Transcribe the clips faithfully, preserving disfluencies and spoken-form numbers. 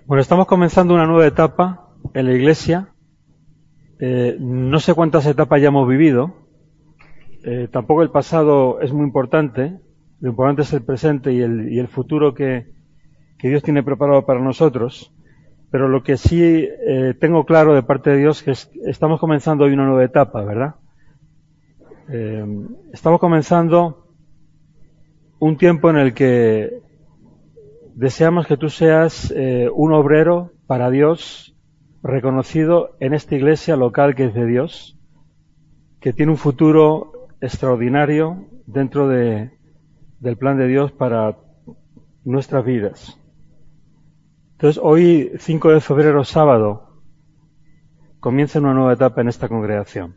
Bueno, estamos comenzando una nueva etapa en la Iglesia. Eh, no sé cuántas etapas ya hemos vivido. Eh, tampoco el pasado es muy importante. Lo importante es el presente y el, y el futuro que, que Dios tiene preparado para nosotros. Pero lo que sí eh, tengo claro de parte de Dios es que es, estamos comenzando hoy una nueva etapa, ¿verdad? Eh, estamos comenzando un tiempo en el que deseamos que tú seas eh, un obrero para Dios, reconocido en esta iglesia local que es de Dios, que tiene un futuro extraordinario dentro de, del plan de Dios para nuestras vidas. Entonces, hoy, cinco de febrero, sábado, comienza una nueva etapa en esta congregación.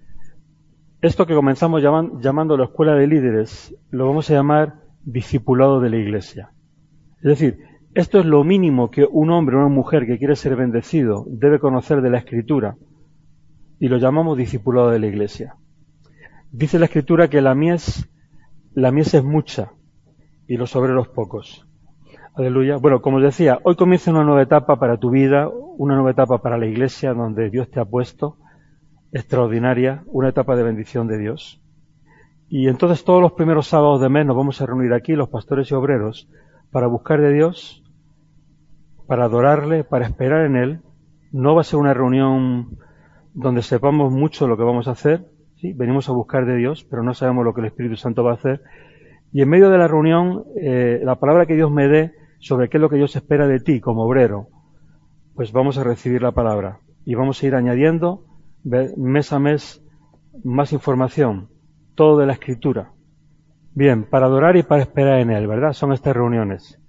Esto que comenzamos llaman, llamando la escuela de líderes, lo vamos a llamar discipulado de la iglesia. Es decir, esto es lo mínimo que un hombre o una mujer que quiere ser bendecido debe conocer de la Escritura, y lo llamamos discipulado de la iglesia. Dice la Escritura que la mies, la mies es mucha y los obreros pocos. Aleluya. Bueno, como os decía, hoy comienza una nueva etapa para tu vida, una nueva etapa para la iglesia donde Dios te ha puesto, extraordinaria, una etapa de bendición de Dios. Y entonces todos los primeros sábados de mes nos vamos a reunir aquí, los pastores y obreros, para buscar de Dios, para adorarle, para esperar en Él. No va a ser una reunión donde sepamos mucho lo que vamos a hacer, ¿sí? Venimos a buscar de Dios, pero no sabemos lo que el Espíritu Santo va a hacer. Y en medio de la reunión, eh, la palabra que Dios me dé sobre qué es lo que Dios espera de ti como obrero, pues vamos a recibir la palabra. Y vamos a ir añadiendo mes a mes más información, todo de la Escritura. Bien, para adorar y para esperar en Él, ¿verdad? Son estas reuniones.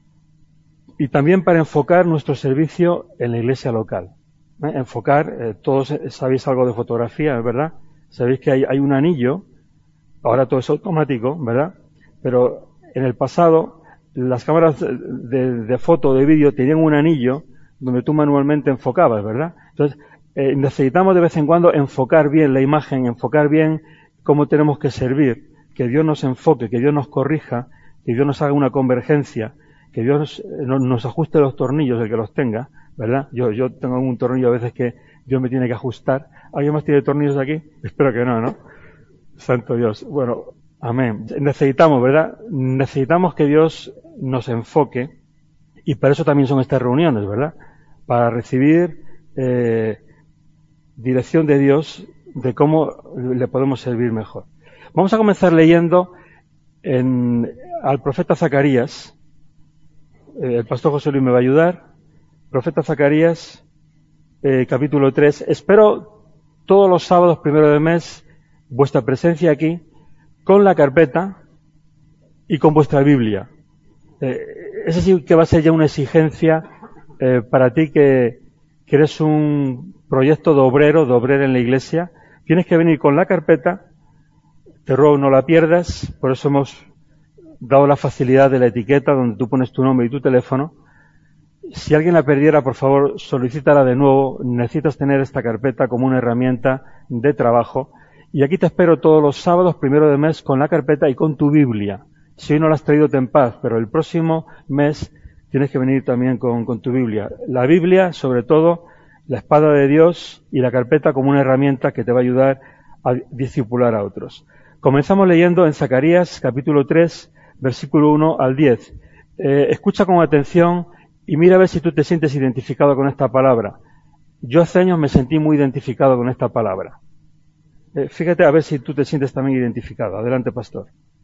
Y también para enfocar nuestro servicio en la iglesia local. ¿Eh? Enfocar, eh, todos sabéis algo de fotografía, ¿verdad? Sabéis que hay, hay un anillo, ahora todo es automático, ¿verdad? Pero en el pasado, las cámaras de, de foto o de vídeo tenían un anillo donde tú manualmente enfocabas, ¿verdad? Entonces, eh, necesitamos de vez en cuando enfocar bien la imagen, enfocar bien cómo tenemos que servir. Que Dios nos enfoque, que Dios nos corrija, que Dios nos haga una convergencia, que Dios nos, nos ajuste los tornillos, el que los tenga, ¿verdad? Yo, yo tengo un tornillo a veces que Dios me tiene que ajustar. ¿Alguien más tiene tornillos aquí? Espero que no, ¿no? Santo Dios. Bueno, amén. Necesitamos, ¿verdad? Necesitamos que Dios nos enfoque, y para eso también son estas reuniones, ¿verdad? Para recibir eh, dirección de Dios de cómo le podemos servir mejor. Vamos a comenzar leyendo en, al profeta Zacarías. Eh, el pastor José Luis me va a ayudar. Profeta Zacarías, eh, capítulo tres. Espero todos los sábados primero de mes vuestra presencia aquí con la carpeta y con vuestra Biblia. Eh, esa sí que va a ser ya una exigencia eh, para ti que, que eres un proyecto de obrero, de obrera en la iglesia. Tienes que venir con la carpeta. Te ruego no la pierdas, por eso hemos dado la facilidad de la etiqueta donde tú pones tu nombre y tu teléfono. Si alguien la perdiera, por favor, solicítala de nuevo. Necesitas tener esta carpeta como una herramienta de trabajo. Y aquí te espero todos los sábados, primero de mes, con la carpeta y con tu Biblia. Si hoy no la has traído, ten paz, pero el próximo mes tienes que venir también con, con tu Biblia. La Biblia, sobre todo, la espada de Dios y la carpeta como una herramienta que te va a ayudar a discipular a otros. Comenzamos leyendo en Zacarías, capítulo tres, versículo uno al diez. Eh, escucha con atención y mira a ver si tú te sientes identificado con esta palabra. Yo hace años me sentí muy identificado con esta palabra. Eh, fíjate a ver si tú te sientes también identificado. Adelante, pastor.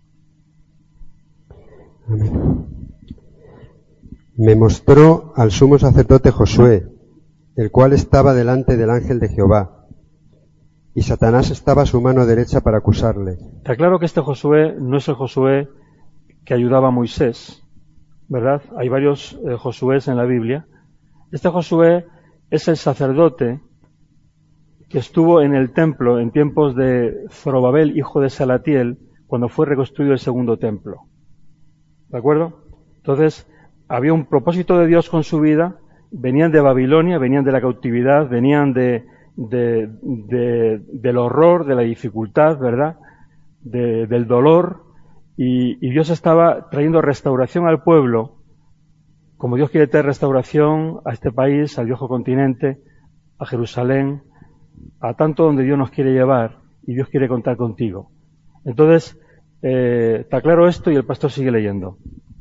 Amén. Me mostró al sumo sacerdote Josué, el cual estaba delante del ángel de Jehová. Y Satanás estaba a su mano derecha para acusarle. Está claro que este Josué no es el Josué que ayudaba a Moisés, ¿verdad? Hay varios eh, Josués en la Biblia. Este Josué es el sacerdote que estuvo en el templo en tiempos de Zorobabel, hijo de Salatiel, cuando fue reconstruido el segundo templo. ¿De acuerdo? Entonces, había un propósito de Dios con su vida. Venían de Babilonia, venían de la cautividad, venían de... De, de, del horror, de la dificultad, ¿verdad? De, del dolor, y, y Dios estaba trayendo restauración al pueblo como Dios quiere traer restauración a este país, al viejo continente, a Jerusalén, a tanto donde Dios nos quiere llevar, y Dios quiere contar contigo. Entonces, eh, está claro esto y el pastor sigue leyendo.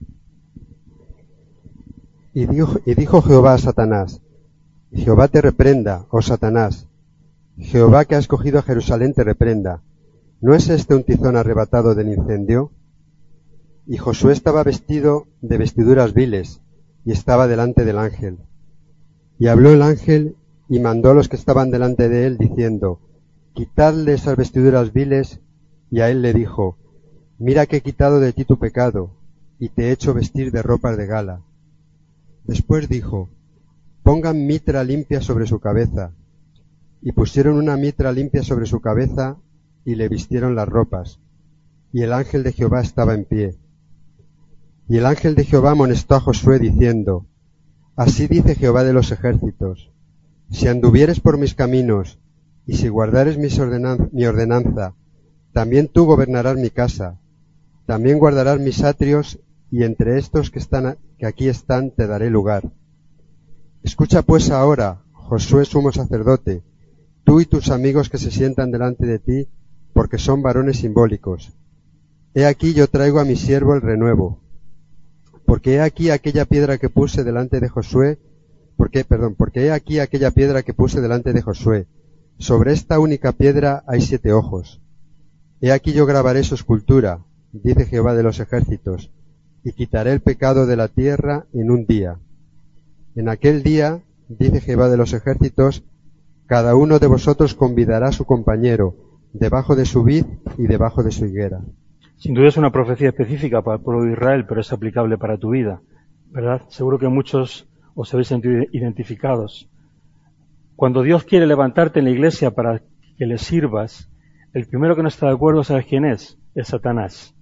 Y dijo, y dijo Jehová a Satanás: Jehová te reprenda, oh Satanás. Jehová que ha escogido a Jerusalén te reprenda. ¿No es este un tizón arrebatado del incendio? Y Josué estaba vestido de vestiduras viles, y estaba delante del ángel. Y habló el ángel, y mandó a los que estaban delante de él, diciendo: Quitadle esas vestiduras viles. Y a él le dijo: Mira que he quitado de ti tu pecado, y te he hecho vestir de ropas de gala. Después dijo: Pongan mitra limpia sobre su cabeza. Y pusieron una mitra limpia sobre su cabeza, y le vistieron las ropas. Y el ángel de Jehová estaba en pie. Y el ángel de Jehová amonestó a Josué, diciendo: Así dice Jehová de los ejércitos: Si anduvieres por mis caminos, y si guardares mis ordenan- mi ordenanza, también tú gobernarás mi casa, también guardarás mis atrios, y entre estos que están a- que aquí están te daré lugar. Escucha pues ahora, Josué sumo sacerdote, tú y tus amigos que se sientan delante de ti, porque son varones simbólicos. He aquí yo traigo a mi siervo el renuevo, porque he aquí aquella piedra que puse delante de Josué, porque, perdón, porque he aquí aquella piedra que puse delante de Josué. Sobre esta única piedra hay siete ojos. He aquí yo grabaré su escultura, dice Jehová de los ejércitos, y quitaré el pecado de la tierra en un día. En aquel día, dice Jehová de los ejércitos, cada uno de vosotros convidará a su compañero debajo de su vid y debajo de su higuera. Sin duda es una profecía específica para el pueblo de Israel, pero es aplicable para tu vida, ¿verdad? Seguro que muchos os habéis sentido identificados. Cuando Dios quiere levantarte en la iglesia para que le sirvas, el primero que no está de acuerdo, ¿sabes quién es? Es Satanás.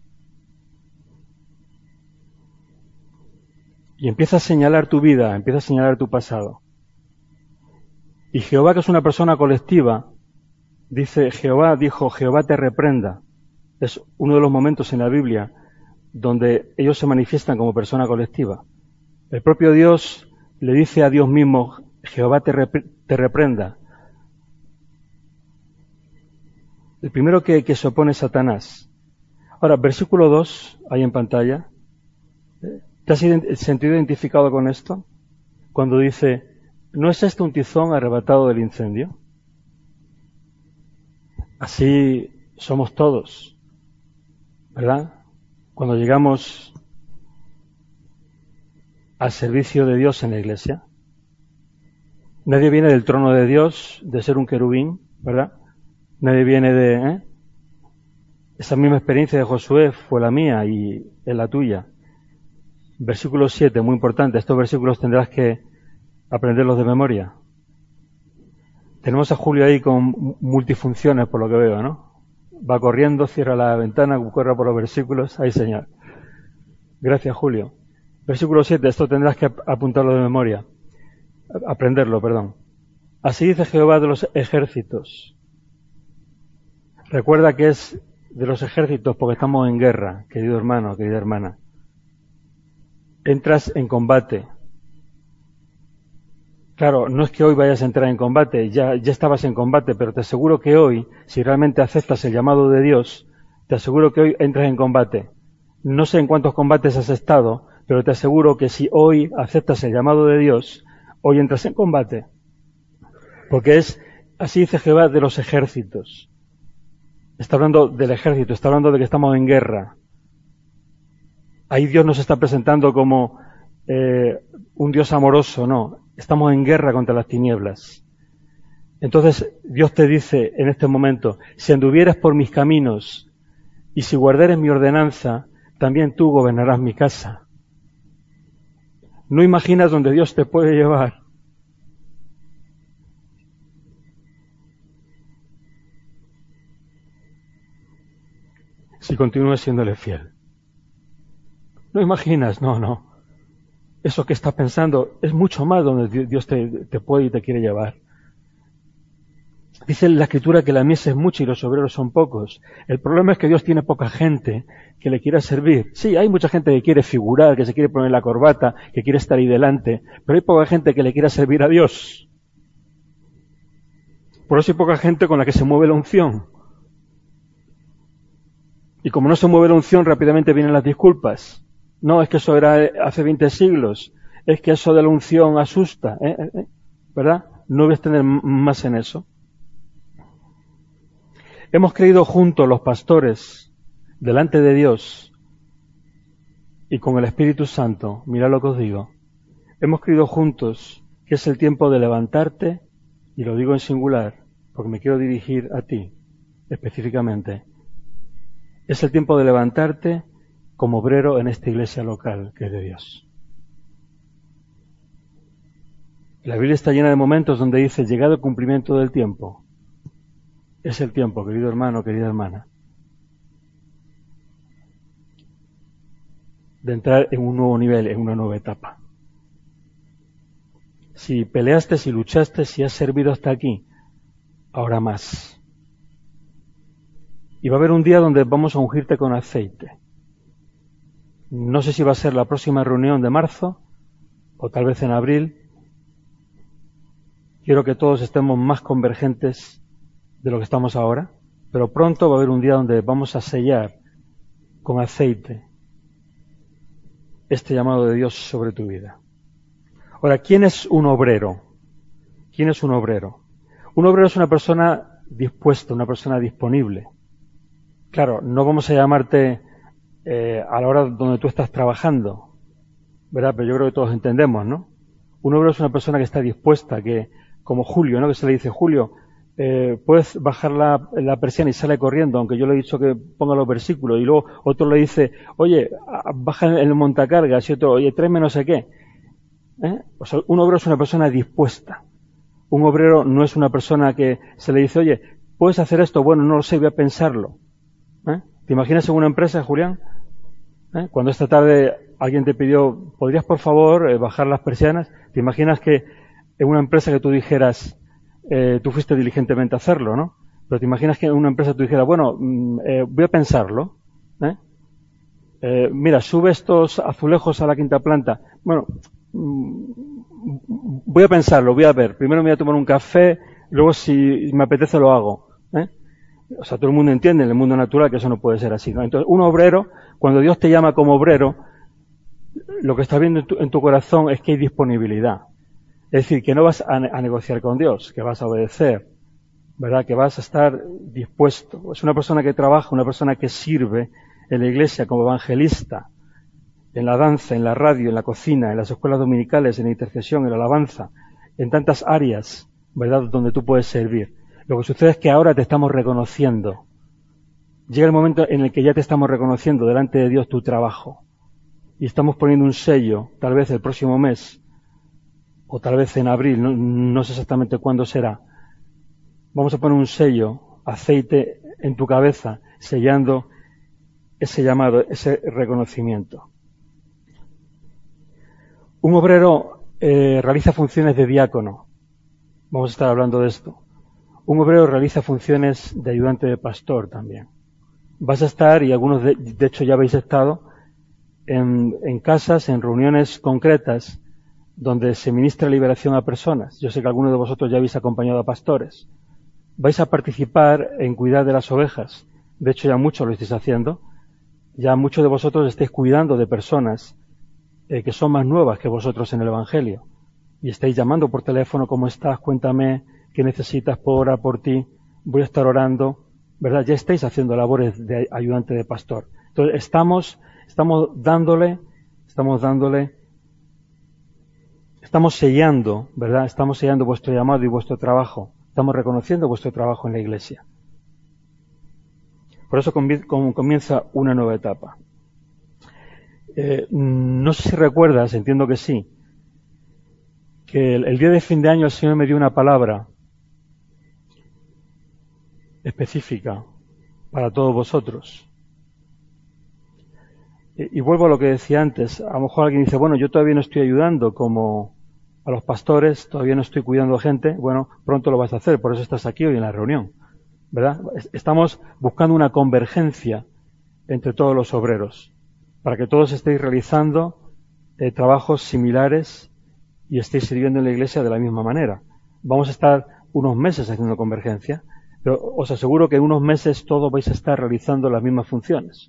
Y empieza a señalar tu vida, empieza a señalar tu pasado. Y Jehová, que es una persona colectiva, dice, Jehová dijo, Jehová te reprenda. Es uno de los momentos en la Biblia donde ellos se manifiestan como persona colectiva. El propio Dios le dice a Dios mismo, Jehová te, rep- te reprenda. El primero que, que se opone es Satanás. Ahora, versículo dos, ahí en pantalla. ¿Te has ident- sentido identificado con esto? Cuando dice, ¿no es este un tizón arrebatado del incendio? Así somos todos, ¿verdad? Cuando llegamos al servicio de Dios en la iglesia. Nadie viene del trono de Dios, de ser un querubín, ¿verdad? Nadie viene de... ¿eh? Esa misma experiencia de Josué fue la mía y es la tuya. Versículo siete, muy importante. Estos versículos tendrás que aprenderlos de memoria. Tenemos a Julio ahí con multifunciones, por lo que veo, ¿no? Va corriendo, cierra la ventana, corre por los versículos. Ahí, señor. Gracias, Julio. Versículo siete, esto tendrás que apuntarlo de memoria. Aprenderlo, perdón. Así dice Jehová de los ejércitos. Recuerda que es de los ejércitos porque estamos en guerra, querido hermano, querida hermana. Entras en combate. Claro, no es que hoy vayas a entrar en combate, ya, ya estabas en combate, pero te aseguro que hoy, si realmente aceptas el llamado de Dios, te aseguro que hoy entras en combate. No sé en cuántos combates has estado, pero te aseguro que si hoy aceptas el llamado de Dios, hoy entras en combate. Porque es, así dice Jehová de los ejércitos. Está hablando del ejército, está hablando de que estamos en guerra. Ahí Dios nos está presentando como eh, un Dios amoroso, no. Estamos en guerra contra las tinieblas. Entonces Dios te dice en este momento, si anduvieras por mis caminos y si guardares mi ordenanza, también tú gobernarás mi casa. No imaginas dónde Dios te puede llevar. Si continúas siéndole fiel. No imaginas, no, no. Eso que estás pensando es mucho más donde Dios te, te puede y te quiere llevar. Dice la Escritura que la mies es mucha y los obreros son pocos. El problema es que Dios tiene poca gente que le quiera servir. Sí, hay mucha gente que quiere figurar, que se quiere poner la corbata, que quiere estar ahí delante, pero hay poca gente que le quiera servir a Dios. Por eso hay poca gente con la que se mueve la unción. Y como no se mueve la unción, rápidamente vienen las disculpas. No, es que eso era hace veinte siglos. Es que eso de la unción asusta, ¿eh? ¿Eh? ¿Verdad? No voy a extender más en eso. Hemos creído juntos los pastores, delante de Dios y con el Espíritu Santo, mirad lo que os digo, hemos creído juntos que es el tiempo de levantarte, y lo digo en singular, porque me quiero dirigir a ti específicamente, es el tiempo de levantarte como obrero en esta iglesia local que es de Dios. La Biblia está llena de momentos donde dice, llegado el cumplimiento del tiempo. Es el tiempo, querido hermano, querida hermana, de entrar en un nuevo nivel, en una nueva etapa. Si peleaste, si luchaste, si has servido hasta aquí, ahora más. Y va a haber un día donde vamos a ungirte con aceite. No sé si va a ser la próxima reunión de marzo, o tal vez en abril. Quiero que todos estemos más convergentes de lo que estamos ahora, pero pronto va a haber un día donde vamos a sellar con aceite este llamado de Dios sobre tu vida. Ahora, ¿quién es un obrero? ¿Quién es un obrero? Un obrero es una persona dispuesta, una persona disponible. Claro, no vamos a llamarte eh, a la hora donde tú estás trabajando, ¿verdad? Pero yo creo que todos entendemos, ¿no? Un obrero es una persona que está dispuesta, que, como Julio, ¿no? Que se le dice, Julio, eh, puedes bajar la, la persiana y sale corriendo, aunque yo le he dicho que ponga los versículos, y luego otro le dice, oye, baja en el montacargas, y otro, oye, tráeme no sé qué. ¿Eh? O sea, un obrero es una persona dispuesta. Un obrero no es una persona que se le dice, oye, ¿puedes hacer esto? Bueno, no lo sé, voy a pensarlo. ¿Eh? ¿Te imaginas en una empresa, Julián? ¿Eh? Cuando esta tarde alguien te pidió, ¿podrías por favor eh, bajar las persianas? ¿Te imaginas que en una empresa que tú dijeras, eh, tú fuiste diligentemente a hacerlo, ¿no? Pero te imaginas que en una empresa tú dijeras, bueno, eh, voy a pensarlo. ¿Eh? Eh, mira, sube estos azulejos a la quinta planta. Bueno, voy a pensarlo, voy a ver. Primero me voy a tomar un café, luego si me apetece lo hago. ¿Eh? O sea, todo el mundo entiende en el mundo natural que eso no puede ser así, ¿no? Entonces, un obrero, cuando Dios te llama como obrero, lo que está viendo en tu, en tu corazón es que hay disponibilidad. Es decir, que no vas a, a negociar con Dios, que vas a obedecer, ¿verdad? Que vas a estar dispuesto. Es una persona que trabaja, una persona que sirve en la iglesia como evangelista, en la danza, en la radio, en la cocina, en las escuelas dominicales, en la intercesión, en la alabanza, en tantas áreas, ¿verdad?, donde tú puedes servir. Lo que sucede es que ahora te estamos reconociendo. Llega el momento en el que ya te estamos reconociendo delante de Dios tu trabajo. Y estamos poniendo un sello, tal vez el próximo mes, o tal vez en abril, no, no sé exactamente cuándo será. Vamos a poner un sello, aceite en tu cabeza, sellando ese llamado, ese reconocimiento. Un obrero eh, realiza funciones de diácono. Vamos a estar hablando de esto. Un obrero realiza funciones de ayudante de pastor también. Vas a estar, y algunos de, de hecho ya habéis estado, en, en casas, en reuniones concretas, donde se ministra liberación a personas. Yo sé que algunos de vosotros ya habéis acompañado a pastores. Vais a participar en cuidar de las ovejas. De hecho, ya muchos lo estáis haciendo. Ya muchos de vosotros estáis cuidando de personas eh, que son más nuevas que vosotros en el Evangelio. Y estáis llamando por teléfono, ¿cómo estás? Cuéntame qué necesitas, puedo orar por ti, voy a estar orando. ¿Verdad? Ya estáis haciendo labores de ayudante de pastor. Entonces, estamos, estamos dándole, estamos dándole Estamos sellando, ¿verdad? Estamos sellando vuestro llamado y vuestro trabajo. Estamos reconociendo vuestro trabajo en la iglesia. Por eso comienza una nueva etapa. Eh, no sé si recuerdas, entiendo que sí, que el, el día de fin de año el Señor me dio una palabra específica para todos vosotros. Y vuelvo a lo que decía antes. A lo mejor alguien dice, bueno, yo todavía no estoy ayudando como, a los pastores, todavía no estoy cuidando gente, bueno, pronto lo vas a hacer, por eso estás aquí hoy en la reunión, ¿verdad? Estamos buscando una convergencia entre todos los obreros, para que todos estéis realizando eh, trabajos similares y estéis sirviendo en la iglesia de la misma manera. Vamos a estar unos meses haciendo convergencia, pero os aseguro que en unos meses todos vais a estar realizando las mismas funciones.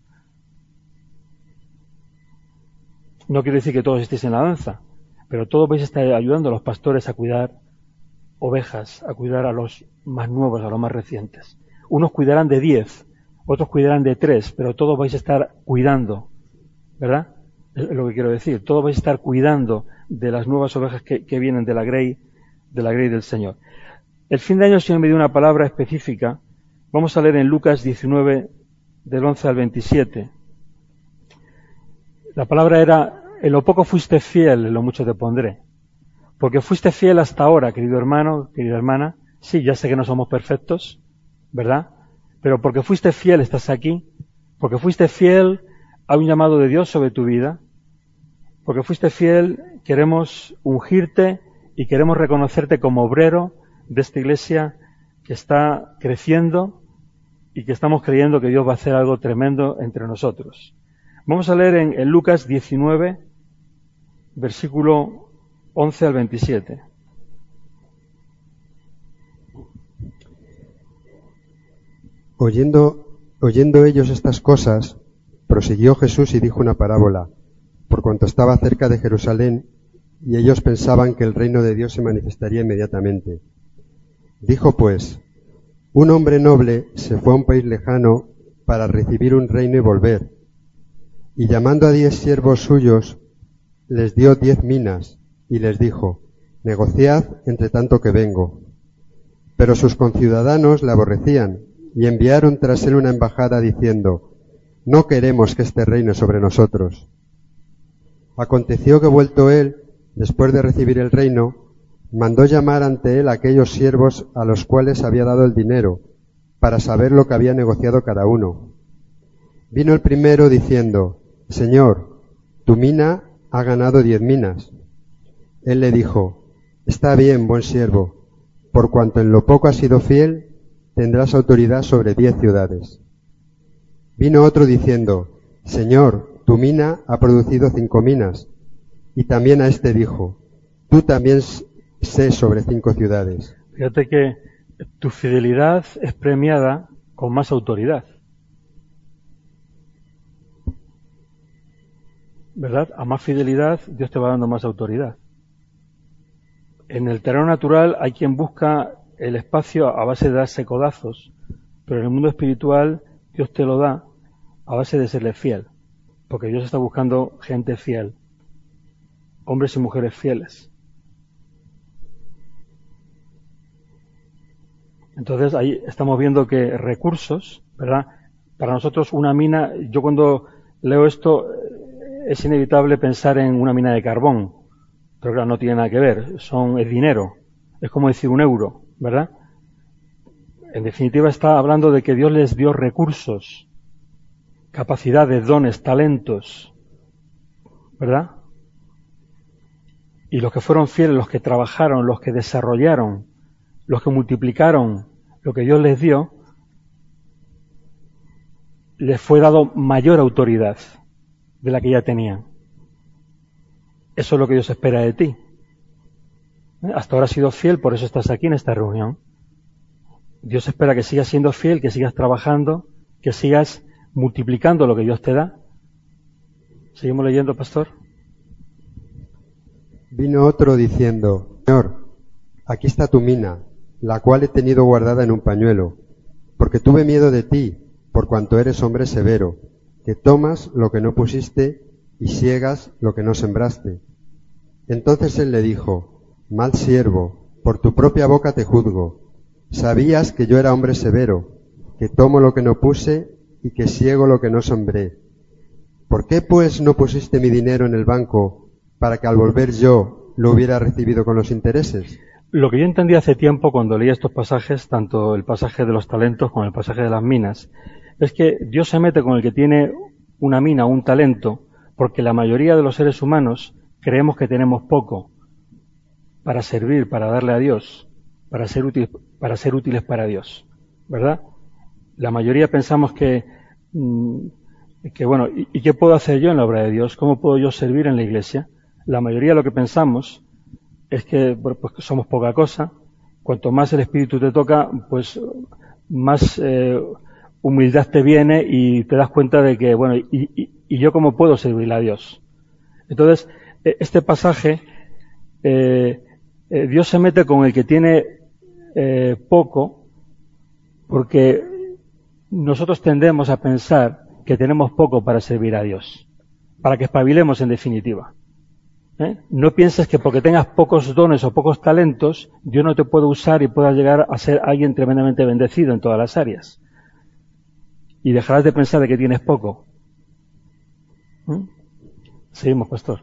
No quiero decir que todos estéis en la danza, pero todos vais a estar ayudando a los pastores a cuidar ovejas, a cuidar a los más nuevos, a los más recientes. Unos cuidarán de diez, otros cuidarán de tres, pero todos vais a estar cuidando, ¿verdad? Es lo que quiero decir. Todos vais a estar cuidando de las nuevas ovejas que, que vienen de la grey, de la grey del Señor. El fin de año el Señor me dio una palabra específica. Vamos a leer en Lucas diecinueve, del once al veintisiete. La palabra era: en lo poco fuiste fiel, en lo mucho te pondré. Porque fuiste fiel hasta ahora, querido hermano, querida hermana. Sí, ya sé que no somos perfectos, ¿verdad? Pero porque fuiste fiel estás aquí. Porque fuiste fiel a un llamado de Dios sobre tu vida. Porque fuiste fiel, queremos ungirte y queremos reconocerte como obrero de esta iglesia que está creciendo y que estamos creyendo que Dios va a hacer algo tremendo entre nosotros. Vamos a leer en, en Lucas diecinueve, versículo once al veintisiete. Oyendo, oyendo ellos estas cosas, prosiguió Jesús y dijo una parábola, por cuanto estaba cerca de Jerusalén, y ellos pensaban que el reino de Dios se manifestaría inmediatamente. Dijo pues: un hombre noble se fue a un país lejano para recibir un reino y volver, y llamando a diez siervos suyos, les dio diez minas, y les dijo: negociad entre tanto que vengo. Pero sus conciudadanos le aborrecían, y enviaron tras él una embajada diciendo: no queremos que este reine sobre nosotros. Aconteció que vuelto él, después de recibir el reino, mandó llamar ante él a aquellos siervos a los cuales había dado el dinero, para saber lo que había negociado cada uno. Vino el primero diciendo: Señor, tu mina ha ganado diez minas. Él le dijo: está bien, buen siervo, por cuanto en lo poco has sido fiel, tendrás autoridad sobre diez ciudades. Vino otro diciendo: Señor, tu mina ha producido cinco minas. Y también a este dijo: tú también sé sobre cinco ciudades. Fíjate que tu fidelidad es premiada con más autoridad. ¿Verdad? A más fidelidad, Dios te va dando más autoridad. En el terreno natural hay quien busca el espacio a base de darse codazos, pero en el mundo espiritual Dios te lo da a base de serle fiel, porque Dios está buscando gente fiel, hombres y mujeres fieles. Entonces ahí estamos viendo que recursos, ¿verdad? Para nosotros una mina, yo cuando leo esto es inevitable pensar en una mina de carbón, pero claro, no tiene nada que ver, son, es dinero, es como decir un euro, ¿verdad? En definitiva está hablando de que Dios les dio recursos, capacidades, dones, talentos, ¿verdad? Y los que fueron fieles, los que trabajaron, los que desarrollaron, los que multiplicaron lo que Dios les dio, les fue dado mayor autoridad de la que ya tenían. Eso es lo que Dios espera de ti. Hasta ahora has sido fiel, por eso estás aquí en esta reunión. Dios espera que sigas siendo fiel, que sigas trabajando, que sigas multiplicando lo que Dios te da. ¿Seguimos leyendo, pastor? Vino otro diciendo: Señor, aquí está tu mina, la cual he tenido guardada en un pañuelo, porque tuve miedo de ti, por cuanto eres hombre severo, que tomas lo que no pusiste y siegas lo que no sembraste. Entonces él le dijo: mal siervo, por tu propia boca te juzgo. Sabías que yo era hombre severo, que tomo lo que no puse y que siego lo que no sembré. ¿Por qué pues no pusiste mi dinero en el banco para que al volver yo lo hubiera recibido con los intereses? Lo que yo entendí hace tiempo cuando leí estos pasajes, tanto el pasaje de los talentos como el pasaje de las minas, es que Dios se mete con el que tiene una mina o un talento, porque la mayoría de los seres humanos creemos que tenemos poco. para servir, para darle a Dios, para ser útiles, para ser útiles para Dios, ¿verdad? La mayoría pensamos que, que bueno, ¿y, ¿y qué puedo hacer yo en la obra de Dios? ¿Cómo puedo yo servir en la iglesia? La mayoría lo que pensamos es que, bueno, pues somos poca cosa. Cuanto más el Espíritu te toca, pues más eh, humildad te viene y te das cuenta de que, bueno, ¿y, y, y yo cómo puedo servirle a Dios? Entonces, este pasaje, eh, eh, Dios se mete con el que tiene eh, poco, porque nosotros tendemos a pensar que tenemos poco para servir a Dios, para que espabilemos en definitiva. ¿Eh? No pienses que porque tengas pocos dones o pocos talentos, Dios no te puede usar y puedas llegar a ser alguien tremendamente bendecido en todas las áreas. Y dejarás de pensar de que tienes poco. ¿Eh? Seguimos, pastor.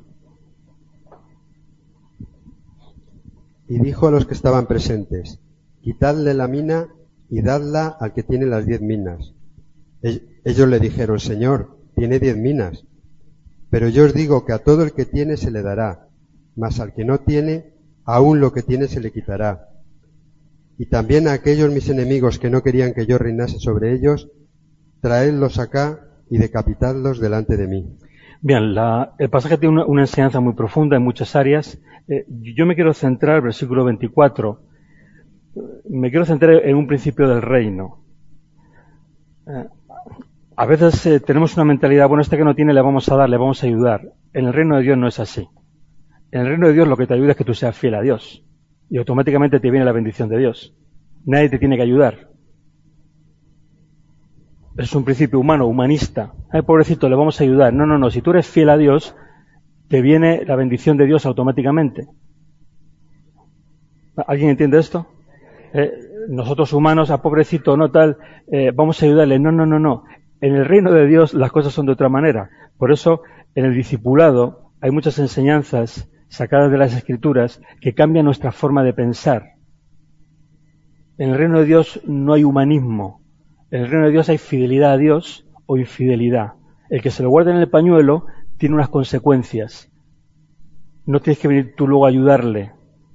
Y dijo a los que estaban presentes: quitadle la mina y dadla al que tiene las diez minas. Ellos le dijeron: Señor, tiene diez minas. Pero yo os digo que a todo el que tiene se le dará, mas al que no tiene, aún lo que tiene se le quitará. Y también a aquellos mis enemigos que no querían que yo reinase sobre ellos, traedlos acá y decapitadlos delante de mí. Bien, la, el pasaje tiene una, una enseñanza muy profunda en muchas áreas. Eh, yo me quiero centrar, versículo veinticuatro, me quiero centrar en un principio del reino. Eh, A veces eh, tenemos una mentalidad, bueno, este que no tiene le vamos a dar, le vamos a ayudar. En el reino de Dios no es así. En el reino de Dios lo que te ayuda es que tú seas fiel a Dios. Y automáticamente te viene la bendición de Dios. Nadie te tiene que ayudar. Es un principio humano, humanista. Ay, pobrecito, le vamos a ayudar. No, no, no. Si tú eres fiel a Dios, te viene la bendición de Dios automáticamente. ¿Alguien entiende esto? Eh, nosotros humanos, a pobrecito, no tal, eh, vamos a ayudarle. No, no, no, no. En el reino de Dios las cosas son de otra manera. Por eso, en el discipulado hay muchas enseñanzas sacadas de las Escrituras que cambian nuestra forma de pensar. En el reino de Dios no hay humanismo. En el reino de Dios hay fidelidad a Dios o infidelidad. El que se lo guarda en el pañuelo tiene unas consecuencias. No tienes que venir tú luego a ayudarle.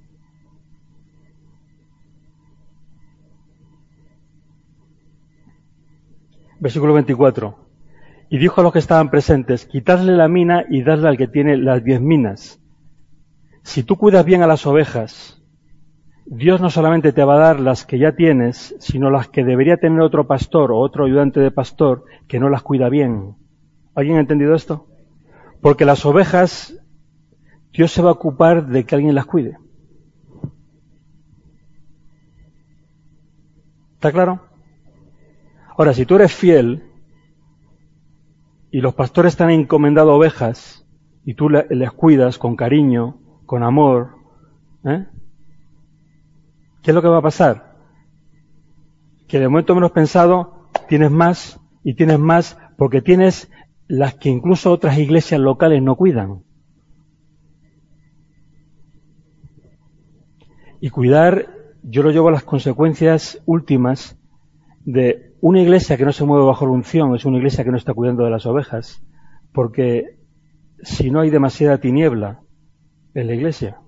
Versículo veinticuatro. Y dijo a los que estaban presentes: quitadle la mina y dadle al que tiene las diez minas. Si tú cuidas bien a las ovejas, Dios no solamente te va a dar las que ya tienes, sino las que debería tener otro pastor o otro ayudante de pastor que no las cuida bien. ¿Alguien ha entendido esto? Porque las ovejas, Dios se va a ocupar de que alguien las cuide. ¿Está claro? Ahora, si tú eres fiel y los pastores te han encomendado ovejas y tú les cuidas con cariño, con amor, ¿eh? ¿Qué es lo que va a pasar? Que de momento menos pensado tienes más y tienes más porque tienes las que incluso otras iglesias locales no cuidan. Y cuidar, yo lo llevo a las consecuencias últimas de una iglesia que no se mueve bajo la unción, es una iglesia que no está cuidando de las ovejas, porque si no hay demasiada tiniebla en la iglesia.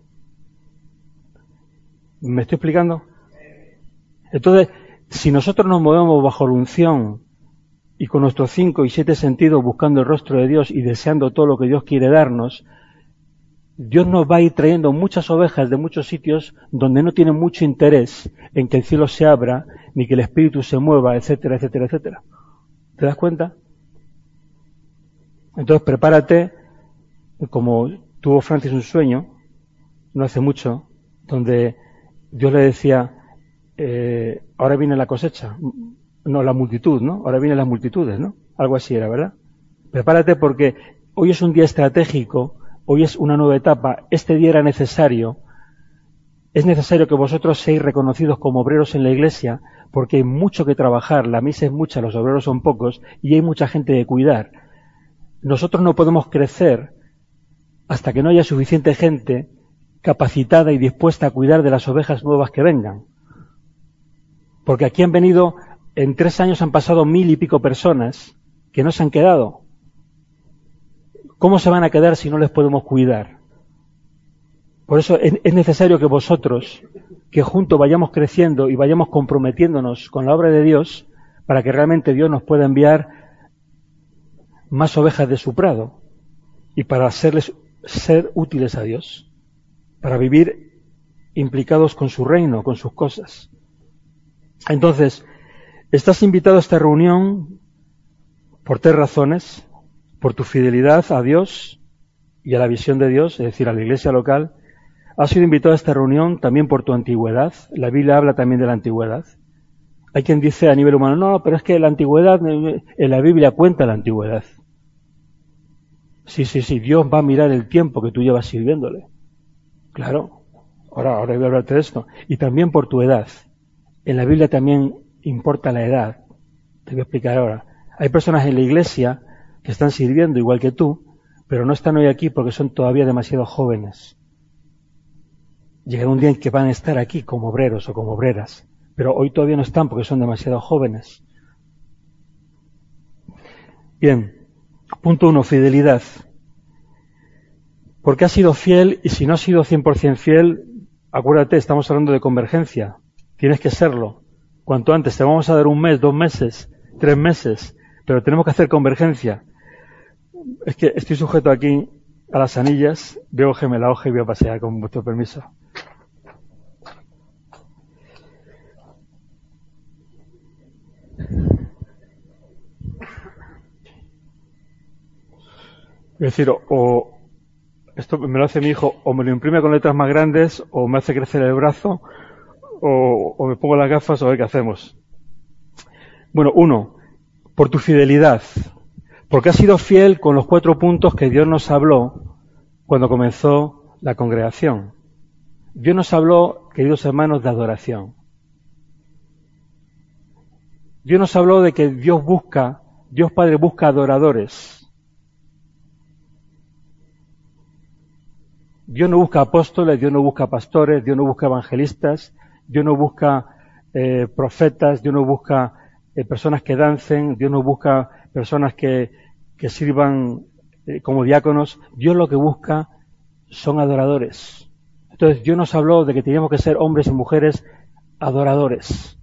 ¿Me estoy explicando? Entonces, si nosotros nos movemos bajo la unción y con nuestros cinco y siete sentidos buscando el rostro de Dios y deseando todo lo que Dios quiere darnos, Dios nos va a ir trayendo muchas ovejas de muchos sitios donde no tienen mucho interés en que el cielo se abra, ni que el Espíritu se mueva, etcétera, etcétera, etcétera. ¿Te das cuenta? Entonces prepárate, como tuvo Francis un sueño, no hace mucho, donde Dios le decía, eh, ahora viene la cosecha, no la multitud, ¿no? Ahora vienen las multitudes, ¿no? Algo así era, ¿verdad? Prepárate porque hoy es un día estratégico. Hoy es una nueva etapa, este día era necesario, es necesario que vosotros seáis reconocidos como obreros en la iglesia, porque hay mucho que trabajar, la misa es mucha, los obreros son pocos, y hay mucha gente de cuidar. Nosotros no podemos crecer hasta que no haya suficiente gente capacitada y dispuesta a cuidar de las ovejas nuevas que vengan. Porque aquí han venido, en tres años han pasado mil y pico personas que no se han quedado. ¿Cómo se van a quedar si no les podemos cuidar? Por eso es, es necesario que vosotros, que juntos vayamos creciendo y vayamos comprometiéndonos con la obra de Dios, para que realmente Dios nos pueda enviar más ovejas de su prado y para hacerles ser útiles a Dios, para vivir implicados con su reino, con sus cosas. Entonces, estás invitado a esta reunión por tres razones: por tu fidelidad a Dios y a la visión de Dios, es decir, a la iglesia local. Has sido invitado a esta reunión también por tu antigüedad. La Biblia habla también de la antigüedad. Hay quien dice a nivel humano, no, pero es que la antigüedad, en la Biblia cuenta la antigüedad. Sí, sí, sí, Dios va a mirar el tiempo que tú llevas sirviéndole. Claro, ahora, ahora voy a hablarte de esto. Y también por tu edad. En la Biblia también importa la edad. Te voy a explicar ahora. Hay personas en la iglesia que están sirviendo igual que tú, pero no están hoy aquí porque son todavía demasiado jóvenes. Llegará un día en que van a estar aquí como obreros o como obreras, pero hoy todavía no están porque son demasiado jóvenes. Bien, punto uno, fidelidad. Porque has sido fiel, y si no has sido cien por ciento fiel, acuérdate, estamos hablando de convergencia. Tienes que serlo. Cuanto antes, te vamos a dar un mes, dos meses, tres meses, pero tenemos que hacer convergencia. Es que estoy sujeto aquí a las anillas, veo que la hoja y voy a pasear con vuestro permiso. Es decir, o, o esto me lo hace mi hijo, o me lo imprime con letras más grandes, o me hace crecer el brazo, o, o me pongo las gafas, o a ver qué hacemos. Bueno, uno, por tu fidelidad, porque has sido fiel con los cuatro puntos que Dios nos habló cuando comenzó la congregación. Dios nos habló, queridos hermanos, de adoración. Dios nos habló de que Dios busca, Dios Padre busca adoradores. Dios no busca apóstoles, Dios no busca pastores, Dios no busca evangelistas, Dios no busca eh, profetas, Dios no busca eh, personas que dancen, Dios no busca personas que, que sirvan eh, como diáconos. Dios lo que busca son adoradores. Entonces Dios nos habló de que teníamos que ser hombres y mujeres adoradores.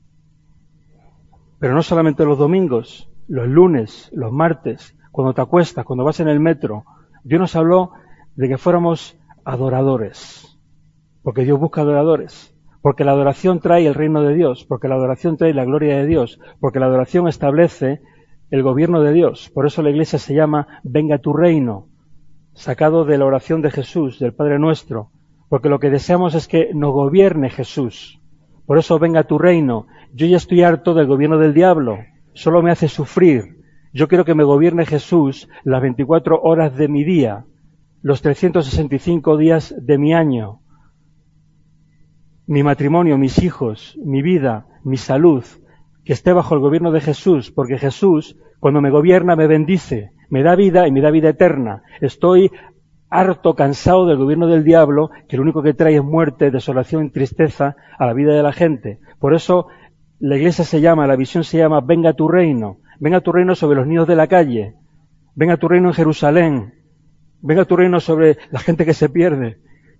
Pero no solamente los domingos, los lunes, los martes, cuando te acuestas, cuando vas en el metro. Dios nos habló de que fuéramos adoradores, porque Dios busca adoradores, porque la adoración trae el reino de Dios, porque la adoración trae la gloria de Dios, porque la adoración establece el gobierno de Dios. Por eso la iglesia se llama Venga tu reino, sacado de la oración de Jesús, del Padre Nuestro, porque lo que deseamos es que nos gobierne Jesús. Por eso venga tu reino. Yo ya estoy harto del gobierno del diablo, solo me hace sufrir. Yo quiero que me gobierne Jesús las veinticuatro horas de mi día, los trescientos sesenta y cinco días de mi año, mi matrimonio, mis hijos, mi vida, mi salud, que esté bajo el gobierno de Jesús, porque Jesús, cuando me gobierna, me bendice, me da vida y me da vida eterna. Estoy harto, cansado del gobierno del diablo, que lo único que trae es muerte, desolación y tristeza a la vida de la gente. Por eso la iglesia se llama, la visión se llama Venga tu reino, venga tu reino sobre los niños de la calle, venga tu reino en Jerusalén, venga tu reino sobre la gente que se pierde.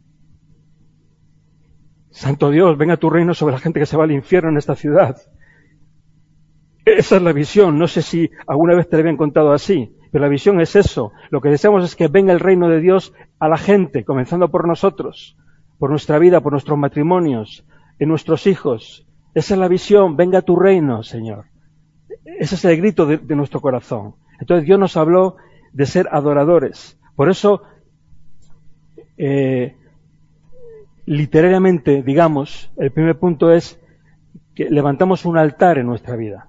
Santo Dios, venga tu reino sobre la gente que se va al infierno en esta ciudad. Esa es la visión. No sé si alguna vez te lo habían contado así, pero la visión es eso. Lo que deseamos es que venga el reino de Dios a la gente, comenzando por nosotros, por nuestra vida, por nuestros matrimonios, en nuestros hijos. Esa es la visión. Venga tu reino, Señor. Ese es el grito de, de nuestro corazón. Entonces Dios nos habló de ser adoradores. Por eso, eh, literariamente, digamos, el primer punto es que levantamos un altar en nuestra vida.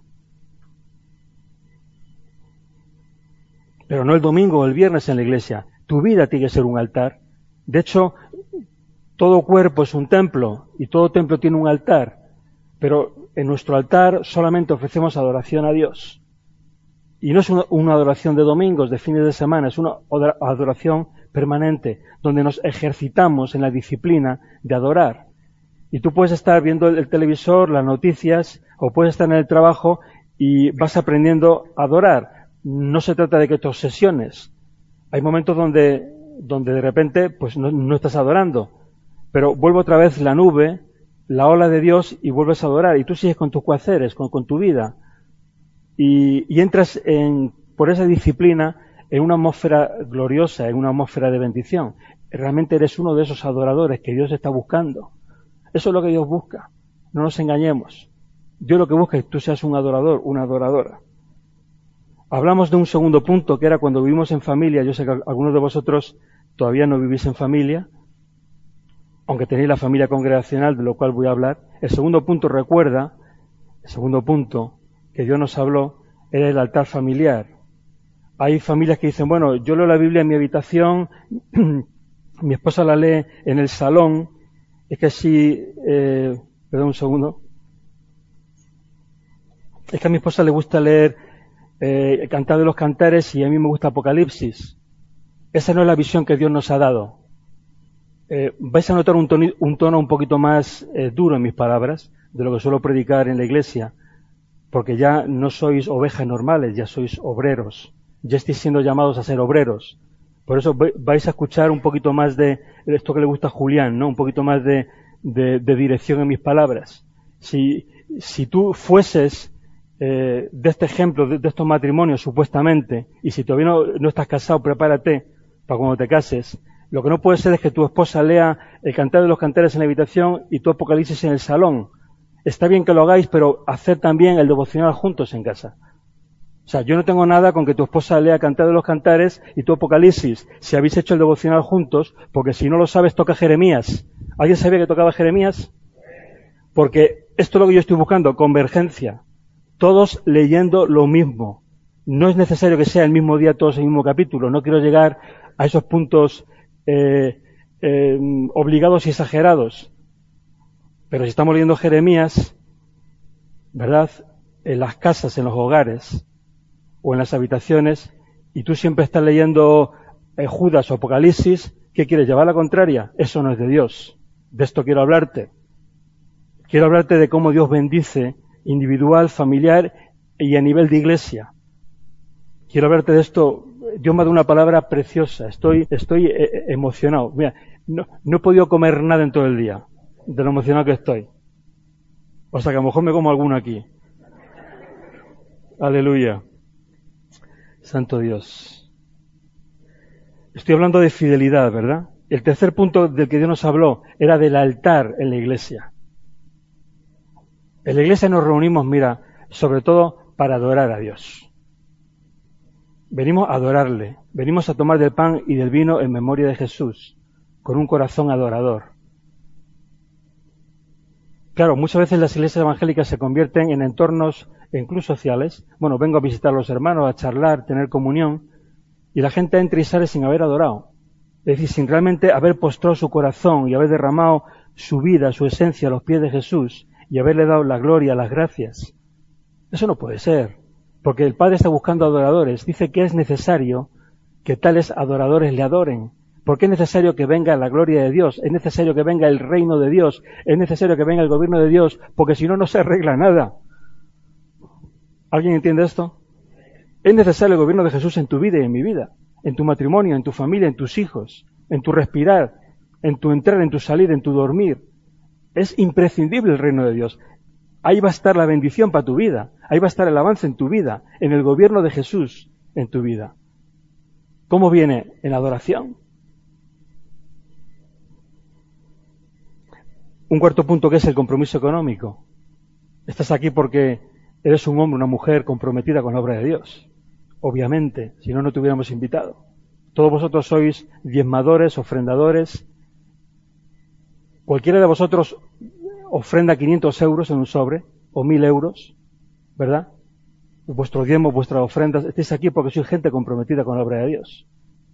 Pero no el domingo o el viernes en la iglesia. Tu vida tiene que ser un altar. De hecho, todo cuerpo es un templo y todo templo tiene un altar. Pero en nuestro altar solamente ofrecemos adoración a Dios. Y no es una, una adoración de domingos, de fines de semana, es una adoración permanente, donde nos ejercitamos en la disciplina de adorar. Y tú puedes estar viendo el, el televisor, las noticias, o puedes estar en el trabajo y vas aprendiendo a adorar. No se trata de que te obsesiones. Hay momentos donde donde de repente pues no, no estás adorando. Pero vuelve otra vez la nube, la ola de Dios y vuelves a adorar. Y tú sigues con tus quehaceres, con, con tu vida. Y, y entras en, por esa disciplina en una atmósfera gloriosa, en una atmósfera de bendición. Realmente eres uno de esos adoradores que Dios está buscando. Eso es lo que Dios busca. No nos engañemos. Dios lo que busca es que tú seas un adorador, una adoradora. Hablamos de un segundo punto, que era cuando vivimos en familia. Yo sé que algunos de vosotros todavía no vivís en familia, aunque tenéis la familia congregacional, de lo cual voy a hablar. El segundo punto, recuerda, el segundo punto que Dios nos habló, era el altar familiar. Hay familias que dicen, bueno, yo leo la Biblia en mi habitación, mi esposa la lee en el salón. Es que si, eh, perdón un segundo, es que a mi esposa le gusta leer eh, Cantar de los Cantares y a mí me gusta Apocalipsis. Esa no es la visión que Dios nos ha dado. Eh, vais a notar un tono, un tono un poquito más eh, duro en mis palabras de lo que suelo predicar en la iglesia, porque ya no sois ovejas normales, ya sois obreros, ya estáis siendo llamados a ser obreros. Por eso vais a escuchar un poquito más de esto que le gusta a Julián, ¿no? Un poquito más de, de, de dirección en mis palabras. Si, si tú fueses eh, de este ejemplo, de, de estos matrimonios supuestamente, y si todavía no, no estás casado, prepárate para cuando te cases. Lo que no puede ser es que tu esposa lea el Cantar de los Cantares en la habitación y tu Apocalipsis en el salón. Está bien que lo hagáis, pero hacer también el devocional juntos en casa. O sea, yo no tengo nada con que tu esposa lea Cantar de los Cantares y tu Apocalipsis, si habéis hecho el devocional juntos, porque si no lo sabes, toca Jeremías. ¿Alguien sabía que tocaba Jeremías? Porque esto es lo que yo estoy buscando, convergencia. Todos leyendo lo mismo. No es necesario que sea el mismo día todos el mismo capítulo. No quiero llegar a esos puntos eh, eh, obligados y exagerados. Pero si estamos leyendo Jeremías, ¿verdad? En las casas, en los hogares o en las habitaciones, y tú siempre estás leyendo eh, Judas o Apocalipsis, ¿qué quieres? ¿Llevar la contraria? Eso no es de Dios. De esto quiero hablarte. Quiero hablarte de cómo Dios bendice individual, familiar y a nivel de iglesia. Quiero hablarte de esto. Dios me ha dado una palabra preciosa. Estoy, estoy eh, emocionado. Mira, no, no he podido comer nada en todo el día, de lo emocionado que estoy. O sea que a lo mejor me como alguno aquí. Aleluya. Santo Dios. Estoy hablando de fidelidad, ¿verdad? El tercer punto del que Dios nos habló era del altar en la iglesia. En la iglesia nos reunimos, mira, sobre todo para adorar a Dios. Venimos a adorarle, venimos a tomar del pan y del vino en memoria de Jesús, con un corazón adorador. Claro, muchas veces las iglesias evangélicas se convierten en entornos incluso sociales. Bueno, vengo a visitar a los hermanos, a charlar, tener comunión, y la gente entra y sale sin haber adorado. Es decir, sin realmente haber postrado su corazón y haber derramado su vida, su esencia a los pies de Jesús y haberle dado la gloria, las gracias. Eso no puede ser, porque el Padre está buscando adoradores. Dice que es necesario que tales adoradores le adoren. Porque es necesario que venga la gloria de Dios, es necesario que venga el reino de Dios, es necesario que venga el gobierno de Dios, porque si no, no se arregla nada. ¿Alguien entiende esto? Es necesario el gobierno de Jesús en tu vida y en mi vida, en tu matrimonio, en tu familia, en tus hijos, en tu respirar, en tu entrar, en tu salir, en tu dormir. Es imprescindible el reino de Dios. Ahí va a estar la bendición para tu vida, ahí va a estar el avance en tu vida, en el gobierno de Jesús en tu vida. ¿Cómo viene? En la adoración. Un cuarto punto, que es el compromiso económico. Estás aquí porque eres un hombre, una mujer comprometida con la obra de Dios. Obviamente, si no, no te hubiéramos invitado. Todos vosotros sois diezmadores, ofrendadores. Cualquiera de vosotros ofrenda quinientos euros en un sobre, o mil euros, ¿verdad? Vuestro diezmo, vuestras ofrendas. Estáis aquí porque sois gente comprometida con la obra de Dios.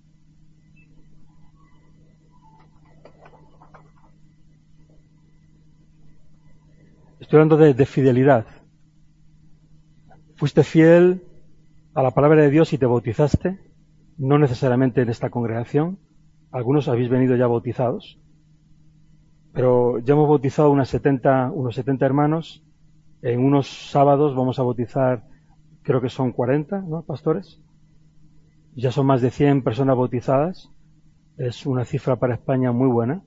Estoy hablando de, de fidelidad. Fuiste fiel a la palabra de Dios y te bautizaste, no necesariamente en esta congregación. Algunos habéis venido ya bautizados, pero ya hemos bautizado unas setenta, unos setenta hermanos. En unos sábados vamos a bautizar, creo que son cuarenta, ¿no, pastores? Ya son más de cien personas bautizadas. Es una cifra para España muy buena.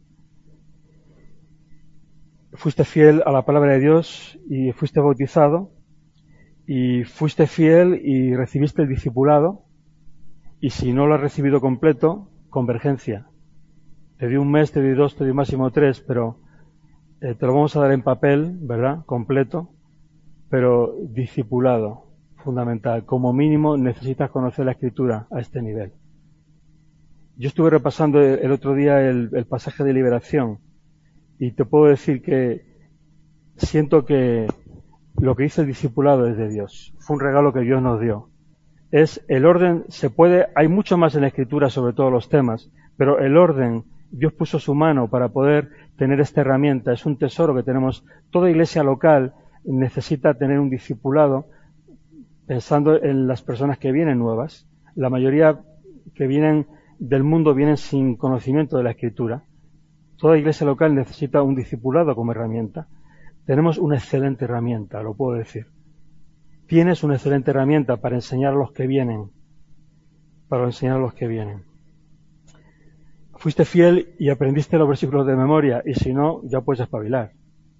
Fuiste fiel a la palabra de Dios y fuiste bautizado, y fuiste fiel y recibiste el discipulado, y si no lo has recibido completo, convergencia. Te di un mes, te di dos, te di máximo tres, pero eh, te lo vamos a dar en papel, ¿verdad? Completo, pero discipulado, fundamental. Como mínimo necesitas conocer la Escritura a este nivel. Yo estuve repasando el otro día el, el pasaje de liberación y te puedo decir que siento que lo que hizo el discipulado es de Dios. Fue un regalo que Dios nos dio. Es el orden, se puede, hay mucho más en la Escritura sobre todos los temas, pero el orden, Dios puso su mano para poder tener esta herramienta. Es un tesoro que tenemos. Toda iglesia local necesita tener un discipulado pensando en las personas que vienen nuevas. La mayoría que vienen del mundo vienen sin conocimiento de la Escritura. Toda iglesia local necesita un discipulado como herramienta. Tenemos una excelente herramienta, lo puedo decir. Tienes una excelente herramienta para enseñar a los que vienen. Para enseñar a los que vienen. Fuiste fiel y aprendiste los versículos de memoria, y si no, ya puedes espabilar.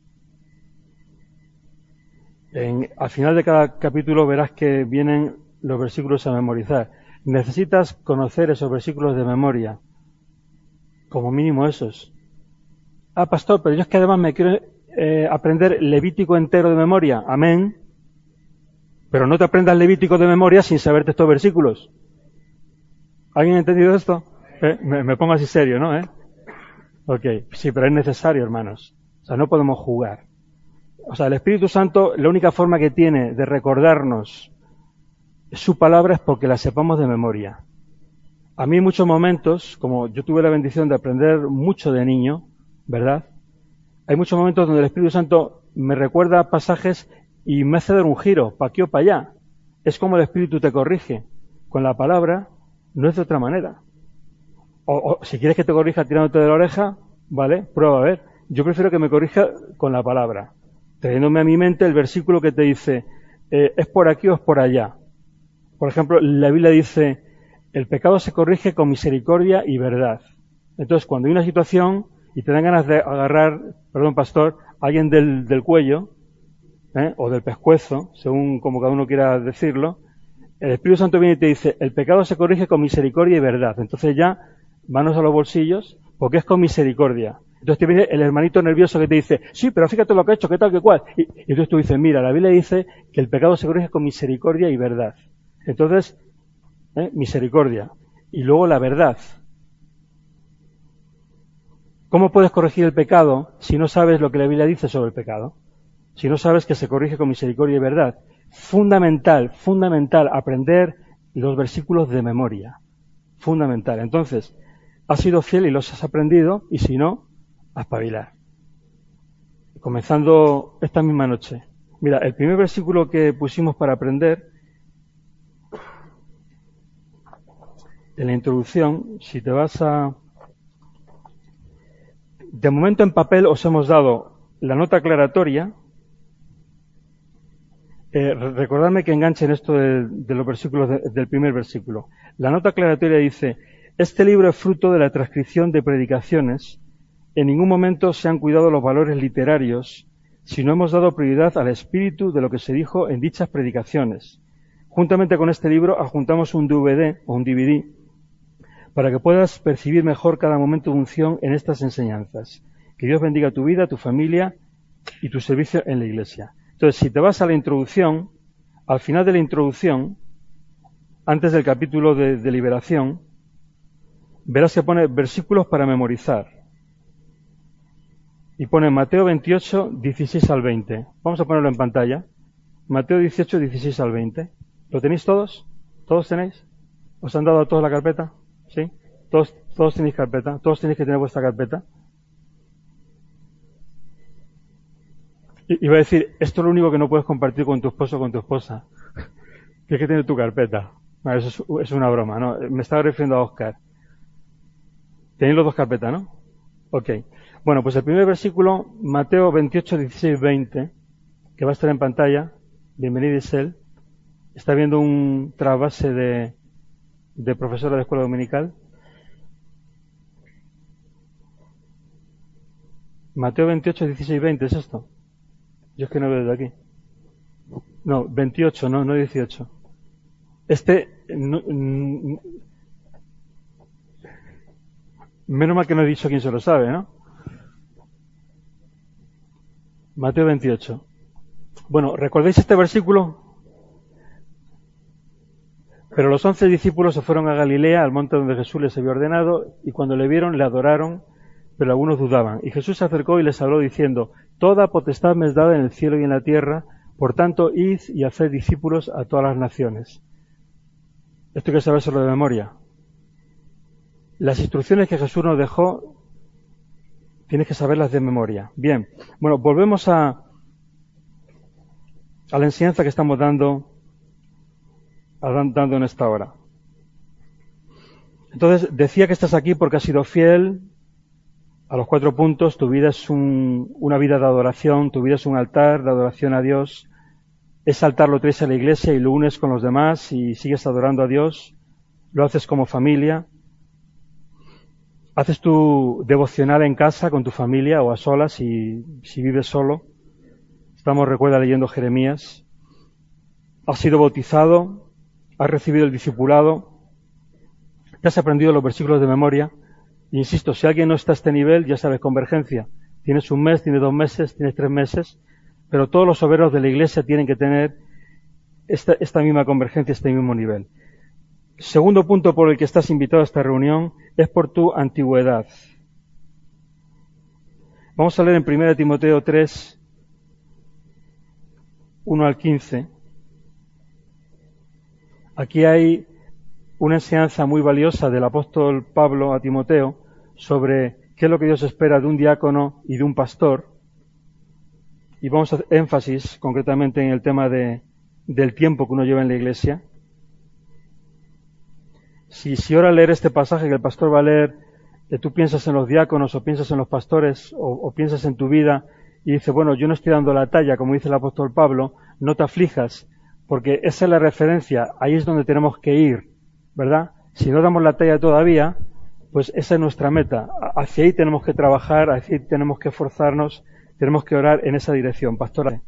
En, al final de cada capítulo verás que vienen los versículos a memorizar. Necesitas conocer esos versículos de memoria. Como mínimo esos. Ah, pastor, pero yo es que además me quiero eh, aprender Levítico entero de memoria. Amén. Pero no te aprendas Levítico de memoria sin saberte estos versículos. ¿Alguien ha entendido esto? Eh, me, me pongo así serio, ¿no? ¿Eh? Ok, sí, pero es necesario, hermanos. O sea, no podemos jugar. O sea, el Espíritu Santo, la única forma que tiene de recordarnos su palabra es porque la sepamos de memoria. A mí en muchos momentos, como yo tuve la bendición de aprender mucho de niño, ¿verdad? Hay muchos momentos donde el Espíritu Santo me recuerda pasajes y me hace dar un giro, para aquí o para allá. Es como el Espíritu te corrige. Con la palabra no es de otra manera. O, o si quieres que te corrija tirándote de la oreja, ¿vale? Prueba a ver. Yo prefiero que me corrija con la palabra, trayéndome a mi mente el versículo que te dice, eh, ¿es por aquí o es por allá? Por ejemplo, la Biblia dice, el pecado se corrige con misericordia y verdad. Entonces, cuando hay una situación y te dan ganas de agarrar, perdón, pastor, a alguien del, del cuello, ¿eh? o del pescuezo, según como cada uno quiera decirlo, el Espíritu Santo viene y te dice, el pecado se corrige con misericordia y verdad. Entonces ya, manos a los bolsillos, porque es con misericordia. Entonces te viene el hermanito nervioso que te dice, sí, pero fíjate lo que ha hecho, qué tal, qué cual. Y, y entonces tú dices, mira, la Biblia dice que el pecado se corrige con misericordia y verdad. Entonces, ¿eh? misericordia. Y luego la verdad. ¿Cómo puedes corregir el pecado si no sabes lo que la Biblia dice sobre el pecado? Si no sabes que se corrige con misericordia y verdad. Fundamental, fundamental aprender los versículos de memoria. Fundamental. Entonces, has sido fiel y los has aprendido, y si no, a espabilar. Comenzando esta misma noche. Mira, el primer versículo que pusimos para aprender, en la introducción, si te vas a... De momento en papel os hemos dado la nota aclaratoria. Eh, recordadme que enganchen esto de, de los versículos de, del primer versículo. La nota aclaratoria dice, este libro es fruto de la transcripción de predicaciones. En ningún momento se han cuidado los valores literarios, sino hemos dado prioridad al espíritu de lo que se dijo en dichas predicaciones. Juntamente con este libro adjuntamos un D V D o un D V D para que puedas percibir mejor cada momento de unción en estas enseñanzas. Que Dios bendiga tu vida, tu familia y tu servicio en la iglesia. Entonces, si te vas a la introducción, al final de la introducción, antes del capítulo de, de liberación, verás que pone versículos para memorizar. Y pone Mateo veintiocho, dieciséis al veinte. Vamos a ponerlo en pantalla. Mateo dieciocho, dieciséis al veinte. ¿Lo tenéis todos? ¿Todos tenéis? ¿Os han dado a todos la carpeta? ¿Sí? ¿Todos, todos tenéis carpeta? ¿Todos tenéis que tener vuestra carpeta? Y iba a decir, esto es lo único que no puedes compartir con tu esposo o con tu esposa. Tienes que tener tu carpeta. Bueno, eso es, es una broma, ¿no? Me estaba refiriendo a Oscar. Tenéis los dos carpetas, ¿no? Ok. Bueno, pues el primer versículo, Mateo veintiocho, dieciséis, veinte, que va a estar en pantalla. Bienvenido, Isel. Está viendo un trasvase de, de profesora de escuela dominical. Mateo veintiocho, dieciséis y veinte, ¿es esto? Yo es que no veo desde aquí. No, veintiocho, no, no dieciocho. Este, no, mm, menos mal que no he dicho quién se lo sabe, ¿no? Mateo veintiocho. Bueno, ¿recordáis este versículo? Pero los once discípulos se fueron a Galilea, al monte donde Jesús les había ordenado, y cuando le vieron le adoraron, pero algunos dudaban. Y Jesús se acercó y les habló diciendo: Toda potestad me es dada en el cielo y en la tierra, por tanto, id y haced discípulos a todas las naciones. Esto hay que sabérselo de memoria. Las instrucciones que Jesús nos dejó, tienes que saberlas de memoria. Bien, bueno, volvemos a, a la enseñanza que estamos dando, a, dando en esta hora. Entonces, decía que estás aquí porque has sido fiel a los cuatro puntos. Tu vida es un, una vida de adoración, tu vida es un altar de adoración a Dios. Ese altar lo traes a la iglesia y lo unes con los demás y sigues adorando a Dios. Lo haces como familia. Haces tu devocional en casa con tu familia o a solas si, si vives solo. Estamos, recuerda, leyendo Jeremías. Has sido bautizado, has recibido el discipulado, te has aprendido los versículos de memoria. Y insisto, si alguien no está a este nivel, ya sabes, convergencia. Tienes un mes, tienes dos meses, tienes tres meses, pero todos los obreros de la iglesia tienen que tener esta, esta misma convergencia, este mismo nivel. Segundo punto por el que estás invitado a esta reunión es por tu antigüedad. Vamos a leer en primera Timoteo tres, uno al quince. Aquí hay una enseñanza muy valiosa del apóstol Pablo a Timoteo sobre qué es lo que Dios espera de un diácono y de un pastor. Y vamos a hacer énfasis concretamente en el tema de, del tiempo que uno lleva en la iglesia. Si, si ahora leer este pasaje que el pastor va a leer, que tú piensas en los diáconos o piensas en los pastores o, o piensas en tu vida y dices, bueno, yo no estoy dando la talla, como dice el apóstol Pablo, no te aflijas, porque esa es la referencia, ahí es donde tenemos que ir, ¿verdad? Si no damos la talla todavía, pues esa es nuestra meta. Hacia ahí tenemos que trabajar, hacia ahí tenemos que esforzarnos, tenemos que orar en esa dirección. Pastora.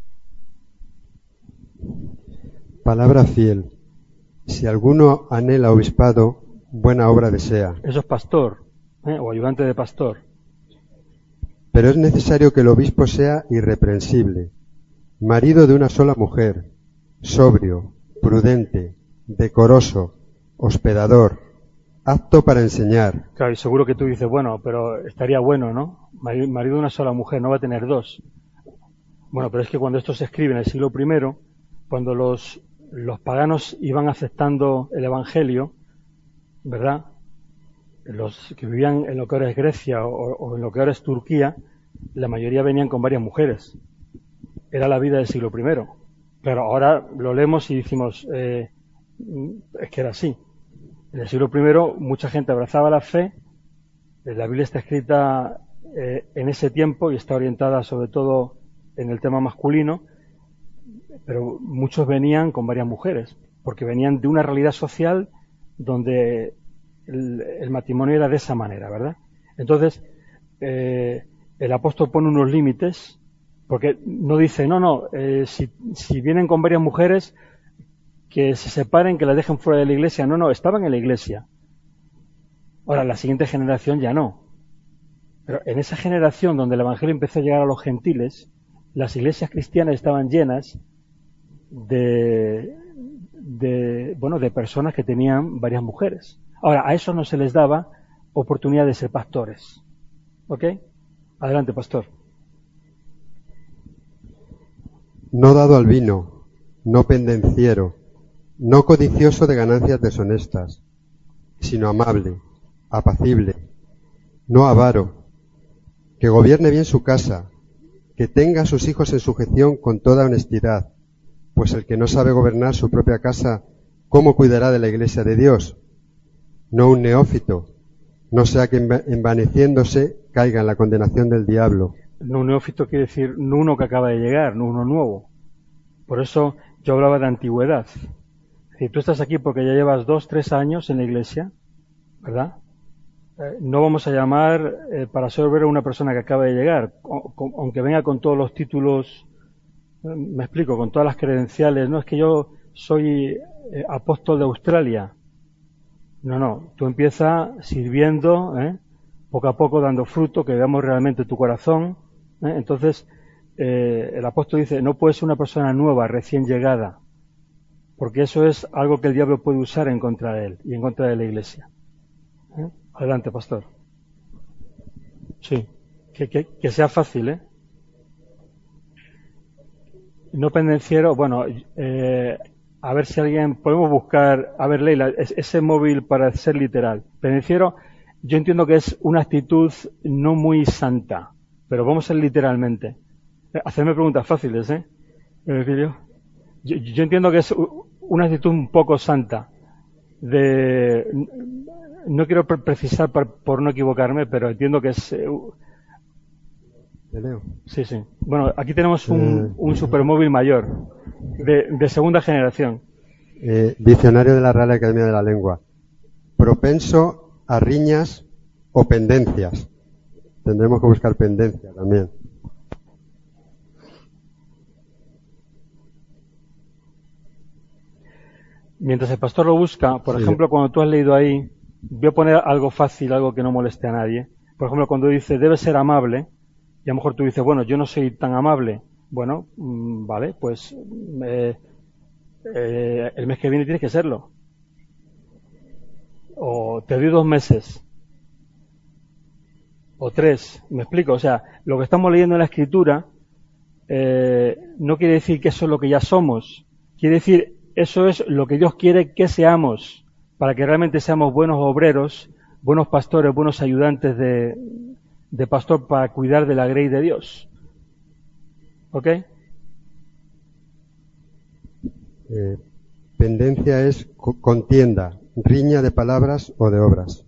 Palabra fiel. Si alguno anhela obispado, buena obra desea. Eso es pastor, ¿eh? O ayudante de pastor. Pero es necesario que el obispo sea irreprensible, marido de una sola mujer, sobrio, prudente, decoroso, hospedador, apto para enseñar. Claro, y seguro que tú dices, bueno, pero estaría bueno, ¿no? Marido de una sola mujer, no va a tener dos. Bueno, pero es que cuando esto se escribe en el siglo primero, cuando los, los paganos iban aceptando el Evangelio, ¿verdad? Los que vivían en lo que ahora es Grecia o, o en lo que ahora es Turquía, la mayoría venían con varias mujeres. Era la vida del siglo primero. Claro, ahora lo leemos y decimos, eh, es que era así. En el siglo primero mucha gente abrazaba la fe, la Biblia está escrita eh, en ese tiempo y está orientada sobre todo en el tema masculino, pero muchos venían con varias mujeres, porque venían de una realidad social donde el, el matrimonio era de esa manera, ¿verdad? Entonces, eh, el apóstol pone unos límites, porque no dice, no, no, eh, si, si vienen con varias mujeres, que se separen, que las dejen fuera de la iglesia. No, no, estaban en la iglesia. Ahora, la siguiente generación ya no. Pero en esa generación donde el Evangelio empezó a llegar a los gentiles, las iglesias cristianas estaban llenas de, de, bueno, de personas que tenían varias mujeres. Ahora, a eso no se les daba oportunidad de ser pastores. ¿Ok? Adelante, pastor. No dado al vino, no pendenciero, no codicioso de ganancias deshonestas, sino amable, apacible, no avaro, que gobierne bien su casa, que tenga a sus hijos en sujeción con toda honestidad, pues el que no sabe gobernar su propia casa, ¿cómo cuidará de la iglesia de Dios? No un neófito, no sea que envaneciéndose caiga en la condenación del diablo. No un neófito quiere decir no uno que acaba de llegar, no uno nuevo. Por eso yo hablaba de antigüedad. Si tú estás aquí porque ya llevas dos, tres años en la iglesia, ¿verdad? Eh, no vamos a llamar eh, para ser obrero a una persona que acaba de llegar, o, con, aunque venga con todos los títulos, eh, me explico, con todas las credenciales. No es que yo soy eh, apóstol de Australia. No, no, tú empiezas sirviendo, ¿eh? poco a poco dando fruto, que veamos realmente tu corazón. ¿eh? Entonces, eh, el apóstol dice, no puedes ser una persona nueva, recién llegada, porque eso es algo que el diablo puede usar en contra de él y en contra de la iglesia. ¿eh? Adelante, pastor. Sí, que, que, que sea fácil, ¿eh? No pendenciero, bueno, eh, a ver si alguien, podemos buscar, a ver Leila, ese móvil para ser literal. Pendenciero, yo entiendo que es una actitud no muy santa, pero vamos a ser literalmente. Hacerme preguntas fáciles, ¿eh? Yo, yo entiendo que es una actitud un poco santa. De, no quiero precisar por, por no equivocarme, pero entiendo que es... ¿Te leo? Sí, sí. Bueno, aquí tenemos un, un supermóvil mayor, de, de segunda generación. Eh, diccionario de la Real Academia de la Lengua. Propenso a riñas o pendencias. Tendremos que buscar pendencia también. Mientras el pastor lo busca, por sí. ejemplo, cuando tú has leído ahí, voy a poner algo fácil, algo que no moleste a nadie. Por ejemplo, cuando dice, debe ser amable, y a lo mejor tú dices, bueno, yo no soy tan amable. Bueno, mmm, vale, pues eh, eh, el mes que viene tienes que serlo. O te doy dos meses. O tres. Me explico. O sea, lo que estamos leyendo en la Escritura eh, no quiere decir que eso es lo que ya somos. Quiere decir, eso es lo que Dios quiere que seamos, para que realmente seamos buenos obreros, buenos pastores, buenos ayudantes de... de pastor para cuidar de la grey de Dios. ¿Ok? Eh, pendencia es contienda, riña de palabras o de obras.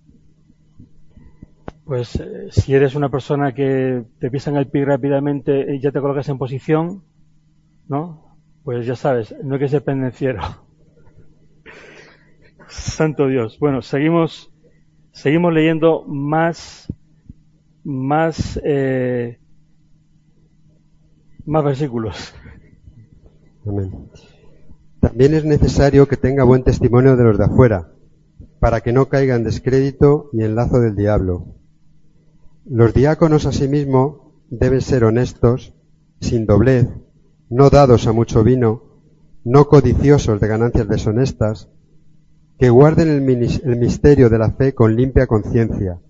Pues eh, si eres una persona que te pisan el pie rápidamente y ya te colocas en posición, ¿no? Pues ya sabes, no hay que ser pendenciero. Santo Dios. Bueno, seguimos, seguimos leyendo más más eh, más versículos. Amén. También es necesario que tenga buen testimonio de los de afuera, para que no caiga en descrédito y en lazo del diablo. Los diáconos asimismo deben ser honestos, sin doblez, no dados a mucho vino, no codiciosos de ganancias deshonestas, que guarden el, el misterio de la fe con limpia conciencia.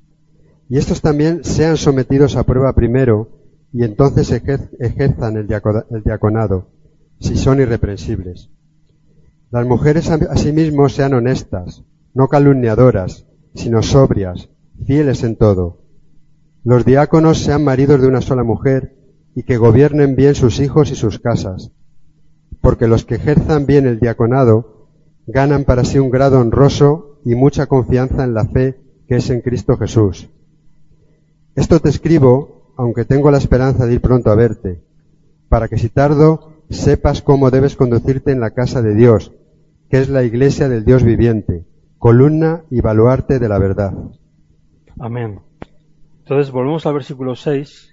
Y estos también sean sometidos a prueba primero, y entonces ejerzan el diaconado, si son irreprensibles. Las mujeres asimismo sean honestas, no calumniadoras, sino sobrias, fieles en todo. Los diáconos sean maridos de una sola mujer, y que gobiernen bien sus hijos y sus casas, porque los que ejerzan bien el diaconado ganan para sí un grado honroso y mucha confianza en la fe que es en Cristo Jesús. Esto te escribo, aunque tengo la esperanza de ir pronto a verte, para que si tardo sepas cómo debes conducirte en la casa de Dios, que es la iglesia del Dios viviente, columna y baluarte de la verdad. Amén. Entonces volvemos al versículo seis.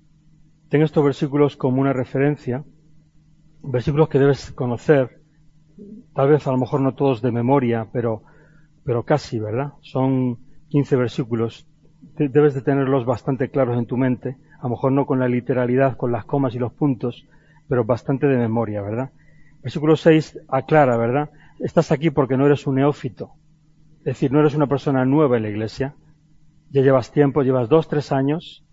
Ten estos versículos como una referencia, versículos que debes conocer, tal vez a lo mejor no todos de memoria, pero, pero casi, ¿verdad? Son quince versículos. Debes de tenerlos bastante claros en tu mente, a lo mejor no con la literalidad, con las comas y los puntos, pero bastante de memoria, ¿verdad? Versículo seis aclara, ¿verdad? Estás aquí porque no eres un neófito, es decir, no eres una persona nueva en la iglesia, ya llevas tiempo, llevas dos, tres años,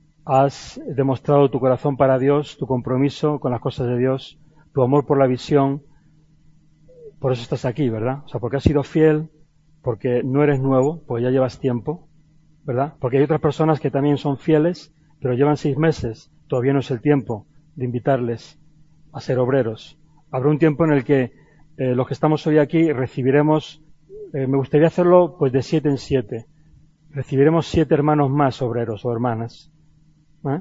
has demostrado tu corazón para Dios, tu compromiso con las cosas de Dios, tu amor por la visión, por eso estás aquí, ¿verdad? O sea, porque has sido fiel, porque no eres nuevo, porque ya llevas tiempo, ¿verdad? Porque hay otras personas que también son fieles, pero llevan seis meses, todavía no es el tiempo de invitarles a ser obreros. Habrá un tiempo en el que eh, los que estamos hoy aquí recibiremos, eh, me gustaría hacerlo pues de siete en siete, recibiremos siete hermanos más obreros o hermanas, ¿eh?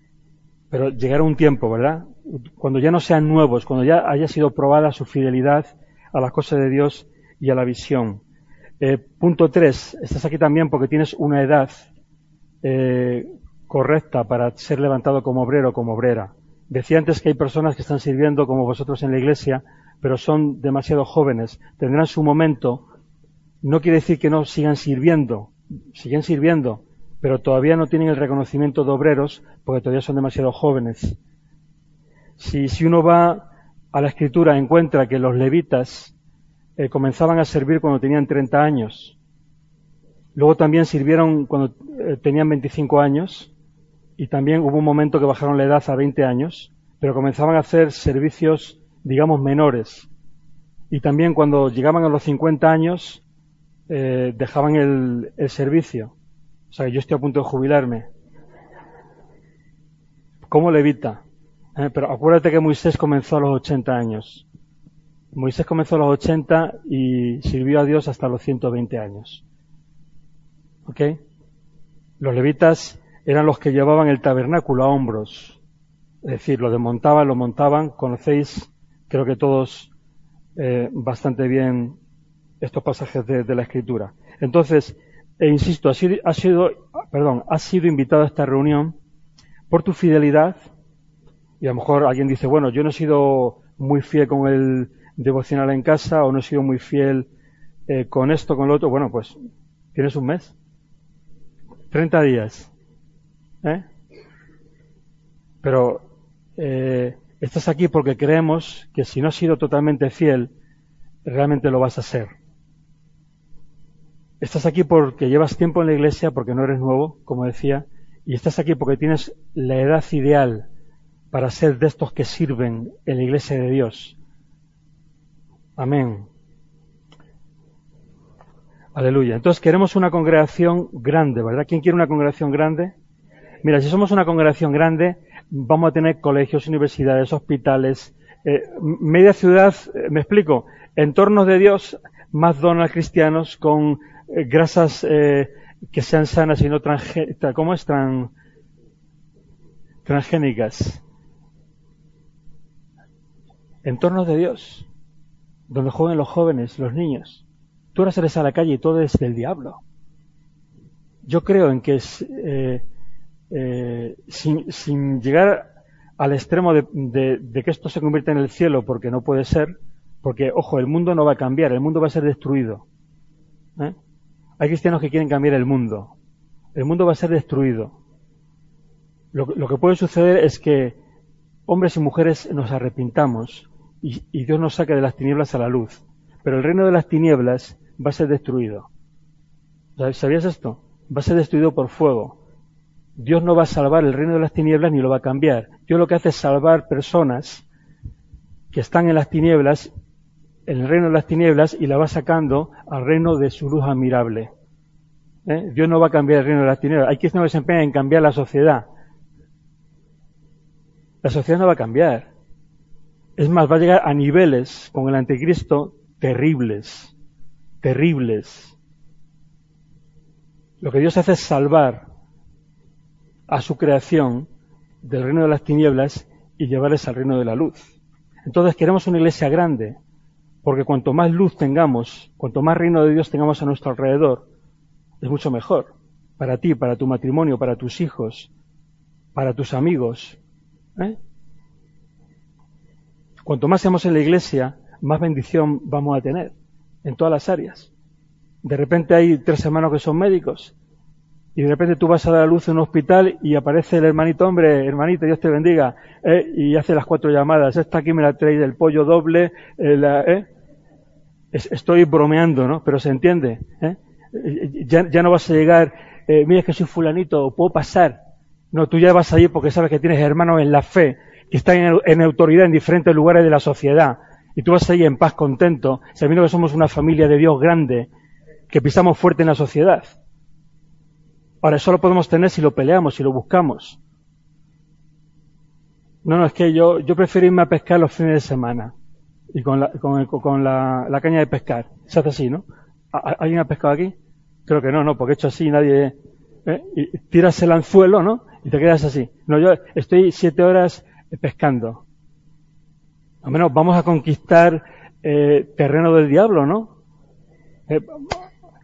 Pero llegará un tiempo, ¿verdad? Cuando ya no sean nuevos, cuando ya haya sido probada su fidelidad a las cosas de Dios y a la visión. Eh, punto tres, estás aquí también porque tienes una edad eh, correcta para ser levantado como obrero o como obrera. Decía antes que hay personas que están sirviendo como vosotros en la iglesia, pero son demasiado jóvenes. Tendrán su momento. No quiere decir que no sigan sirviendo. Siguen sirviendo, pero todavía no tienen el reconocimiento de obreros porque todavía son demasiado jóvenes. Si, si uno va a la Escritura, encuentra que los levitas eh, comenzaban a servir cuando tenían treinta años. Luego también sirvieron cuando eh, tenían veinticinco años. Y también hubo un momento que bajaron la edad a veinte años, pero comenzaban a hacer servicios, digamos, menores. Y también cuando llegaban a los cincuenta años, eh, dejaban el, el servicio. O sea, yo estoy a punto de jubilarme. Como levita. Eh, pero acuérdate que Moisés comenzó a los ochenta años. Moisés comenzó a los ochenta y sirvió a Dios hasta los ciento veinte años. ¿Ok? Los levitas eran los que llevaban el tabernáculo a hombros. Es decir, lo desmontaban, lo montaban. Conocéis, creo que todos, eh, bastante bien estos pasajes de, de la Escritura. Entonces, e insisto, has sido, has sido, perdón, has sido invitado a esta reunión por tu fidelidad. Y a lo mejor alguien dice, bueno, yo no he sido muy fiel con el devocional en casa, o no he sido muy fiel eh, con esto, con lo otro. Bueno, pues, tienes un mes. treinta días. ¿Eh? Pero eh, estás aquí porque creemos que si no has sido totalmente fiel, realmente lo vas a ser. Estás aquí porque llevas tiempo en la iglesia, porque no eres nuevo, como decía, y estás aquí porque tienes la edad ideal para ser de estos que sirven en la iglesia de Dios. Amén. Aleluya. Entonces queremos una congregación grande, ¿verdad? ¿Quién quiere una congregación grande? Mira, si somos una congregación grande, vamos a tener colegios, universidades, hospitales, eh, media ciudad, eh, me explico, entornos de Dios, más donas cristianos con eh, grasas eh, que sean sanas y no transgé ¿cómo es? Tran transgénicas. Entornos de Dios, donde jueguen los jóvenes, los niños. Tú ahora sales a la calle y todo es del diablo. Yo creo en que es... Eh, Eh, sin, sin llegar al extremo de, de, de que esto se convierta en el cielo, porque no puede ser, porque, ojo, el mundo no va a cambiar, el mundo va a ser destruido. ¿Eh? Hay cristianos que quieren cambiar el mundo. El mundo va a ser destruido. Lo, lo que puede suceder es que hombres y mujeres nos arrepintamos y, y Dios nos saque de las tinieblas a la luz. Pero el reino de las tinieblas va a ser destruido. ¿Sabías esto? Va a ser destruido por fuego. Dios no va a salvar el reino de las tinieblas ni lo va a cambiar. Dios lo que hace es salvar personas que están en las tinieblas, en el reino de las tinieblas, y la va sacando al reino de su luz admirable. ¿Eh? Dios no va a cambiar el reino de las tinieblas. Hay cristianos que se empeñan en cambiar la sociedad. La sociedad no va a cambiar. Es más, va a llegar a niveles con el anticristo terribles. Terribles. Lo que Dios hace es salvar a su creación del reino de las tinieblas y llevarles al reino de la luz. Entonces queremos una iglesia grande, porque cuanto más luz tengamos, cuanto más reino de Dios tengamos a nuestro alrededor, es mucho mejor. Para ti, para tu matrimonio, para tus hijos, para tus amigos. ¿Eh? Cuanto más seamos en la iglesia, más bendición vamos a tener en todas las áreas. De repente hay tres hermanos que son médicos, y de repente tú vas a dar a luz en un hospital y aparece el hermanito, hombre, hermanita, Dios te bendiga, ¿eh? Y hace las cuatro llamadas. Esta aquí me la trae del pollo doble, eh, la, ¿eh? Es, estoy bromeando, ¿no? Pero se entiende, ¿eh? Ya, ya no vas a llegar, eh, mira que soy fulanito, puedo pasar. No, tú ya vas allí porque sabes que tienes hermanos en la fe, que están en, en autoridad en diferentes lugares de la sociedad. Y tú vas allí en paz, contento, sabiendo que somos una familia de Dios grande, que pisamos fuerte en la sociedad. Ahora, eso lo podemos tener si lo peleamos, si lo buscamos. No, no, es que yo, yo prefiero irme a pescar los fines de semana. Y con la, con, el, con la, la caña de pescar. Se hace así, ¿no? ¿Alguien ha pescado aquí? Creo que no, no, porque hecho así nadie... ¿eh? Y tiras el anzuelo, ¿no? Y te quedas así. No, yo estoy siete horas pescando. Al menos vamos a conquistar eh, terreno del diablo, ¿no? Eh,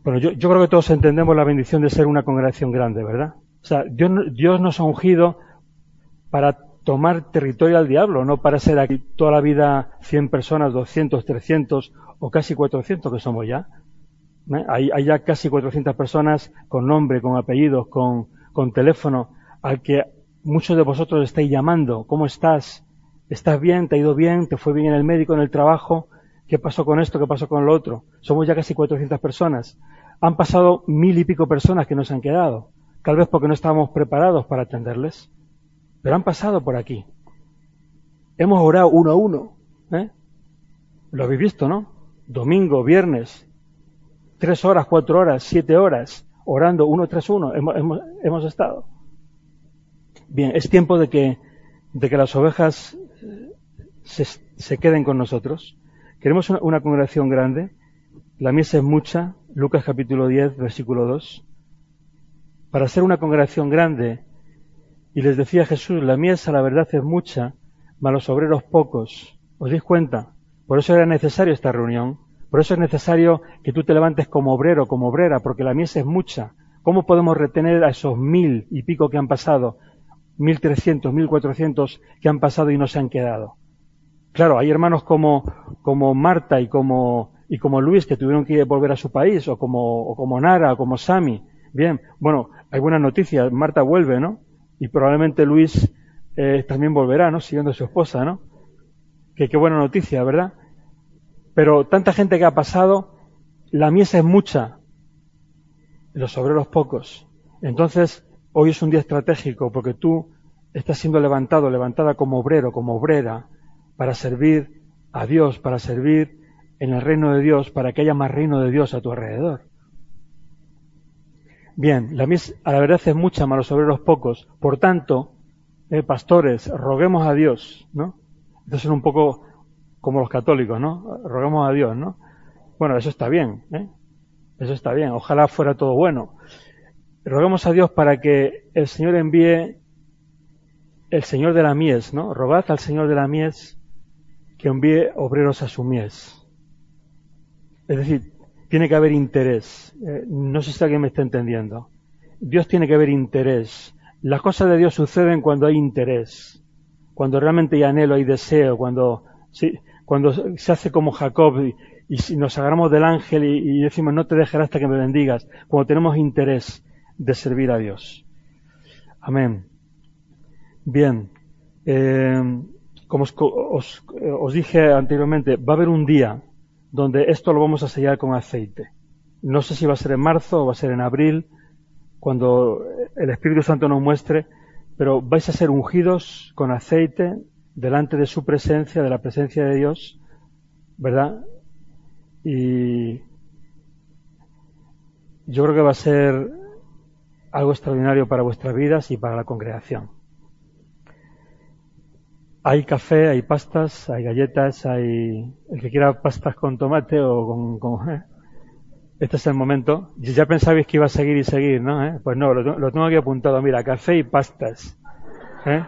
Bueno, yo, yo creo que todos entendemos la bendición de ser una congregación grande, ¿verdad? O sea, Dios, Dios nos ha ungido para tomar territorio al diablo, no para ser aquí toda la vida cien personas, doscientos, trescientos o casi cuatrocientos que somos ya. ¿Eh? Hay, hay ya casi cuatrocientas personas con nombre, con apellidos, con, con teléfono, al que muchos de vosotros estáis llamando. ¿Cómo estás? ¿Estás bien? ¿Te ha ido bien? ¿Te fue bien en el médico, en el trabajo? ¿Qué pasó con esto? ¿Qué pasó con lo otro? Somos ya casi cuatrocientas personas. Han pasado mil y pico personas que nos han quedado, tal vez porque no estábamos preparados para atenderles, pero han pasado por aquí. Hemos orado uno a uno, ¿eh? Lo habéis visto, ¿no? Domingo, viernes, tres horas, cuatro horas, siete horas, orando uno tras uno, hemos, hemos, hemos estado. Bien, es tiempo de que, de que las ovejas se, se queden con nosotros. Queremos una, una congregación grande. La mies es mucha, Lucas capítulo diez, versículo dos. Para ser una congregación grande, y les decía Jesús, la mies a la verdad es mucha, mas los obreros pocos. ¿Os dais cuenta? Por eso era necesario esta reunión. Por eso es necesario que tú te levantes como obrero, como obrera, porque la mies es mucha. ¿Cómo podemos retener a esos mil y pico que han pasado? Mil trescientos, mil cuatrocientos que han pasado y no se han quedado. Claro, hay hermanos como, como Marta y como, y como Luis que tuvieron que volver a su país, o como, o como Nara, o como Sami. Bien, bueno, hay buenas noticias. Marta vuelve, ¿no? Y probablemente Luis eh, también volverá, ¿no? Siguiendo a su esposa, ¿no? Que qué buena noticia, ¿verdad? Pero tanta gente que ha pasado, la mies es mucha, los obreros pocos. Entonces, hoy es un día estratégico porque tú estás siendo levantado, levantada como obrero, como obrera, para servir a Dios, para servir en el reino de Dios, para que haya más reino de Dios a tu alrededor. Bien, la mies a la verdad es mucha, mas los obreros pocos. Por tanto, eh, pastores, roguemos a Dios, ¿no? Estos son un poco como los católicos, ¿no? Roguemos a Dios, ¿no? Bueno, eso está bien, ¿eh? Eso está bien. Ojalá fuera todo bueno. Roguemos a Dios para que el Señor envíe el Señor de la mies, ¿no? Rogad al Señor de la mies que envíe obreros a su mies. Es decir, tiene que haber interés. Eh, no sé si alguien me está entendiendo. Dios tiene que haber interés. Las cosas de Dios suceden cuando hay interés, cuando realmente hay anhelo, hay deseo, cuando, sí, cuando se hace como Jacob y, y si nos agarramos del ángel y, y decimos no te dejaré hasta que me bendigas, cuando tenemos interés de servir a Dios. Amén. Bien, eh, como os, os, os dije anteriormente, va a haber un día donde esto lo vamos a sellar con aceite. No sé si va a ser en marzo o va a ser en abril, cuando el Espíritu Santo nos muestre, pero vais a ser ungidos con aceite delante de su presencia, de la presencia de Dios, ¿verdad? Y yo creo que va a ser algo extraordinario para vuestras vidas y para la congregación. Hay café, hay pastas, hay galletas, hay el que quiera pastas con tomate o con... con ¿eh? Este es el momento. Ya pensabais que iba a seguir y seguir, ¿no? ¿Eh? Pues no, lo, lo tengo aquí apuntado. Mira, café y pastas. ¿Eh?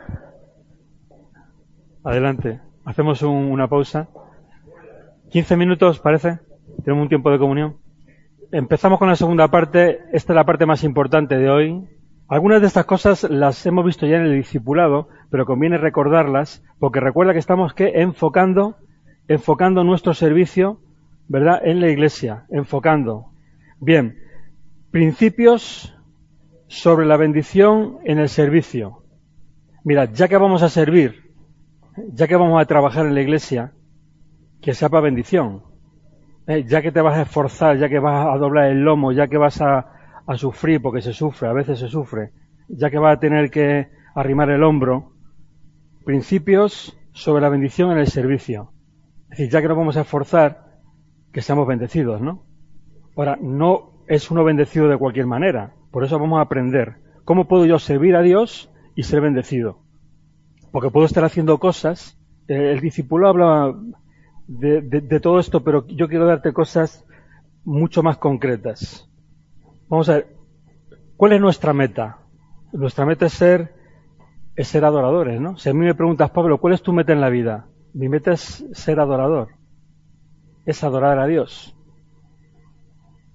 Adelante. Hacemos un, una pausa. quince minutos, ¿parece? Tenemos un tiempo de comunión. Empezamos con la segunda parte. Esta es la parte más importante de hoy. Algunas de estas cosas las hemos visto ya en el discipulado, pero conviene recordarlas, porque recuerda que estamos ¿qué? enfocando, enfocando nuestro servicio, ¿verdad?, en la iglesia, enfocando. Bien, principios sobre la bendición en el servicio. Mirad, ya que vamos a servir, ya que vamos a trabajar en la iglesia, que sea para bendición. Eh, ya que te vas a esforzar, ya que vas a doblar el lomo, ya que vas a a sufrir, porque se sufre, a veces se sufre, ya que va a tener que arrimar el hombro, principios sobre la bendición en el servicio. Es decir, ya que nos vamos a esforzar, que seamos bendecidos, ¿no? Ahora, no es uno bendecido de cualquier manera, por eso vamos a aprender cómo puedo yo servir a Dios y ser bendecido. Porque puedo estar haciendo cosas, eh, el discípulo habla de, de, de todo esto, pero yo quiero darte cosas mucho más concretas. Vamos a ver, ¿cuál es nuestra meta? Nuestra meta es ser, es ser adoradores, ¿no? Si a mí me preguntas, Pablo, ¿cuál es tu meta en la vida? Mi meta es ser adorador, es adorar a Dios.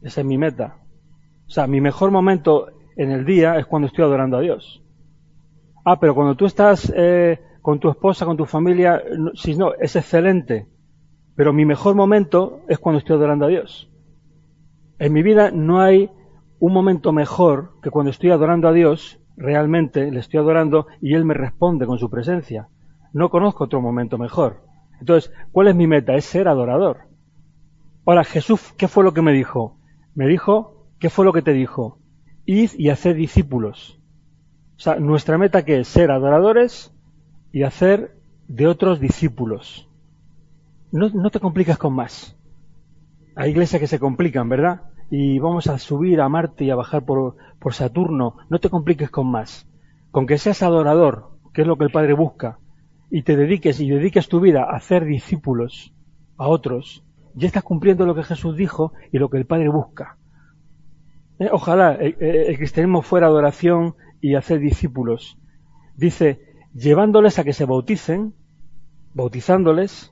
Esa es mi meta. O sea, mi mejor momento en el día es cuando estoy adorando a Dios. Ah, pero cuando tú estás eh, con tu esposa, con tu familia, si no, es excelente. Pero mi mejor momento es cuando estoy adorando a Dios. En mi vida no hay un momento mejor que cuando estoy adorando a Dios, realmente le estoy adorando y Él me responde con su presencia. No conozco otro momento mejor. Entonces, ¿cuál es mi meta? Es ser adorador. Ahora, Jesús, ¿qué fue lo que me dijo? Me dijo, ¿qué fue lo que te dijo? Id y haced discípulos. O sea, nuestra meta que es ser adoradores y hacer de otros discípulos. No, no te complicas con más. Hay iglesias que se complican, ¿verdad? Y vamos a subir a Marte y a bajar por, por Saturno. No te compliques con más. Con que seas adorador, que es lo que el Padre busca, y te dediques y dediques tu vida a hacer discípulos a otros, ya estás cumpliendo lo que Jesús dijo y lo que el Padre busca. Eh, ojalá eh, eh, el cristianismo fuera adoración y hacer discípulos. Dice, llevándoles a que se bauticen, bautizándoles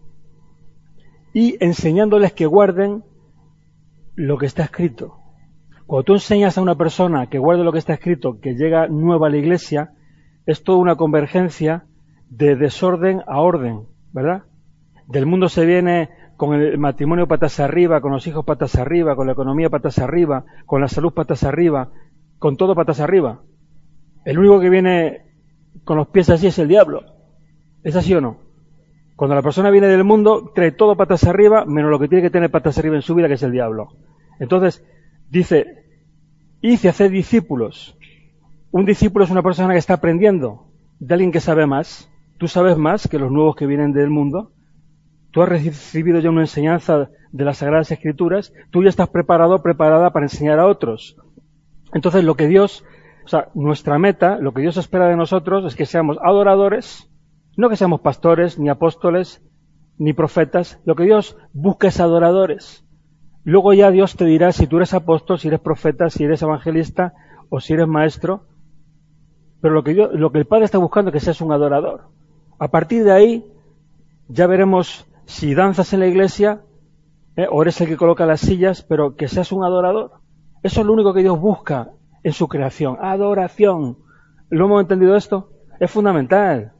y enseñándoles que guarden lo que está escrito. Cuando tú enseñas a una persona que guarde lo que está escrito, que llega nueva a la iglesia, es toda una convergencia de desorden a orden, ¿verdad? Del mundo se viene con el matrimonio patas arriba, con los hijos patas arriba, con la economía patas arriba, con la salud patas arriba, con todo patas arriba. El único que viene con los pies así es el diablo. ¿Es así o no? Cuando la persona viene del mundo, trae todo patas arriba, menos lo que tiene que tener patas arriba en su vida, que es el diablo. Entonces, dice, id y haced discípulos. Un discípulo es una persona que está aprendiendo de alguien que sabe más. Tú sabes más que los nuevos que vienen del mundo. Tú has recibido ya una enseñanza de las Sagradas Escrituras. Tú ya estás preparado, preparada para enseñar a otros. Entonces, lo que Dios, o sea, nuestra meta, lo que Dios espera de nosotros es que seamos adoradores. No que seamos pastores, ni apóstoles, ni profetas. Lo que Dios busca es adoradores. Luego ya Dios te dirá si tú eres apóstol, si eres profeta, si eres evangelista o si eres maestro. Pero lo que, Dios, lo que el Padre está buscando es que seas un adorador. A partir de ahí ya veremos si danzas en la iglesia eh, o eres el que coloca las sillas, pero que seas un adorador. Eso es lo único que Dios busca en su creación. Adoración. ¿Lo hemos entendido esto? Es fundamental.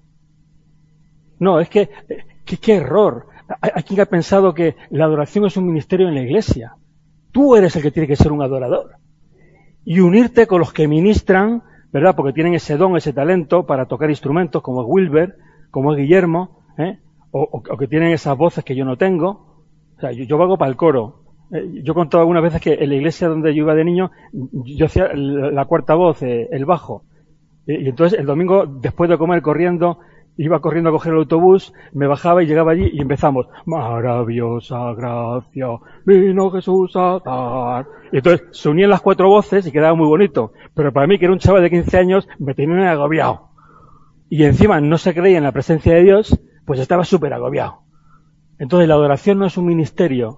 No, es que, que, qué error. Hay quien ha pensado que la adoración es un ministerio en la iglesia. Tú eres el que tiene que ser un adorador. Y unirte con los que ministran, ¿verdad? Porque tienen ese don, ese talento para tocar instrumentos, como es Wilber, como es Guillermo, ¿eh? o, o, o que tienen esas voces que yo no tengo. O sea, yo, yo valgo para el coro. Eh, yo he contado algunas veces que en la iglesia donde yo iba de niño, yo hacía la, la cuarta voz, eh, el bajo. Y, y entonces el domingo, después de comer corriendo, iba corriendo a coger el autobús, me bajaba y llegaba allí y empezamos. Maravillosa gracia, vino Jesús a dar. Y entonces se unían las cuatro voces y quedaba muy bonito. Pero para mí, que era un chaval de quince años, me tenían agobiado. Y encima no se creía en la presencia de Dios, pues estaba súper agobiado. Entonces la adoración no es un ministerio.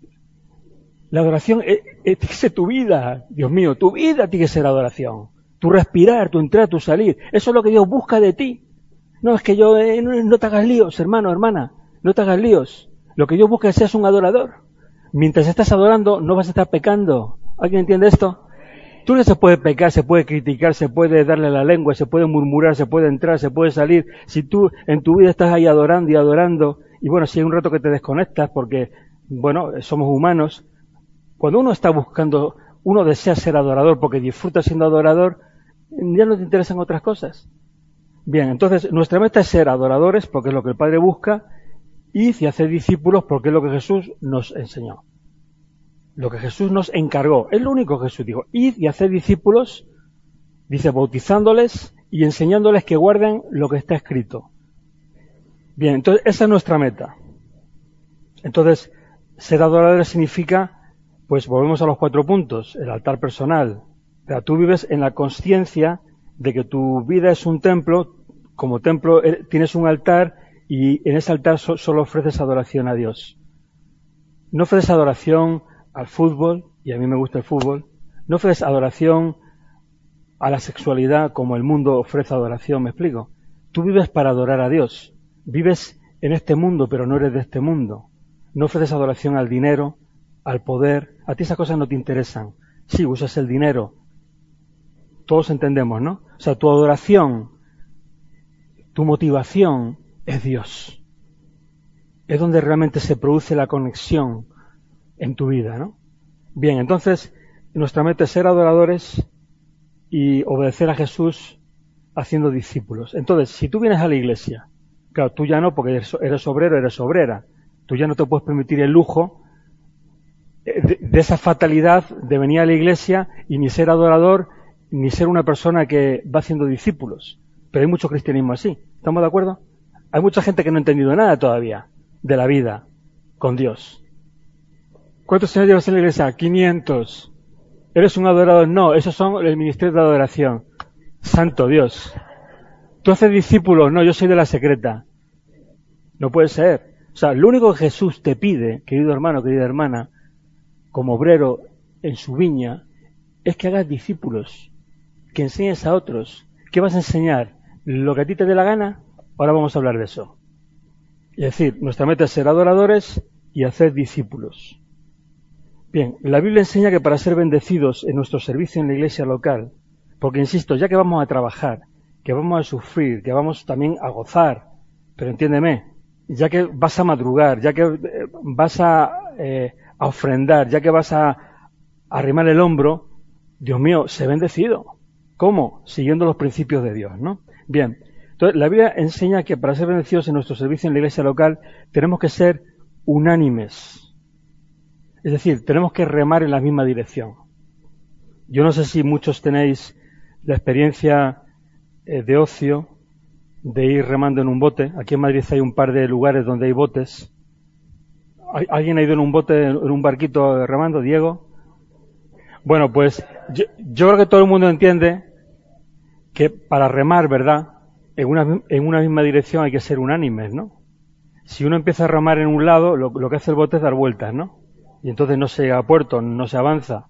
La adoración es, es, tiene que ser tu vida. Dios mío, tu vida tiene que ser adoración. Tu respirar, tu entrar, tu salir. Eso es lo que Dios busca de ti. No, es que yo, eh, no, no te hagas líos, hermano, hermana, no te hagas líos. Lo que Dios busca es que seas un adorador. Mientras estás adorando, no vas a estar pecando. ¿Alguien entiende esto? Tú no se puede pecar, se puede criticar, se puede darle la lengua, se puede murmurar, se puede entrar, se puede salir. Si tú en tu vida estás ahí adorando y adorando, y bueno, si hay un rato que te desconectas porque, bueno, somos humanos. Cuando uno está buscando, uno desea ser adorador porque disfruta siendo adorador, ya no te interesan otras cosas. Bien, entonces nuestra meta es ser adoradores porque es lo que el Padre busca, y hacer discípulos porque es lo que Jesús nos enseñó. Lo que Jesús nos encargó. Es lo único que Jesús dijo. Id y hacer discípulos, dice, bautizándoles y enseñándoles que guarden lo que está escrito. Bien, entonces esa es nuestra meta. Entonces, ser adoradores significa, pues volvemos a los cuatro puntos, el altar personal. O sea, tú vives en la consciencia de que tu vida es un templo, como templo tienes un altar y en ese altar so, solo ofreces adoración a Dios. No ofreces adoración al fútbol, y a mí me gusta el fútbol, no ofreces adoración a la sexualidad como el mundo ofrece adoración, ¿me explico? Tú vives para adorar a Dios, vives en este mundo pero no eres de este mundo. No ofreces adoración al dinero, al poder, a ti esas cosas no te interesan. Sí, usas el dinero. Todos entendemos, ¿no? O sea, tu adoración, tu motivación es Dios. Es donde realmente se produce la conexión en tu vida, ¿no? Bien, entonces, nuestra meta es ser adoradores y obedecer a Jesús haciendo discípulos. Entonces, si tú vienes a la iglesia, claro, tú ya no, porque eres, eres obrero, eres obrera, tú ya no te puedes permitir el lujo de, de esa fatalidad de venir a la iglesia y ni ser adorador, ni ser una persona que va haciendo discípulos. Pero hay mucho cristianismo así, ¿estamos de acuerdo? Hay mucha gente que no ha entendido nada todavía de la vida con Dios. ¿Cuántos años llevas en la iglesia? quinientos. ¿Eres un adorador? No, esos son el ministerio de adoración. Santo Dios. ¿Tú haces discípulos? No, yo soy de la secreta. No puede ser. O sea, lo único que Jesús te pide, querido hermano, querida hermana, como obrero en su viña, es que hagas discípulos, que enseñes a otros. ¿Qué vas a enseñar? ¿Lo que a ti te dé la gana? Ahora vamos a hablar de eso. Es decir, nuestra meta es ser adoradores y hacer discípulos. Bien, la Biblia enseña que para ser bendecidos en nuestro servicio en la iglesia local, porque insisto, ya que vamos a trabajar, que vamos a sufrir, que vamos también a gozar, pero entiéndeme, ya que vas a madrugar, ya que vas a, eh, a ofrendar, ya que vas a, a arrimar el hombro, Dios mío, sé bendecido. ¿Cómo? Siguiendo los principios de Dios, ¿no? Bien, entonces la Biblia enseña que para ser bendecidos en nuestro servicio en la iglesia local tenemos que ser unánimes. Es decir, tenemos que remar en la misma dirección. Yo no sé si muchos tenéis la experiencia eh, de ocio de ir remando en un bote. Aquí en Madrid hay un par de lugares donde hay botes. ¿Alguien ha ido en un bote, en un barquito remando, Diego? Bueno, pues yo, yo creo que todo el mundo entiende que para remar, ¿verdad?, en una, en una misma dirección hay que ser unánimes, ¿no? Si uno empieza a remar en un lado, lo, lo que hace el bote es dar vueltas, ¿no? Y entonces no se llega a puerto, no se avanza.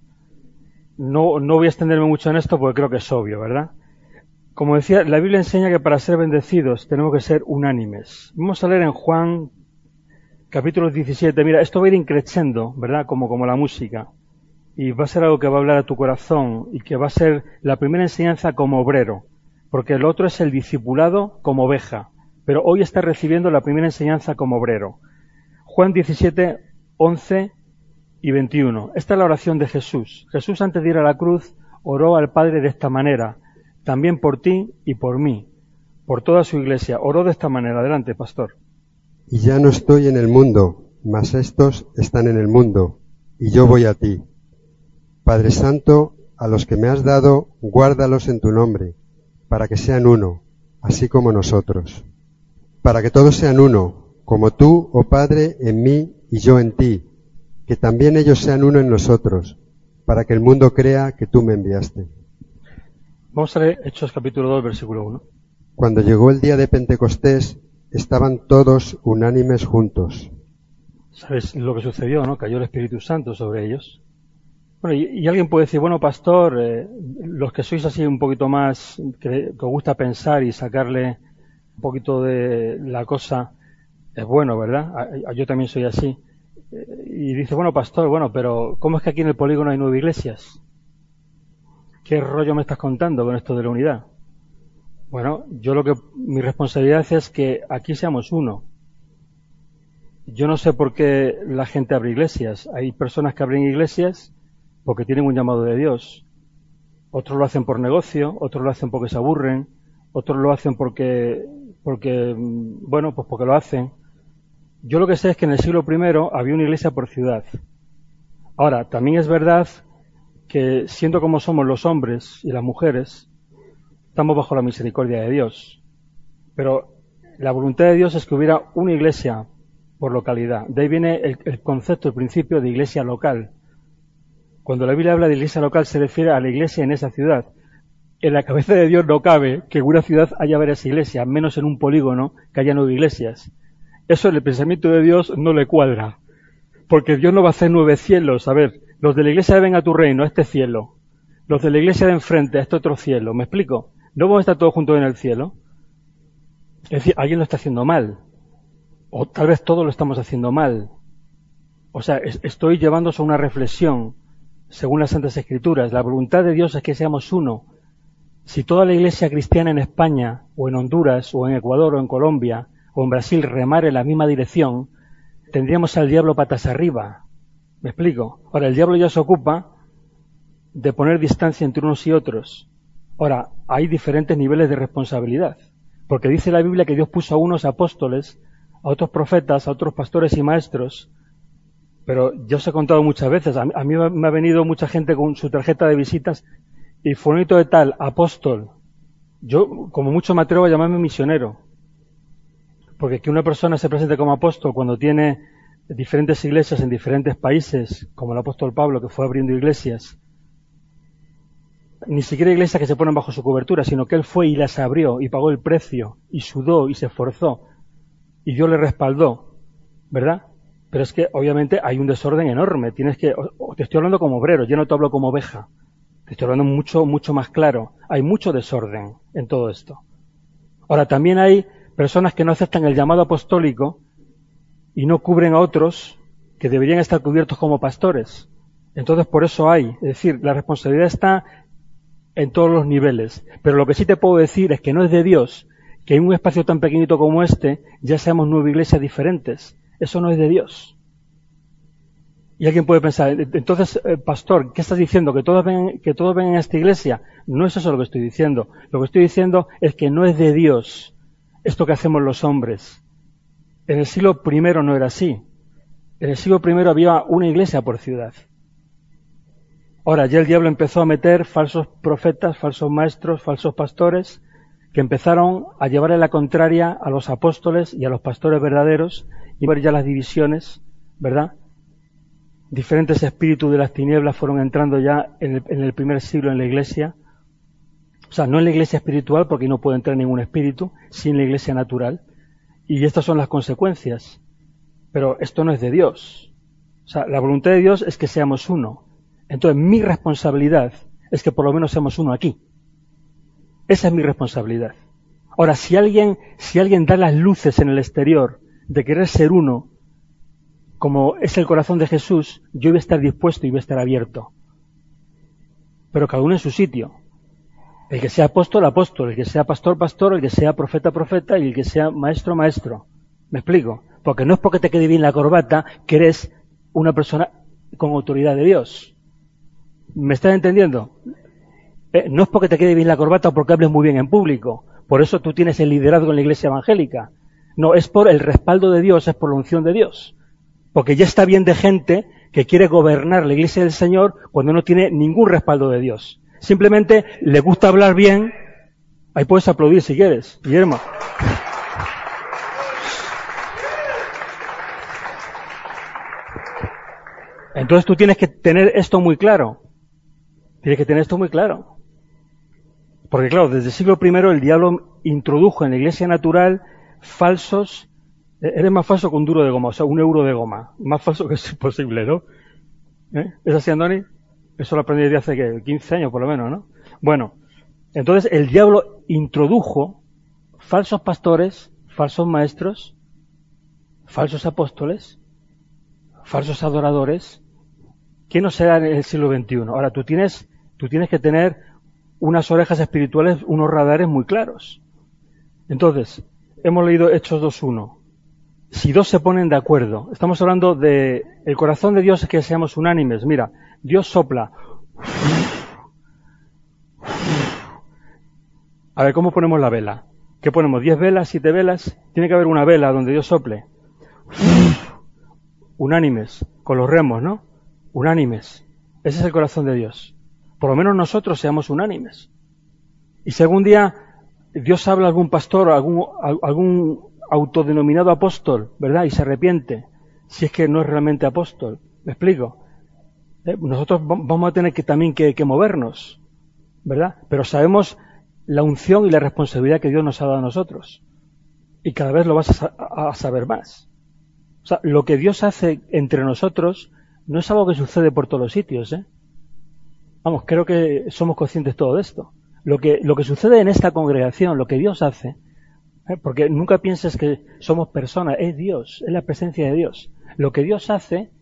No, no voy a extenderme mucho en esto porque creo que es obvio, ¿verdad? Como decía, la Biblia enseña que para ser bendecidos tenemos que ser unánimes. Vamos a leer en Juan capítulo diecisiete. Mira, esto va a ir increciendo, ¿verdad? Como, como la música. Y va a ser algo que va a hablar a tu corazón y que va a ser la primera enseñanza como obrero. Porque el otro es el discipulado como oveja. Pero hoy está recibiendo la primera enseñanza como obrero. Juan diecisiete, once y veintiuno. Esta es la oración de Jesús. Jesús, antes de ir a la cruz, oró al Padre de esta manera. También por ti y por mí. Por toda su iglesia. Oró de esta manera. Adelante, pastor. Y ya no estoy en el mundo, mas estos están en el mundo, y yo voy a ti. Padre Santo, a los que me has dado, guárdalos en tu nombre, para que sean uno, así como nosotros. Para que todos sean uno, como tú, oh Padre, en mí y yo en ti, que también ellos sean uno en nosotros, para que el mundo crea que tú me enviaste. Vamos a leer Hechos capítulo dos, versículo uno. Cuando llegó el día de Pentecostés, estaban todos unánimes juntos. ¿Sabes lo que sucedió, no? Cayó el Espíritu Santo sobre ellos. Bueno, y, y alguien puede decir, bueno, pastor, eh, los que sois así un poquito más, que, que os gusta pensar y sacarle un poquito de la cosa, es bueno, ¿verdad? Yo también soy así. Y dice, bueno, pastor, bueno, pero ¿cómo es que aquí en el polígono hay nueve iglesias? ¿Qué rollo me estás contando con esto de la unidad? Bueno, yo lo que, mi responsabilidad es que aquí seamos uno. Yo no sé por qué la gente abre iglesias. Hay personas que abren iglesias porque tienen un llamado de Dios. Otros lo hacen por negocio, otros lo hacen porque se aburren, otros lo hacen porque, porque, bueno, pues porque lo hacen. Yo lo que sé es que en el siglo primero había una iglesia por ciudad. Ahora, también es verdad que siendo como somos los hombres y las mujeres, estamos bajo la misericordia de Dios. Pero la voluntad de Dios es que hubiera una iglesia por localidad. De ahí viene el, el concepto, el principio de iglesia local. Cuando la Biblia habla de iglesia local se refiere a la iglesia en esa ciudad. En la cabeza de Dios no cabe que en una ciudad haya varias iglesias, menos en un polígono que haya nueve iglesias. Eso en el pensamiento de Dios no le cuadra. Porque Dios no va a hacer nueve cielos. A ver, los de la iglesia deben a tu reino, a este cielo. Los de la iglesia de enfrente, a este otro cielo. ¿Me explico? No vamos a estar todos juntos en el cielo. Es decir, alguien lo está haciendo mal. O tal vez todos lo estamos haciendo mal. O sea, es, estoy llevándose a una reflexión según las Santas Escrituras. La voluntad de Dios es que seamos uno. Si toda la iglesia cristiana en España, o en Honduras, o en Ecuador, o en Colombia, o en Brasil remara en la misma dirección, tendríamos al diablo patas arriba. ¿Me explico? Ahora, el diablo ya se ocupa de poner distancia entre unos y otros. Ahora, hay diferentes niveles de responsabilidad. Porque dice la Biblia que Dios puso a unos apóstoles, a otros profetas, a otros pastores y maestros. Pero yo os he contado muchas veces, a mí, a mí me ha venido mucha gente con su tarjeta de visitas y fulanito de tal, apóstol. Yo, como mucho me atrevo a llamarme misionero. Porque que una persona se presente como apóstol cuando tiene diferentes iglesias en diferentes países, como el apóstol Pablo, que fue abriendo iglesias, ni siquiera iglesias que se ponen bajo su cobertura, sino que él fue y las abrió y pagó el precio y sudó y se esforzó y Dios le respaldó, ¿verdad? Pero es que obviamente hay un desorden enorme. Tienes que, te estoy hablando como obrero, yo no te hablo como oveja. Te estoy hablando mucho, mucho más claro. Hay mucho desorden en todo esto. Ahora, también hay personas que no aceptan el llamado apostólico y no cubren a otros que deberían estar cubiertos como pastores. Entonces, por eso hay. Es decir, la responsabilidad está en todos los niveles. Pero lo que sí te puedo decir es que no es de Dios que en un espacio tan pequeñito como este ya seamos nueve iglesias diferentes. Eso no es de Dios. Y alguien puede pensar, entonces, eh, pastor, ¿qué estás diciendo? ¿Que todos ven, que todos ven en esta iglesia? No es eso lo que estoy diciendo. Lo que estoy diciendo es que no es de Dios esto que hacemos los hombres. En el siglo primero no era así. En el siglo primero había una iglesia por ciudad. Ahora, ya el diablo empezó a meter falsos profetas, falsos maestros, falsos pastores, que empezaron a llevarle la contraria a los apóstoles y a los pastores verdaderos, y ver ya las divisiones, ¿verdad? Diferentes espíritus de las tinieblas fueron entrando ya en el, en el primer siglo en la iglesia. O sea, no en la iglesia espiritual, porque no puede entrar ningún espíritu, sí en la iglesia natural. Y estas son las consecuencias. Pero esto no es de Dios. O sea, la voluntad de Dios es que seamos uno. Entonces, mi responsabilidad es que por lo menos seamos uno aquí. Esa es mi responsabilidad. Ahora, si alguien, si alguien da las luces en el exterior de querer ser uno, como es el corazón de Jesús, yo voy a estar dispuesto y voy a estar abierto. Pero cada uno en su sitio. El que sea apóstol, apóstol, el que sea pastor, pastor, el que sea profeta, profeta y el que sea maestro, maestro. ¿Me explico? Porque no es porque te quede bien la corbata que eres una persona con autoridad de Dios. ¿Me estás entendiendo? Eh, no es porque te quede bien la corbata o porque hables muy bien en público. Por eso tú tienes el liderazgo en la iglesia evangélica. No, es por el respaldo de Dios, es por la unción de Dios. Porque ya está bien de gente que quiere gobernar la iglesia del Señor cuando no tiene ningún respaldo de Dios. Simplemente le gusta hablar bien. Ahí puedes aplaudir si quieres, Guillermo. Entonces tú tienes que tener esto muy claro. Tienes que tener esto muy claro. Porque claro, desde el siglo primero el diablo introdujo en la iglesia natural falsos. Eres más falso que un duro de goma, o sea, un euro de goma. Más falso que es posible, ¿no? ¿Eh? ¿Es así, Andoni? Eso lo aprendí desde hace ¿qué? quince años, por lo menos, ¿no? Bueno, entonces el diablo introdujo falsos pastores, falsos maestros, falsos apóstoles, falsos adoradores, que no serán en el siglo veintiuno. Ahora, tú tienes, tú tienes que tener unas orejas espirituales, unos radares muy claros. Entonces, hemos leído Hechos dos uno. Si dos se ponen de acuerdo, estamos hablando de el corazón de Dios es que seamos unánimes. Mira, Dios sopla. A ver, ¿cómo ponemos la vela? ¿Qué ponemos? ¿Diez velas? ¿Siete velas? Tiene que haber una vela donde Dios sople. Unánimes, con los remos, ¿no? Unánimes. Ese es el corazón de Dios. Por lo menos nosotros seamos unánimes. Y si algún día Dios habla a algún pastor, a algún, a algún autodenominado apóstol, ¿verdad? Y se arrepiente, si es que no es realmente apóstol. ¿Me explico? ¿Eh? Nosotros vamos a tener que también que, que movernos, ¿verdad? Pero sabemos la unción y la responsabilidad que Dios nos ha dado a nosotros. Y cada vez lo vas a, a, a saber más. O sea, lo que Dios hace entre nosotros no es algo que sucede por todos los sitios, ¿eh? Vamos, creo que somos conscientes todo de esto. Lo que, lo que sucede en esta congregación, lo que Dios hace, ¿eh? Porque nunca pienses que somos personas, es Dios, es la presencia de Dios. Lo que Dios hace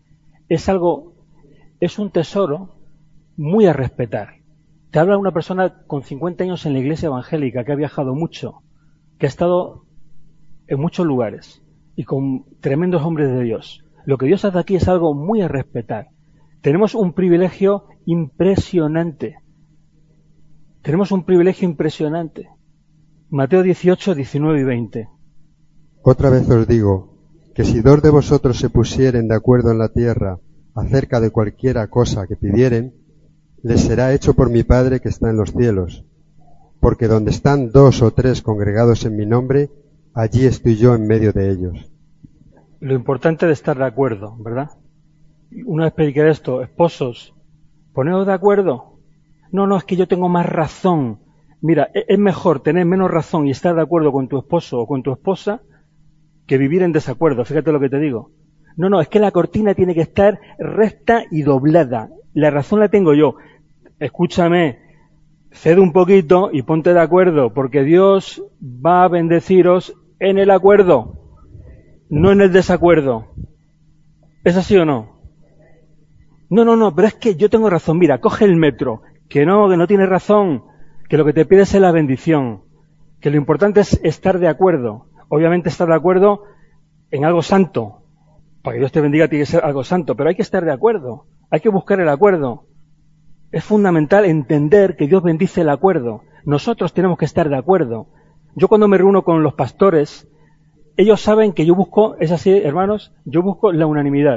es algo, es un tesoro muy a respetar. Te habla una persona con cincuenta años en la iglesia evangélica, que ha viajado mucho, que ha estado en muchos lugares y con tremendos hombres de Dios. Lo que Dios hace aquí es algo muy a respetar. Tenemos un privilegio impresionante. Tenemos un privilegio impresionante. Mateo dieciocho, diecinueve y veinte. Otra vez os digo, que si dos de vosotros se pusieren de acuerdo en la tierra acerca de cualquiera cosa que pidieren, les será hecho por mi Padre que está en los cielos. Porque donde están dos o tres congregados en mi nombre, allí estoy yo en medio de ellos. Lo importante de estar de acuerdo, ¿verdad? Una vez prediqué esto, esposos, poneos de acuerdo. No, no, es que yo tengo más razón. Mira, es mejor tener menos razón y estar de acuerdo con tu esposo o con tu esposa que vivir en desacuerdo. Fíjate lo que te digo. No, no, es que la cortina tiene que estar recta y doblada. La razón la tengo yo. Escúchame, cede un poquito y ponte de acuerdo, porque Dios va a bendeciros en el acuerdo, no en el desacuerdo. ¿Es así o no? No, no, no, pero es que yo tengo razón. Mira, coge el metro. Que no, que no tienes razón. Que lo que te pides es la bendición. Que lo importante es estar de acuerdo. Obviamente estar de acuerdo en algo santo. Para que Dios te bendiga tiene que ser algo santo, pero hay que estar de acuerdo. Hay que buscar el acuerdo. Es fundamental entender que Dios bendice el acuerdo. Nosotros tenemos que estar de acuerdo. Yo cuando me reúno con los pastores, ellos saben que yo busco, es así, hermanos, yo busco la unanimidad.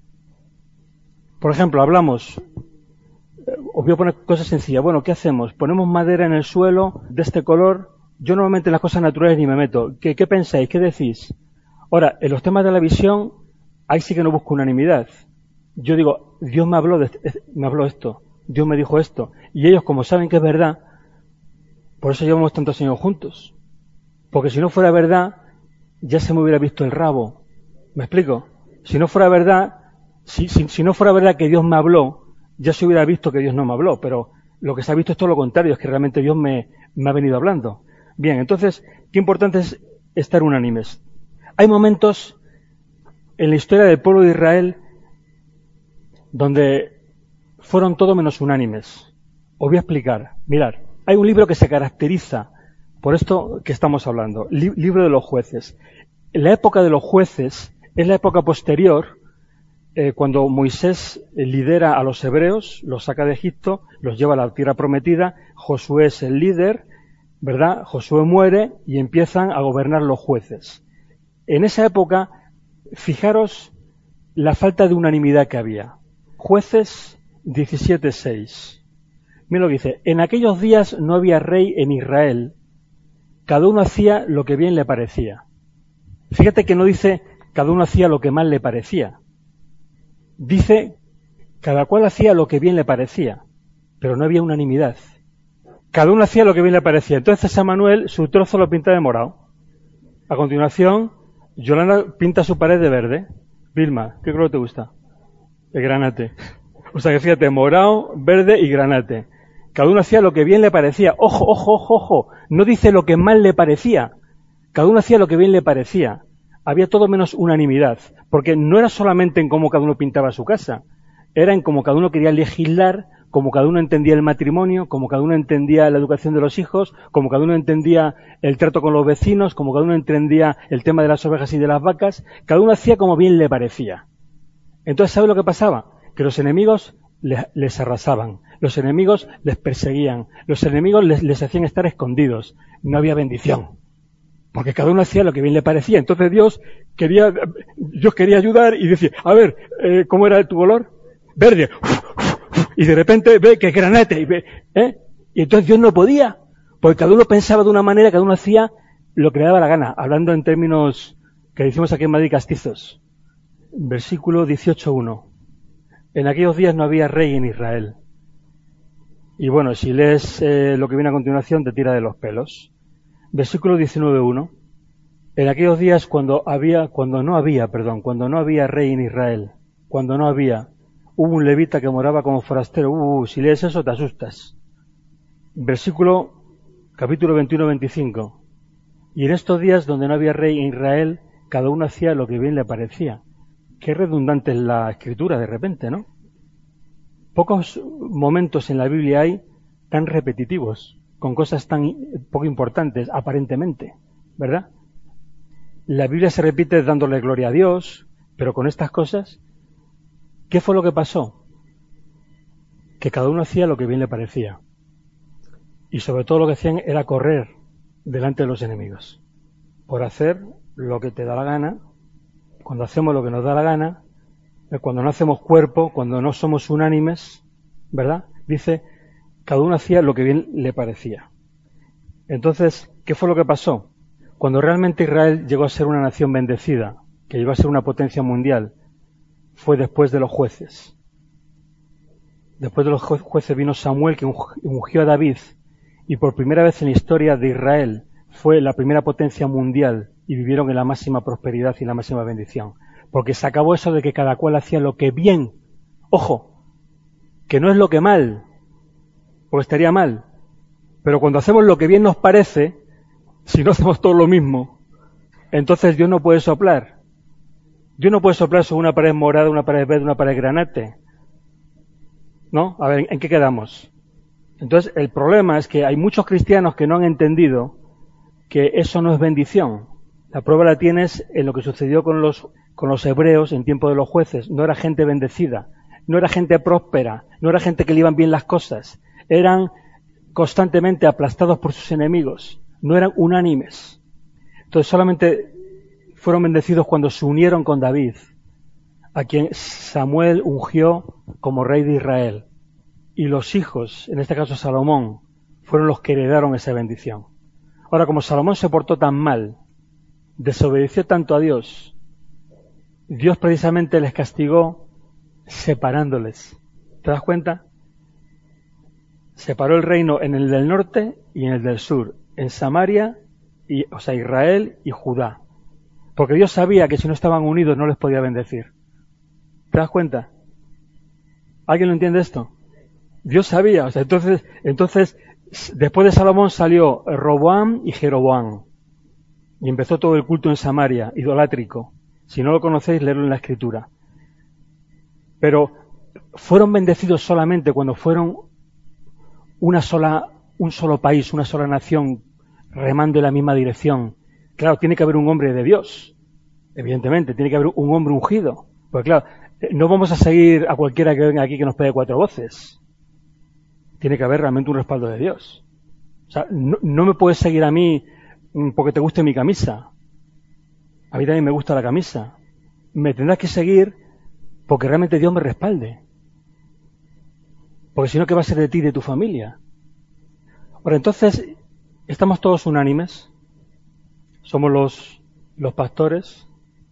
Por ejemplo, hablamos, os voy a poner cosas sencillas. Bueno, ¿qué hacemos? Ponemos madera en el suelo de este color. Yo normalmente en las cosas naturales ni me meto. ¿Qué, qué pensáis? ¿Qué decís? Ahora, en los temas de la visión, ahí sí que no busco unanimidad. Yo digo, Dios me habló, de, me habló esto. Dios me dijo esto. Y ellos, como saben que es verdad, por eso llevamos tantos años juntos. Porque si no fuera verdad, ya se me hubiera visto el rabo. ¿Me explico? Si no fuera verdad, si, si, si no fuera verdad que Dios me habló, ya se hubiera visto que Dios no me habló. Pero lo que se ha visto es todo lo contrario, es que realmente Dios me, me ha venido hablando. Bien, entonces, qué importante es estar unánimes. Hay momentos en la historia del pueblo de Israel donde fueron todo menos unánimes. Os voy a explicar. Mirad, hay un libro que se caracteriza por esto que estamos hablando, Li- libro de los jueces. La época de los jueces es la época posterior, eh, cuando Moisés lidera a los hebreos, los saca de Egipto, los lleva a la tierra prometida, Josué es el líder, ¿verdad? Josué muere y empiezan a gobernar los jueces. En esa época, fijaros la falta de unanimidad que había. Jueces diecisiete seis. Mira lo que dice. En aquellos días no había rey en Israel. Cada uno hacía lo que bien le parecía. Fíjate que no dice cada uno hacía lo que mal le parecía. Dice cada cual hacía lo que bien le parecía. Pero no había unanimidad. Cada uno hacía lo que bien le parecía. Entonces a Manuel su trozo lo pinta de morado. A continuación, Yolanda pinta su pared de verde. Vilma, ¿qué color te gusta? De granate. O sea que fíjate, morado, verde y granate. Cada uno hacía lo que bien le parecía. Ojo, ojo, ojo, ojo. No dice lo que mal le parecía. Cada uno hacía lo que bien le parecía. Había todo menos unanimidad. Porque no era solamente en cómo cada uno pintaba su casa. Era en cómo cada uno quería legislar, como cada uno entendía el matrimonio, como cada uno entendía la educación de los hijos, como cada uno entendía el trato con los vecinos, como cada uno entendía el tema de las ovejas y de las vacas. Cada uno hacía como bien le parecía. Entonces, ¿sabe lo que pasaba? Que los enemigos les, les arrasaban, los enemigos les perseguían, los enemigos les, les hacían estar escondidos. No había bendición, porque cada uno hacía lo que bien le parecía. Entonces Dios quería, Dios quería ayudar y decía, a ver, eh, ¿cómo era tu color? Verde. Y de repente ve que es granate. Y, ve, ¿eh? y entonces Dios no podía, porque cada uno pensaba de una manera, cada uno hacía lo que le daba la gana, hablando en términos que decimos aquí en Madrid castizos. Versículo dieciocho uno. En aquellos días no había rey en Israel. Y bueno, si lees eh, lo que viene a continuación, te tira de los pelos. Versículo diecinueve uno. En aquellos días cuando había, cuando no había, perdón, cuando no había rey en Israel, cuando no había, hubo un levita que moraba como forastero. Uh, si lees eso te asustas. Versículo, capítulo veintiuno veinticinco. Y en estos días donde no había rey en Israel, cada uno hacía lo que bien le parecía. qué redundante es la escritura de repente, ¿no? Pocos momentos en la Biblia hay tan repetitivos, con cosas tan poco importantes, aparentemente, ¿verdad? La Biblia se repite dándole gloria a Dios, pero con estas cosas, ¿qué fue lo que pasó? Que cada uno hacía lo que bien le parecía. Y sobre todo lo que hacían era correr delante de los enemigos, por hacer lo que te da la gana. Cuando hacemos lo que nos da la gana, cuando no hacemos cuerpo, cuando no somos unánimes, ¿verdad? Dice, cada uno hacía lo que bien le parecía. Entonces, ¿qué fue lo que pasó? Cuando realmente Israel llegó a ser una nación bendecida, que llegó a ser una potencia mundial, fue después de los jueces. Después de los jueces vino Samuel, que ungió a David, y por primera vez en la historia de Israel fue la primera potencia mundial y vivieron en la máxima prosperidad y la máxima bendición. Porque se acabó eso de que cada cual hacía lo que bien. Ojo, que no es lo que mal, porque estaría mal. Pero cuando hacemos lo que bien nos parece, si no hacemos todo lo mismo, entonces Dios no puede soplar. Dios no puede soplar sobre una pared morada, una pared verde, una pared granate. ¿No? A ver, ¿en qué quedamos? Entonces, el problema es que hay muchos cristianos que no han entendido que eso no es bendición. La prueba la tienes en lo que sucedió con los, con los hebreos en tiempo de los jueces. No era gente bendecida, no era gente próspera, no era gente que le iban bien las cosas. Eran constantemente aplastados por sus enemigos, no eran unánimes. Entonces solamente fueron bendecidos cuando se unieron con David, a quien Samuel ungió como rey de Israel. Y los hijos, en este caso Salomón, fueron los que heredaron esa bendición. Ahora, como Salomón se portó tan mal, desobedeció tanto a Dios, Dios precisamente les castigó separándoles. ¿Te das cuenta? Separó el reino en el del norte y en el del sur, en Samaria, y, o sea, Israel y Judá. Porque Dios sabía que si no estaban unidos no les podía bendecir. ¿Te das cuenta? ¿Alguien lo entiende esto? Dios sabía, o sea, entonces, entonces, después de Salomón salió Roboam y Jeroboam. Y empezó todo el culto en Samaria, idolátrico. Si no lo conocéis, leedlo en la Escritura. Pero fueron bendecidos solamente cuando fueron una sola, un solo país, una sola nación, remando en la misma dirección. Claro, tiene que haber un hombre de Dios, evidentemente, tiene que haber un hombre ungido. Porque claro, no vamos a seguir a cualquiera que venga aquí que nos pegue cuatro voces. Tiene que haber realmente un respaldo de Dios. O sea, no, no me puedes seguir a mí porque te guste mi camisa. A mí también me gusta la camisa. Me tendrás que seguir porque realmente Dios me respalde. Porque si no, ¿qué va a ser de ti y de tu familia? Ahora, entonces, ¿estamos todos unánimes? ¿Somos los, los pastores?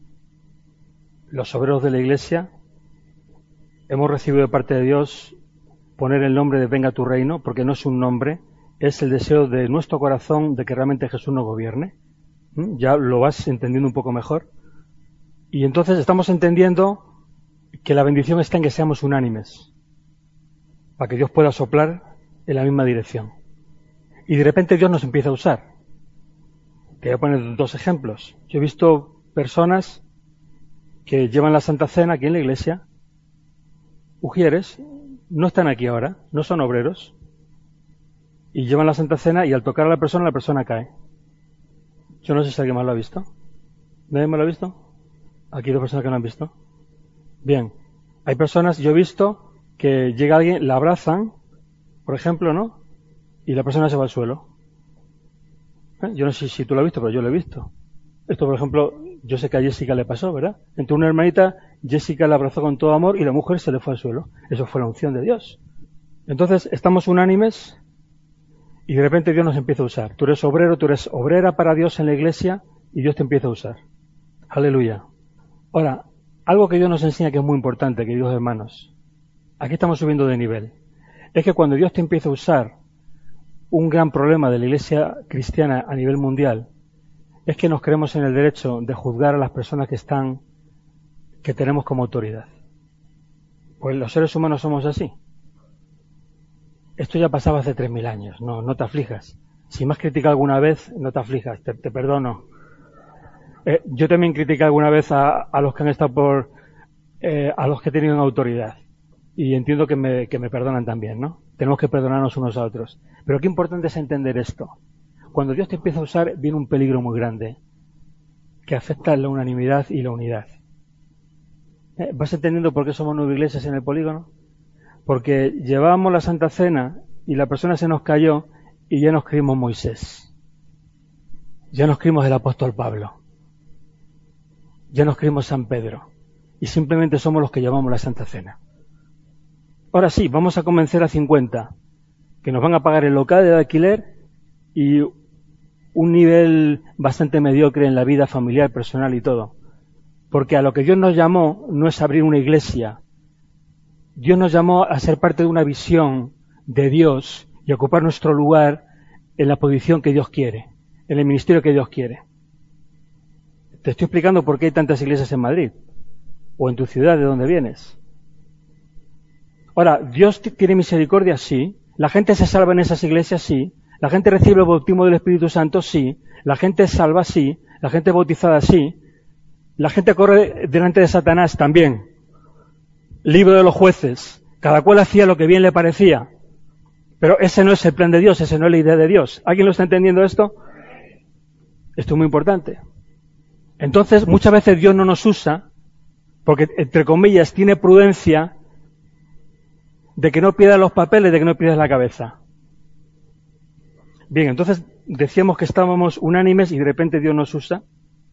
¿Los obreros de la iglesia? ¿Hemos recibido de parte de Dios poner el nombre de venga tu reino? Porque no es un nombre, es el deseo de nuestro corazón de que realmente Jesús nos gobierne. ¿Mm? Ya lo vas entendiendo un poco mejor. Y entonces estamos entendiendo que la bendición está en que seamos unánimes, para que Dios pueda soplar en la misma dirección. Y de repente Dios nos empieza a usar. Te voy a poner dos ejemplos. Yo he visto personas que llevan la Santa Cena aquí en la iglesia, ujieres, no están aquí ahora, no son obreros, y llevan la Santa Cena y al tocar a la persona, la persona cae. Yo no sé si alguien más lo ha visto. ¿Nadie más lo ha visto? Aquí hay dos personas que lo han visto. Bien. Hay personas, yo he visto que llega alguien, la abrazan, por ejemplo, ¿no? Y la persona se va al suelo. ¿Eh? Yo no sé si tú lo has visto, pero yo lo he visto. Esto, por ejemplo, yo sé que a Jessica le pasó, ¿verdad? Entre una hermanita, Jessica la abrazó con todo amor y la mujer se le fue al suelo. Eso fue la unción de Dios. Entonces, estamos unánimes y de repente Dios nos empieza a usar. Tú eres obrero, tú eres obrera para Dios en la iglesia y Dios te empieza a usar. Aleluya. Ahora, algo que Dios nos enseña que es muy importante, queridos hermanos. Aquí estamos subiendo de nivel. Es que cuando Dios te empieza a usar, un gran problema de la iglesia cristiana a nivel mundial es que nos creemos en el derecho de juzgar a las personas que están, que tenemos como autoridad. Pues los seres humanos somos así. Esto ya pasaba hace tres mil años, no, no te aflijas. Si me has criticado alguna vez, no te aflijas, te, te perdono. Eh, yo también critiqué alguna vez a, a los que han estado por, eh, a los que he tenido en autoridad. Y entiendo que me, que me perdonan también, ¿no? Tenemos que perdonarnos unos a otros. Pero qué importante es entender esto. Cuando Dios te empieza a usar, viene un peligro muy grande que afecta la unanimidad y la unidad. ¿Eh? ¿Vas entendiendo por qué somos nueve iglesias en el polígono? Porque llevábamos la Santa Cena y la persona se nos cayó y ya nos creímos Moisés. Ya nos creímos el apóstol Pablo. Ya nos creímos San Pedro. Y simplemente somos los que llevamos la Santa Cena. Ahora sí, vamos a convencer a cincuenta que nos van a pagar el local de alquiler y un nivel bastante mediocre en la vida familiar, personal y todo. Porque a lo que Dios nos llamó no es abrir una iglesia. Dios nos llamó a ser parte de una visión de Dios y ocupar nuestro lugar en la posición que Dios quiere, en el ministerio que Dios quiere. Te estoy explicando por qué hay tantas iglesias en Madrid o en tu ciudad de donde vienes. Ahora, ¿Dios tiene misericordia? Sí. ¿La gente se salva en esas iglesias? Sí. ¿La gente recibe el bautismo del Espíritu Santo? Sí. ¿La gente es salva? Sí. ¿La gente es bautizada? Sí. ¿La gente corre delante de Satanás? También. Libro de los jueces. Cada cual hacía lo que bien le parecía. Pero ese no es el plan de Dios, ese no es la idea de Dios. ¿Alguien lo está entendiendo esto? Esto es muy importante. Entonces, muchas veces Dios no nos usa porque, entre comillas, tiene prudencia de que no pierdas los papeles, de que no pierdas la cabeza. Bien, entonces decíamos que estábamos unánimes y de repente Dios nos usa.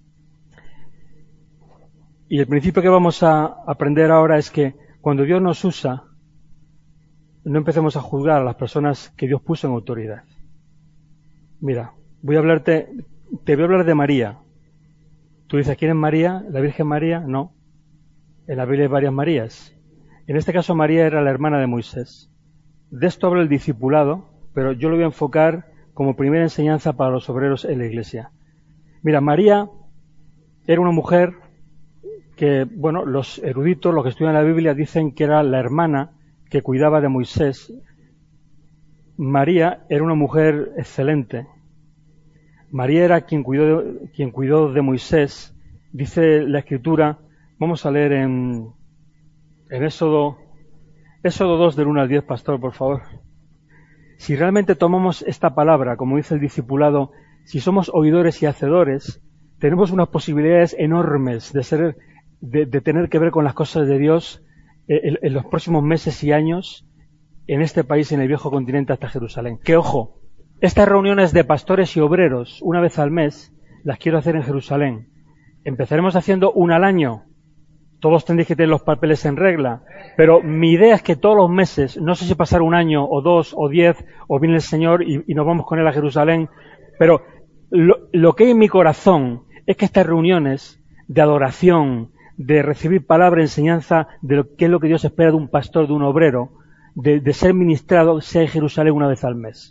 Y el principio que vamos a aprender ahora es que cuando Dios nos usa, no empecemos a juzgar a las personas que Dios puso en autoridad. Mira, voy a hablarte, te voy a hablar de María. Tú dices, ¿quién es María? ¿La Virgen María? No. En la Biblia hay varias Marías. En este caso María era la hermana de Moisés. De esto habla el discipulado, pero yo lo voy a enfocar como primera enseñanza para los obreros en la iglesia. Mira, María era una mujer que, bueno, los eruditos, los que estudian la Biblia, dicen que era la hermana que cuidaba de Moisés. María era una mujer excelente. María era quien cuidó de, quien cuidó de Moisés. Dice la Escritura, vamos a leer en, en Éxodo, Éxodo dos del uno al diez, pastor, por favor. Si realmente tomamos esta palabra, como dice el discipulado, si somos oidores y hacedores, tenemos unas posibilidades enormes de ser, de, de tener que ver con las cosas de Dios en, en los próximos meses y años en este país, en el viejo continente hasta Jerusalén. Que ojo, estas reuniones de pastores y obreros, una vez al mes, las quiero hacer en Jerusalén. Empezaremos haciendo una al año. Todos tendréis que tener los papeles en regla. Pero mi idea es que todos los meses, no sé si pasar un año o dos o diez, o viene el Señor y, y nos vamos con Él a Jerusalén, pero lo, lo que hay en mi corazón es que estas reuniones de adoración, de recibir palabra, enseñanza de lo que es lo que Dios espera de un pastor, de un obrero, de, de ser ministrado, sea en Jerusalén una vez al mes.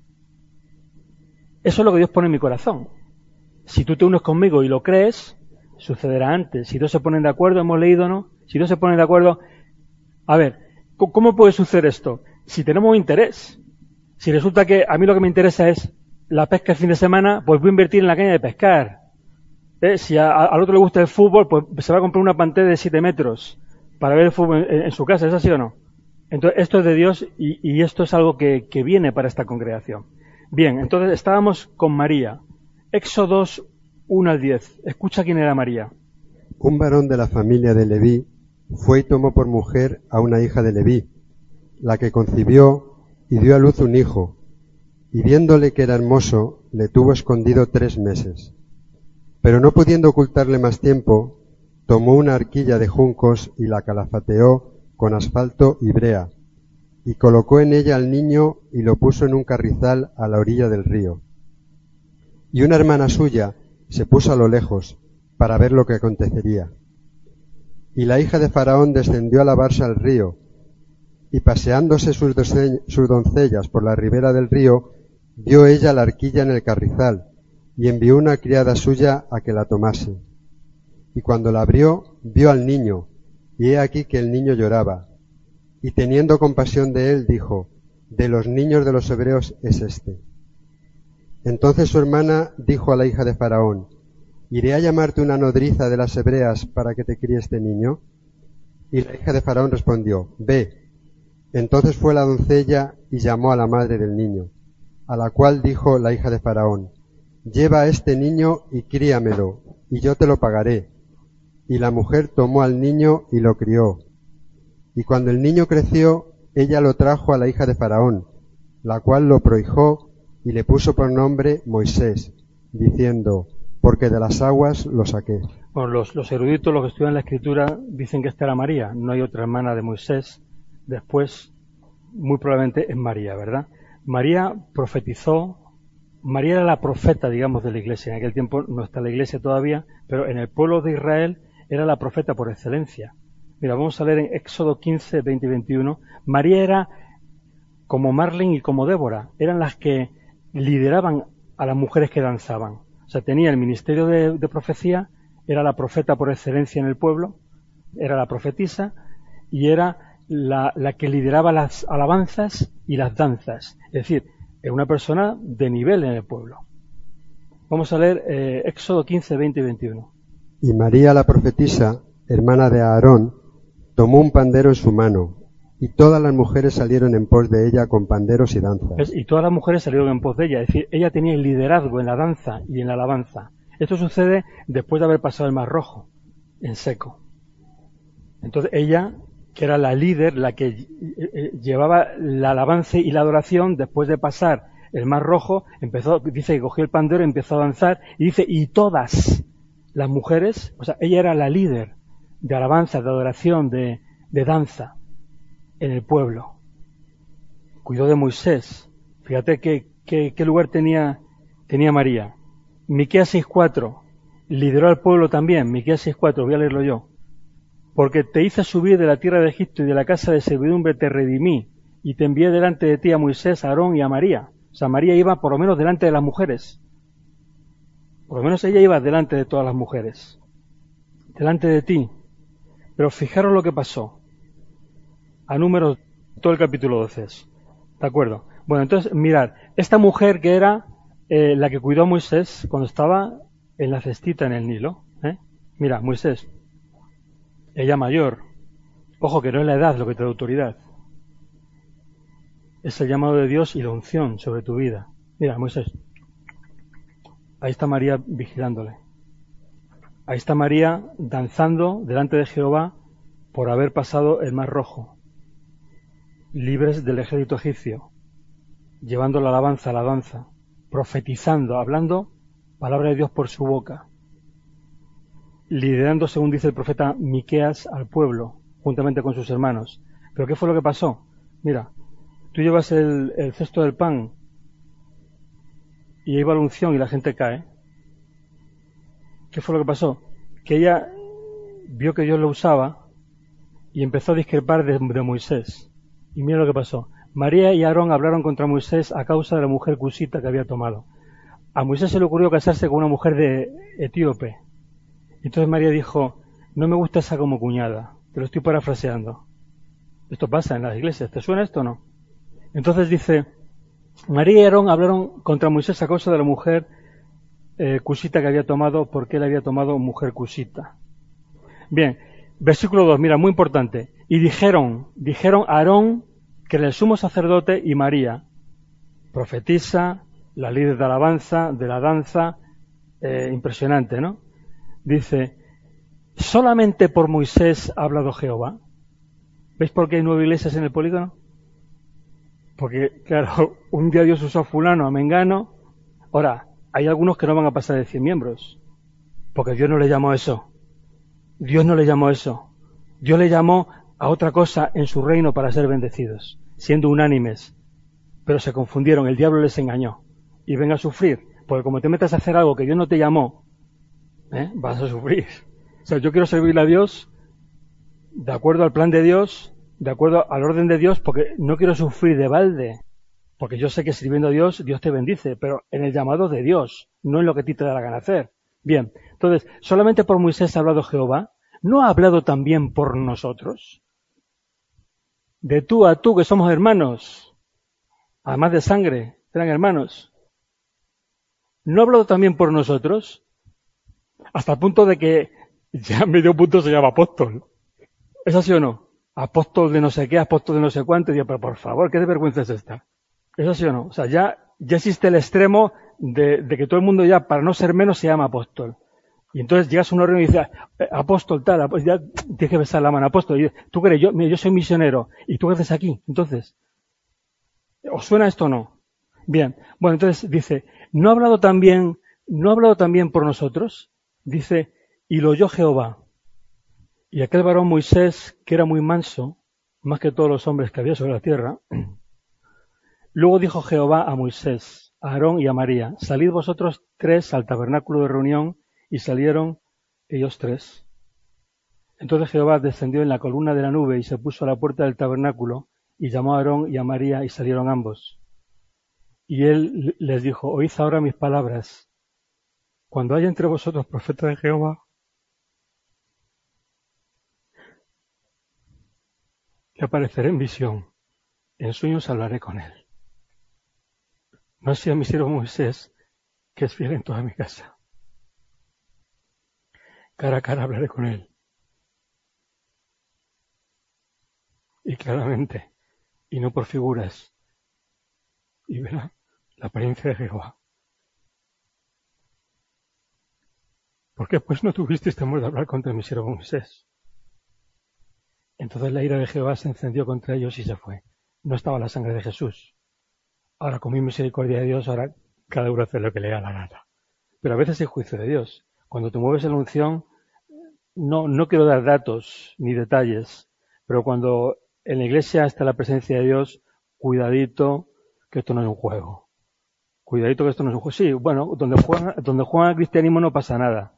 Eso es lo que Dios pone en mi corazón. Si tú te unes conmigo y lo crees, sucederá antes. Si dos se ponen de acuerdo, hemos leído, ¿no? Si dos se ponen de acuerdo... A ver, ¿cómo puede suceder esto? Si tenemos interés. Si resulta que a mí lo que me interesa es la pesca el fin de semana, pues voy a invertir en la caña de pescar. ¿Eh? Si a, a, al otro le gusta el fútbol, pues se va a comprar una pantalla de siete metros para ver el fútbol en, en su casa. ¿Es así o no? Entonces, esto es de Dios y, y esto es algo que, que viene para esta congregación. Bien, entonces estábamos con María. Éxodo dos, uno al diez. Escucha quién era María. Un varón de la familia de Leví fue y tomó por mujer a una hija de Leví, la que concibió y dio a luz un hijo, y viéndole que era hermoso, le tuvo escondido tres meses. Pero no pudiendo ocultarle más tiempo, tomó una arquilla de juncos y la calafateó con asfalto y brea, y colocó en ella al niño y lo puso en un carrizal a la orilla del río. Y una hermana suya se puso a lo lejos para ver lo que acontecería. Y la hija de Faraón descendió a lavarse al río, y paseándose sus, sus doncellas por la ribera del río, vio ella la arquilla en el carrizal, y envió una criada suya a que la tomase. Y cuando la abrió, vio al niño, y he aquí que el niño lloraba. Y teniendo compasión de él, dijo, de los niños de los hebreos es este. Entonces su hermana dijo a la hija de Faraón, ¿iré a llamarte una nodriza de las hebreas para que te críe este niño? Y la hija de Faraón respondió, ve. Entonces fue la doncella y llamó a la madre del niño, a la cual dijo la hija de Faraón, lleva a este niño y críamelo, y yo te lo pagaré. Y la mujer tomó al niño y lo crió. Y cuando el niño creció, ella lo trajo a la hija de Faraón, la cual lo prohijó y le puso por nombre Moisés, diciendo, porque de las aguas lo saqué. Bueno, los, los eruditos, los que estudian la Escritura, dicen que esta era María, no hay otra hermana de Moisés. Después, muy probablemente es María, ¿verdad? María profetizó, María era la profeta, digamos, de la Iglesia. En aquel tiempo no está la Iglesia todavía, pero en el pueblo de Israel era la profeta por excelencia. Mira, vamos a leer en Éxodo quince, veinte y veintiuno. María era como Marlene y como Débora, eran las que lideraban a las mujeres que danzaban. O sea, tenía el ministerio de, de profecía, era la profeta por excelencia en el pueblo, era la profetisa y era la, la que lideraba las alabanzas y las danzas. Es decir, es una persona de nivel en el pueblo. Vamos a leer eh, Éxodo quince, veinte y veintiuno. Y María la profetisa, hermana de Aarón, tomó un pandero en su mano, y todas las mujeres salieron en pos de ella con panderos y danzas. Y todas las mujeres salieron en pos de ella, es decir, ella tenía el liderazgo en la danza y en la alabanza. Esto sucede después de haber pasado el Mar Rojo, en seco. Entonces ella, que era la líder, la que llevaba la alabanza y la adoración, después de pasar el Mar Rojo, empezó, dice que cogió el pandero, empezó a danzar, y dice, y todas las mujeres, o sea, ella era la líder de alabanza, de adoración, de, de danza en el pueblo. Cuidó de Moisés. Fíjate qué, qué, qué lugar tenía, tenía María. Miqueas seis cuatro, lideró al pueblo también. Miqueas seis cuatro, voy a leerlo yo. Porque te hice subir de la tierra de Egipto y de la casa de servidumbre te redimí, y te envié delante de ti a Moisés, a Aarón y a María. O sea, María iba por lo menos delante de las mujeres. Por lo menos ella iba delante de todas las mujeres. Delante de ti. Pero fijaros lo que pasó. A números, todo el capítulo doce. ¿De acuerdo? Bueno, entonces, mirad, esta mujer que era eh, la que cuidó a Moisés cuando estaba en la cestita en el Nilo, ¿eh? Mira, Moisés, ella mayor, ojo que no es la edad lo que te da autoridad, es el llamado de Dios y la unción sobre tu vida. Mira, Moisés, ahí está María vigilándole. Ahí está María danzando delante de Jehová por haber pasado el Mar Rojo, libres del ejército egipcio, llevando la alabanza, la danza, profetizando, hablando palabra de Dios por su boca, liderando, según dice el profeta Miqueas, al pueblo, juntamente con sus hermanos. ¿Pero qué fue lo que pasó? Mira, tú llevas el, el cesto del pan y ahí va la unción y la gente cae. ¿Qué fue lo que pasó? Que ella vio que Dios lo usaba y empezó a discrepar de, de Moisés. Y mira lo que pasó. María y Aarón hablaron contra Moisés a causa de la mujer cusita que había tomado. A Moisés se le ocurrió casarse con una mujer de etíope. Entonces María dijo, no me gusta esa como cuñada. Te lo estoy parafraseando. Esto pasa en las iglesias. ¿Te suena esto o no? Entonces dice, María y Aarón hablaron contra Moisés a causa de la mujer eh, cusita que había tomado, porque él había tomado mujer cusita. Bien, versículo dos, mira, muy importante. Y dijeron, dijeron Aarón, que era el sumo sacerdote, y María, profetisa, la líder de alabanza, de la danza, eh, impresionante, ¿no? Dice, solamente por Moisés ha hablado Jehová. ¿Veis por qué hay nueve iglesias en el polígono? Porque, claro, un día Dios usó a fulano, a mengano. Ahora, hay algunos que no van a pasar de cien miembros, porque Dios no le llamó a eso. Dios no le llamó a eso. Dios le llamó a otra cosa en su reino para ser bendecidos, siendo unánimes. Pero se confundieron, el diablo les engañó. Y ven a sufrir, porque como te metas a hacer algo que Dios no te llamó, ¿eh? vas a sufrir. O sea, yo quiero servirle a Dios de acuerdo al plan de Dios, de acuerdo al orden de Dios, porque no quiero sufrir de balde. Porque yo sé que sirviendo a Dios, Dios te bendice, pero en el llamado de Dios, no en lo que a ti te da la gana hacer. Bien, entonces, solamente por Moisés ha hablado Jehová, ¿no ha hablado también por nosotros? De tú a tú, que somos hermanos, además de sangre, eran hermanos. ¿No ha hablado también por nosotros? Hasta el punto de que ya medio punto se llama apóstol. ¿Es así o no? Apóstol de no sé qué, apóstol de no sé cuánto, y digo, pero por favor, ¿qué de vergüenza es esta? ¿Es así o no? O sea, ya, ya existe el extremo de, de que todo el mundo ya, para no ser menos, se llama apóstol. Y entonces llegas a una reunión y dices, apóstol tal, apóstol, ya tienes que besar la mano, apóstol. Y tú crees, yo, mira, yo soy misionero, ¿y tú qué haces aquí? Entonces, ¿os suena esto o no? Bien, bueno, entonces dice, ¿no ha hablado también, no ha hablado también por nosotros? Dice, y lo oyó Jehová. Y aquel varón Moisés, que era muy manso, más que todos los hombres que había sobre la tierra, luego dijo Jehová a Moisés, a Aarón y a María, salid vosotros tres al tabernáculo de reunión, y salieron ellos tres. Entonces Jehová descendió en la columna de la nube y se puso a la puerta del tabernáculo, y llamó a Aarón y a María, y salieron ambos. Y él les dijo, oíd ahora mis palabras. Cuando haya entre vosotros profeta de Jehová, le apareceré en visión, en sueños hablaré con él. No así a mi siervo Moisés, que es fiel en toda mi casa. Cara a cara hablaré con él. Y claramente, y no por figuras, y verá la apariencia de Jehová. ¿Por qué pues no tuvisteis temor de hablar contra mi siervo Moisés? Entonces la ira de Jehová se encendió contra ellos y se fue. No estaba la sangre de Jesús. Ahora, con mi misericordia de Dios, ahora cada uno hace lo que le da la gana. Pero a veces hay juicio de Dios. Cuando te mueves en la unción, no, no quiero dar datos ni detalles, pero cuando en la iglesia está la presencia de Dios, cuidadito que esto no es un juego. Cuidadito que esto no es un juego. Sí, bueno, donde juegan, donde juegan al cristianismo no pasa nada.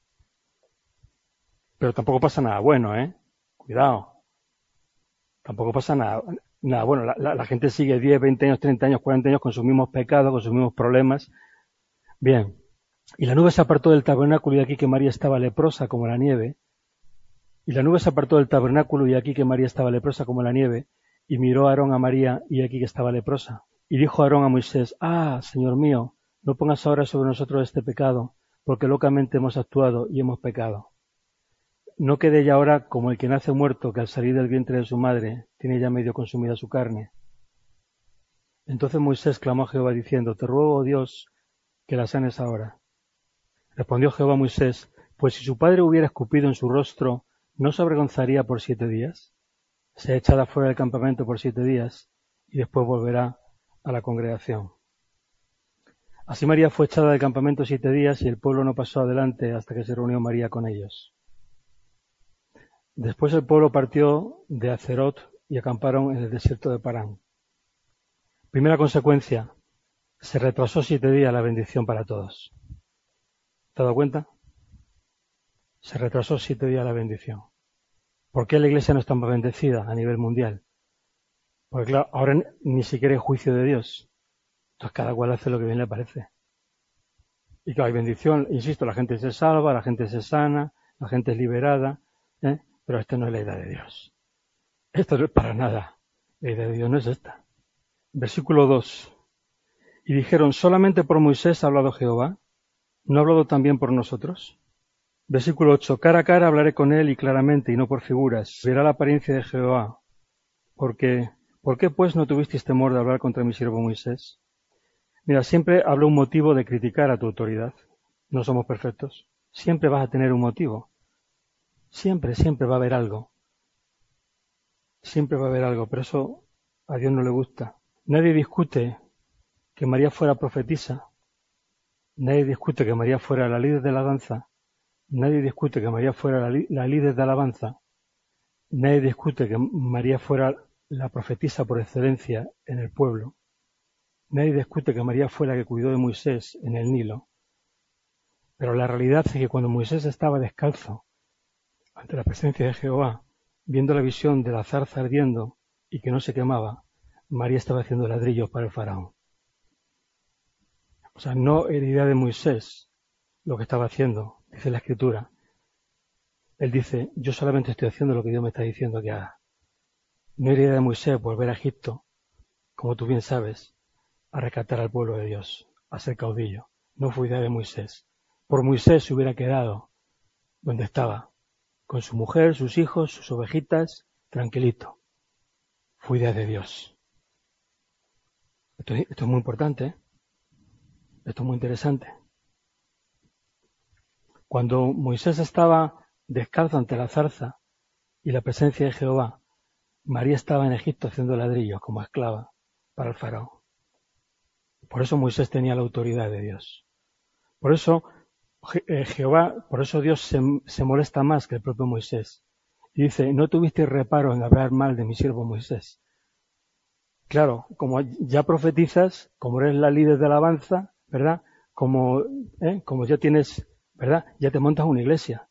Pero tampoco pasa nada bueno, ¿eh? Cuidado. Tampoco pasa nada. Nada, bueno, la, la, la gente sigue diez, veinte años, treinta años, cuarenta años con sus mismos pecados, con sus mismos problemas. Bien. Y la nube se apartó del tabernáculo y aquí que María estaba leprosa como la nieve. Y la nube se apartó del tabernáculo y aquí que María estaba leprosa como la nieve. Y miró a Aarón a María y aquí que estaba leprosa. Y dijo Aarón a Moisés, ah, Señor mío, no pongas ahora sobre nosotros este pecado, porque locamente hemos actuado y hemos pecado. No quede ya ahora como el que nace muerto, que al salir del vientre de su madre tiene ya medio consumida su carne. Entonces Moisés clamó a Jehová diciendo, te ruego, oh Dios, que la sanes ahora. Respondió Jehová a Moisés, pues si su padre hubiera escupido en su rostro, ¿no se avergonzaría por siete días? Sea echada fuera del campamento por siete días y después volverá a la congregación. Así María fue echada del campamento siete días y el pueblo no pasó adelante hasta que se reunió María con ellos. Después el pueblo partió de Hazerot y acamparon en el desierto de Parán. Primera consecuencia, se retrasó siete días la bendición para todos. ¿Te has dado cuenta? Se retrasó siete días la bendición. ¿Por qué la iglesia no está más bendecida a nivel mundial? Porque claro, ahora ni siquiera hay juicio de Dios. Entonces cada cual hace lo que bien le parece. Y claro, hay bendición, insisto, la gente se salva, la gente se sana, la gente es liberada, ¿eh? Pero esta no es la idea de Dios. Esto no es para nada. La idea de Dios no es esta. Versículo dos. Y dijeron, ¿solamente por Moisés ha hablado Jehová? ¿No ha hablado también por nosotros? Versículo ocho. Cara a cara hablaré con él y claramente y no por figuras. Verá la apariencia de Jehová. Porque, ¿por qué pues no tuvisteis temor de hablar contra mi siervo Moisés? Mira, siempre hablo un motivo de criticar a tu autoridad. No somos perfectos. Siempre vas a tener un motivo. Siempre, siempre va a haber algo. Siempre va a haber algo, pero eso a Dios no le gusta. Nadie discute que María fuera profetisa. Nadie discute que María fuera la líder de la danza. Nadie discute que María fuera la, la líder de alabanza. Nadie discute que María fuera la profetisa por excelencia en el pueblo. Nadie discute que María fue la que cuidó de Moisés en el Nilo. Pero la realidad es que cuando Moisés estaba descalzo ante la presencia de Jehová, viendo la visión de la zarza ardiendo y que no se quemaba, María estaba haciendo ladrillos para el faraón. O sea, no era idea de Moisés lo que estaba haciendo, dice la Escritura. Él dice, yo solamente estoy haciendo lo que Dios me está diciendo que haga. No era idea de Moisés volver a Egipto, como tú bien sabes, a rescatar al pueblo de Dios, a ser caudillo. No fue idea de Moisés. Por Moisés se hubiera quedado donde estaba, con su mujer, sus hijos, sus ovejitas, tranquilito. Fue idea de Dios. Esto, esto es muy importante, ¿eh? Esto es muy interesante. Cuando Moisés estaba descalzo ante la zarza y la presencia de Jehová, María estaba en Egipto haciendo ladrillos como esclava para el faraón. Por eso Moisés tenía la autoridad de Dios. Por eso Je- Jehová, por eso Dios se, se molesta más que el propio Moisés. Y dice, no tuviste reparo en hablar mal de mi siervo Moisés. Claro, como ya profetizas, como eres la líder de alabanza, ¿verdad? Como, ¿eh? como ya tienes, ¿verdad? Ya te montas una iglesia.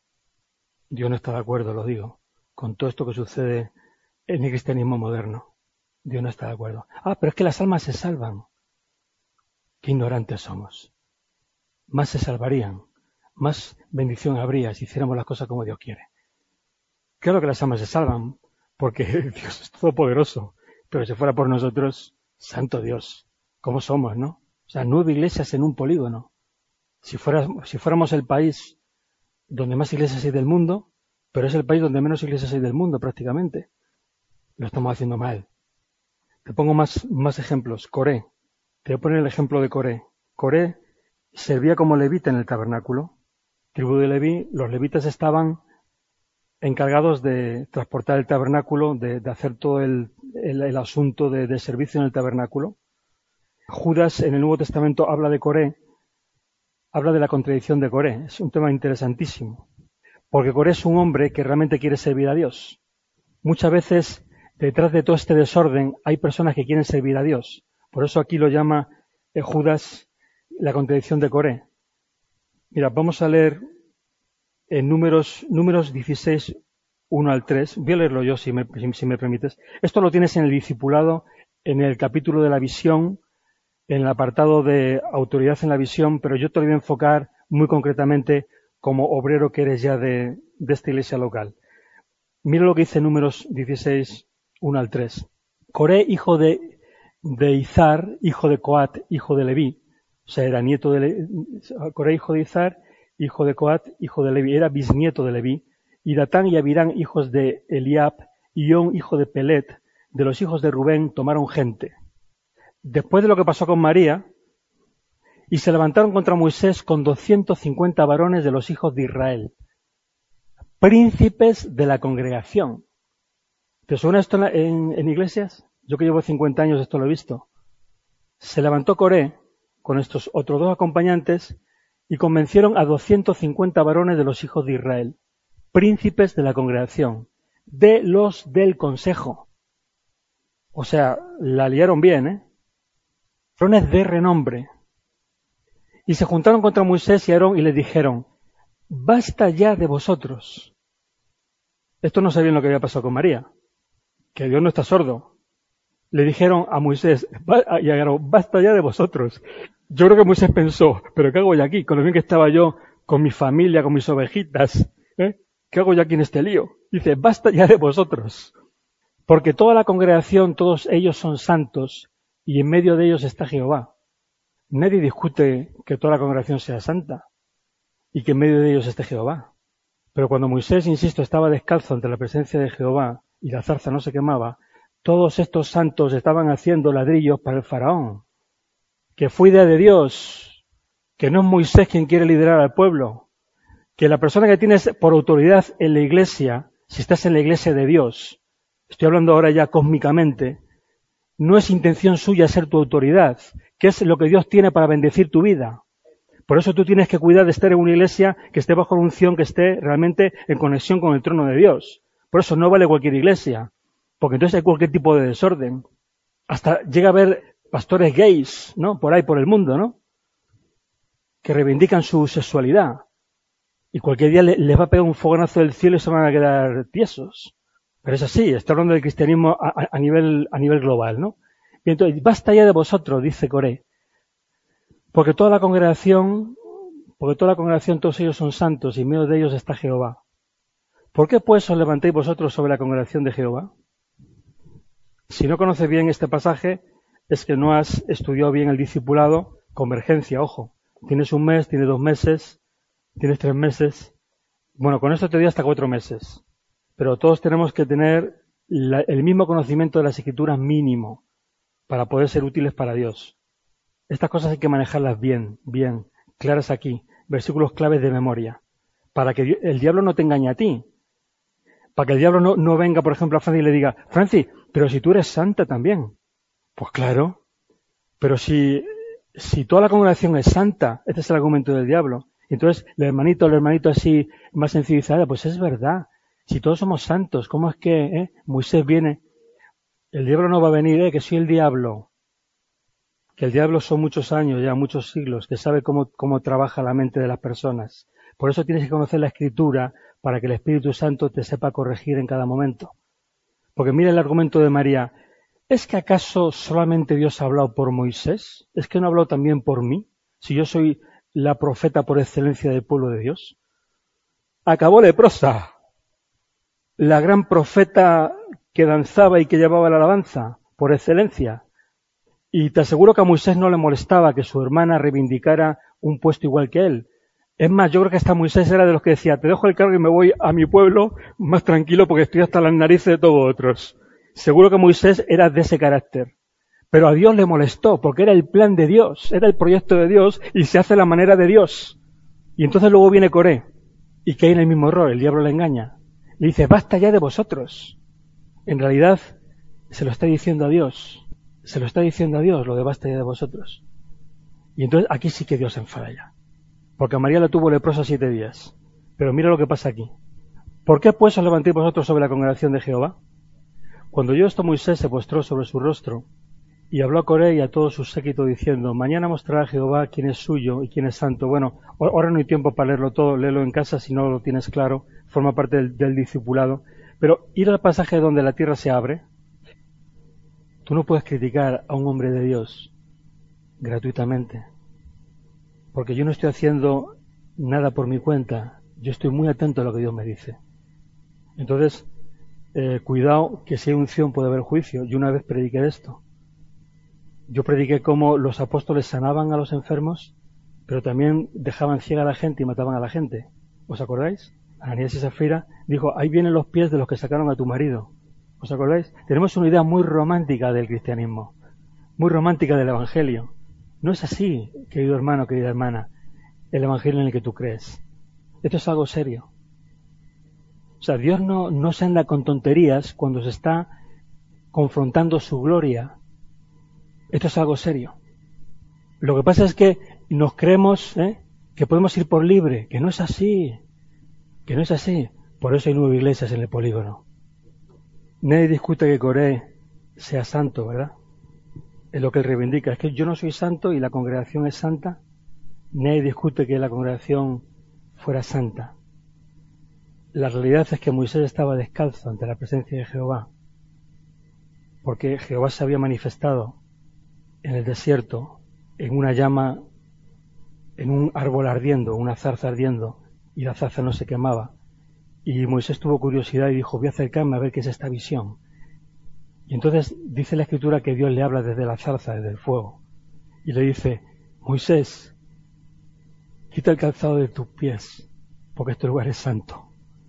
Dios no está de acuerdo, lo digo, con todo esto que sucede en el cristianismo moderno. Dios no está de acuerdo. Ah, pero es que las almas se salvan. Qué ignorantes somos. Más se salvarían, más bendición habría si hiciéramos las cosas como Dios quiere. Claro que las almas se salvan, porque Dios es todopoderoso, pero si fuera por nosotros, santo Dios, ¿cómo somos, no? O sea, nueve iglesias en un polígono. Si, fuera, si fuéramos el país donde más iglesias hay del mundo, pero es el país donde menos iglesias hay del mundo prácticamente. Lo estamos haciendo mal. Te pongo más, más ejemplos. Coré. Te voy a poner el ejemplo de Coré. Coré servía como levita en el tabernáculo. Tribu de Leví, los levitas estaban encargados de transportar el tabernáculo, de, de hacer todo el, el, el asunto de, de servicio en el tabernáculo. Judas en el Nuevo Testamento habla de Coré, habla de la contradicción de Coré. Es un tema interesantísimo, porque Coré es un hombre que realmente quiere servir a Dios. Muchas veces, detrás de todo este desorden, hay personas que quieren servir a Dios. Por eso aquí lo llama eh, Judas la contradicción de Coré. Mira, vamos a leer en números, números dieciséis, uno al tres. Voy a leerlo yo, si me, si me permites. Esto lo tienes en el discipulado, en el capítulo de la visión, en el apartado de autoridad en la visión, pero yo te lo voy a enfocar muy concretamente como obrero que eres ya de, de esta iglesia local. Mira lo que dice Números dieciséis, uno al tres. Coré, hijo de, de Izar, hijo de Coat, hijo de Leví, o sea, era nieto de Leví, Coré, hijo de Izar, hijo de Coat, hijo de Leví, era bisnieto de Leví, y Datán y Abirán, hijos de Eliab, y On, hijo de Pelet, de los hijos de Rubén, tomaron gente. Después de lo que pasó con María, y se levantaron contra Moisés con doscientos cincuenta varones de los hijos de Israel, príncipes de la congregación. ¿Te suena esto en, en, en iglesias? Yo que llevo cincuenta años esto lo he visto. Se levantó Coré con estos otros dos acompañantes y convencieron a doscientos cincuenta varones de los hijos de Israel, príncipes de la congregación, de los del consejo. O sea, la liaron bien, ¿eh? Varones de renombre. Y se juntaron contra Moisés y Aarón y les dijeron, basta ya de vosotros. Esto no sabían lo que había pasado con María, que Dios no está sordo. Le dijeron a Moisés y a Aarón, basta ya de vosotros. Yo creo que Moisés pensó, pero ¿qué hago yo aquí? Con lo bien que estaba yo, con mi familia, con mis ovejitas, ¿eh? ¿Qué hago yo aquí en este lío? Dice, basta ya de vosotros. Porque toda la congregación, todos ellos son santos, y en medio de ellos está Jehová. Nadie discute que toda la congregación sea santa, y que en medio de ellos esté Jehová. Pero cuando Moisés, insisto, estaba descalzo ante la presencia de Jehová, y la zarza no se quemaba, todos estos santos estaban haciendo ladrillos para el faraón, que fue idea de Dios, que no es Moisés quien quiere liderar al pueblo, que la persona que tienes por autoridad en la iglesia, si estás en la iglesia de Dios, estoy hablando ahora ya cósmicamente, no es intención suya ser tu autoridad, que es lo que Dios tiene para bendecir tu vida. Por eso tú tienes que cuidar de estar en una iglesia que esté bajo la unción, que esté realmente en conexión con el trono de Dios. Por eso no vale cualquier iglesia, porque entonces hay cualquier tipo de desorden. Hasta llega a haber pastores gays, ¿no? Por ahí, por el mundo, ¿no? Que reivindican su sexualidad. Y cualquier día les va a pegar un fogonazo del cielo y se van a quedar tiesos. Pero es así, está hablando del cristianismo a, a, a nivel a nivel global, ¿no? Y entonces, basta ya de vosotros, dice Coré, porque toda la congregación, porque toda la congregación, todos ellos son santos, y en medio de ellos está Jehová. ¿Por qué pues os levantéis vosotros sobre la congregación de Jehová? Si no conoces bien este pasaje, es que no has estudiado bien el discipulado, convergencia, ojo. Tienes un mes, tienes dos meses, tienes tres meses, Bueno, con esto te doy hasta cuatro meses. Pero todos tenemos que tener la, el mismo conocimiento de las Escrituras mínimo para poder ser útiles para Dios. Estas cosas hay que manejarlas bien, bien, claras aquí, versículos claves de memoria, para que el diablo no te engañe a ti. Para que el diablo no, no venga, por ejemplo, a Francis y le diga, Francis, pero si tú eres santa también. Pues claro, pero si, si toda la congregación es santa, este es el argumento del diablo. Y entonces el hermanito, el hermanito así más sencillizado, pues es verdad. Si todos somos santos, ¿cómo es que eh, Moisés viene? El diablo no va a venir, eh, que soy el diablo. Que el diablo son muchos años, ya muchos siglos, que sabe cómo, cómo trabaja la mente de las personas. Por eso tienes que conocer la Escritura para que el Espíritu Santo te sepa corregir en cada momento. Porque mira el argumento de María. ¿Es que acaso solamente Dios ha hablado por Moisés? ¿Es que no ha hablado también por mí? Si yo soy la profeta por excelencia del pueblo de Dios. Acabó leprosa. La gran profeta que danzaba y que llevaba la alabanza por excelencia. Y te aseguro que a Moisés no le molestaba que su hermana reivindicara un puesto igual que él. Es más, yo creo que hasta Moisés era de los que decía, te dejo el cargo y me voy a mi pueblo más tranquilo porque estoy hasta las narices de todos otros. Seguro que Moisés era de ese carácter. Pero a Dios le molestó porque era el plan de Dios, era el proyecto de Dios y se hace a la manera de Dios. Y entonces luego viene Coré y cae en el mismo error, el diablo le engaña. Le dice, basta ya de vosotros. En realidad se lo está diciendo a Dios, se lo está diciendo a Dios lo de basta ya de vosotros. Y entonces aquí sí que Dios se enfada ya. Porque a María la tuvo leprosa siete días. Pero mira lo que pasa aquí. ¿Por qué pues os levantéis vosotros sobre la congregación de Jehová? Cuando oyó esto Moisés se postró sobre su rostro y habló a Coré y a todo su séquito diciendo, mañana mostrará a Jehová quién es suyo y quién es santo. Bueno, ahora no hay tiempo para leerlo todo, léelo en casa si no lo tienes claro, forma parte del, del discipulado. Pero ir al pasaje donde la tierra se abre, tú no puedes criticar a un hombre de Dios gratuitamente. Porque yo no estoy haciendo nada por mi cuenta, yo estoy muy atento a lo que Dios me dice. Entonces, eh, cuidado que si hay unción puede haber juicio. Yo una vez prediqué esto. Yo prediqué cómo los apóstoles sanaban a los enfermos, pero también dejaban ciega a la gente y mataban a la gente. ¿Os acordáis? Ananías y Zafira dijo, ahí vienen los pies de los que sacaron a tu marido. ¿Os acordáis? Tenemos una idea muy romántica del cristianismo, muy romántica del evangelio. No es así, querido hermano, querida hermana, el evangelio en el que tú crees. Esto es algo serio. O sea, Dios no, no se anda con tonterías cuando se está confrontando su gloria. Esto es algo serio. Lo que pasa es que nos creemos ¿eh? que podemos ir por libre, que no es así, que no es así. Por eso hay nueve iglesias en el polígono. Nadie discute que Coré sea santo, ¿verdad? Es lo que él reivindica. Es que yo no soy santo y la congregación es santa. Nadie discute que la congregación fuera santa. La realidad es que Moisés estaba descalzo ante la presencia de Jehová, porque Jehová se había manifestado en el desierto, en una llama, en un árbol ardiendo, una zarza ardiendo, y la zarza no se quemaba. Y Moisés tuvo curiosidad y dijo, voy a acercarme a ver qué es esta visión. Y entonces dice la Escritura que Dios le habla desde la zarza, desde el fuego, y le dice, Moisés, quita el calzado de tus pies, porque este lugar es santo.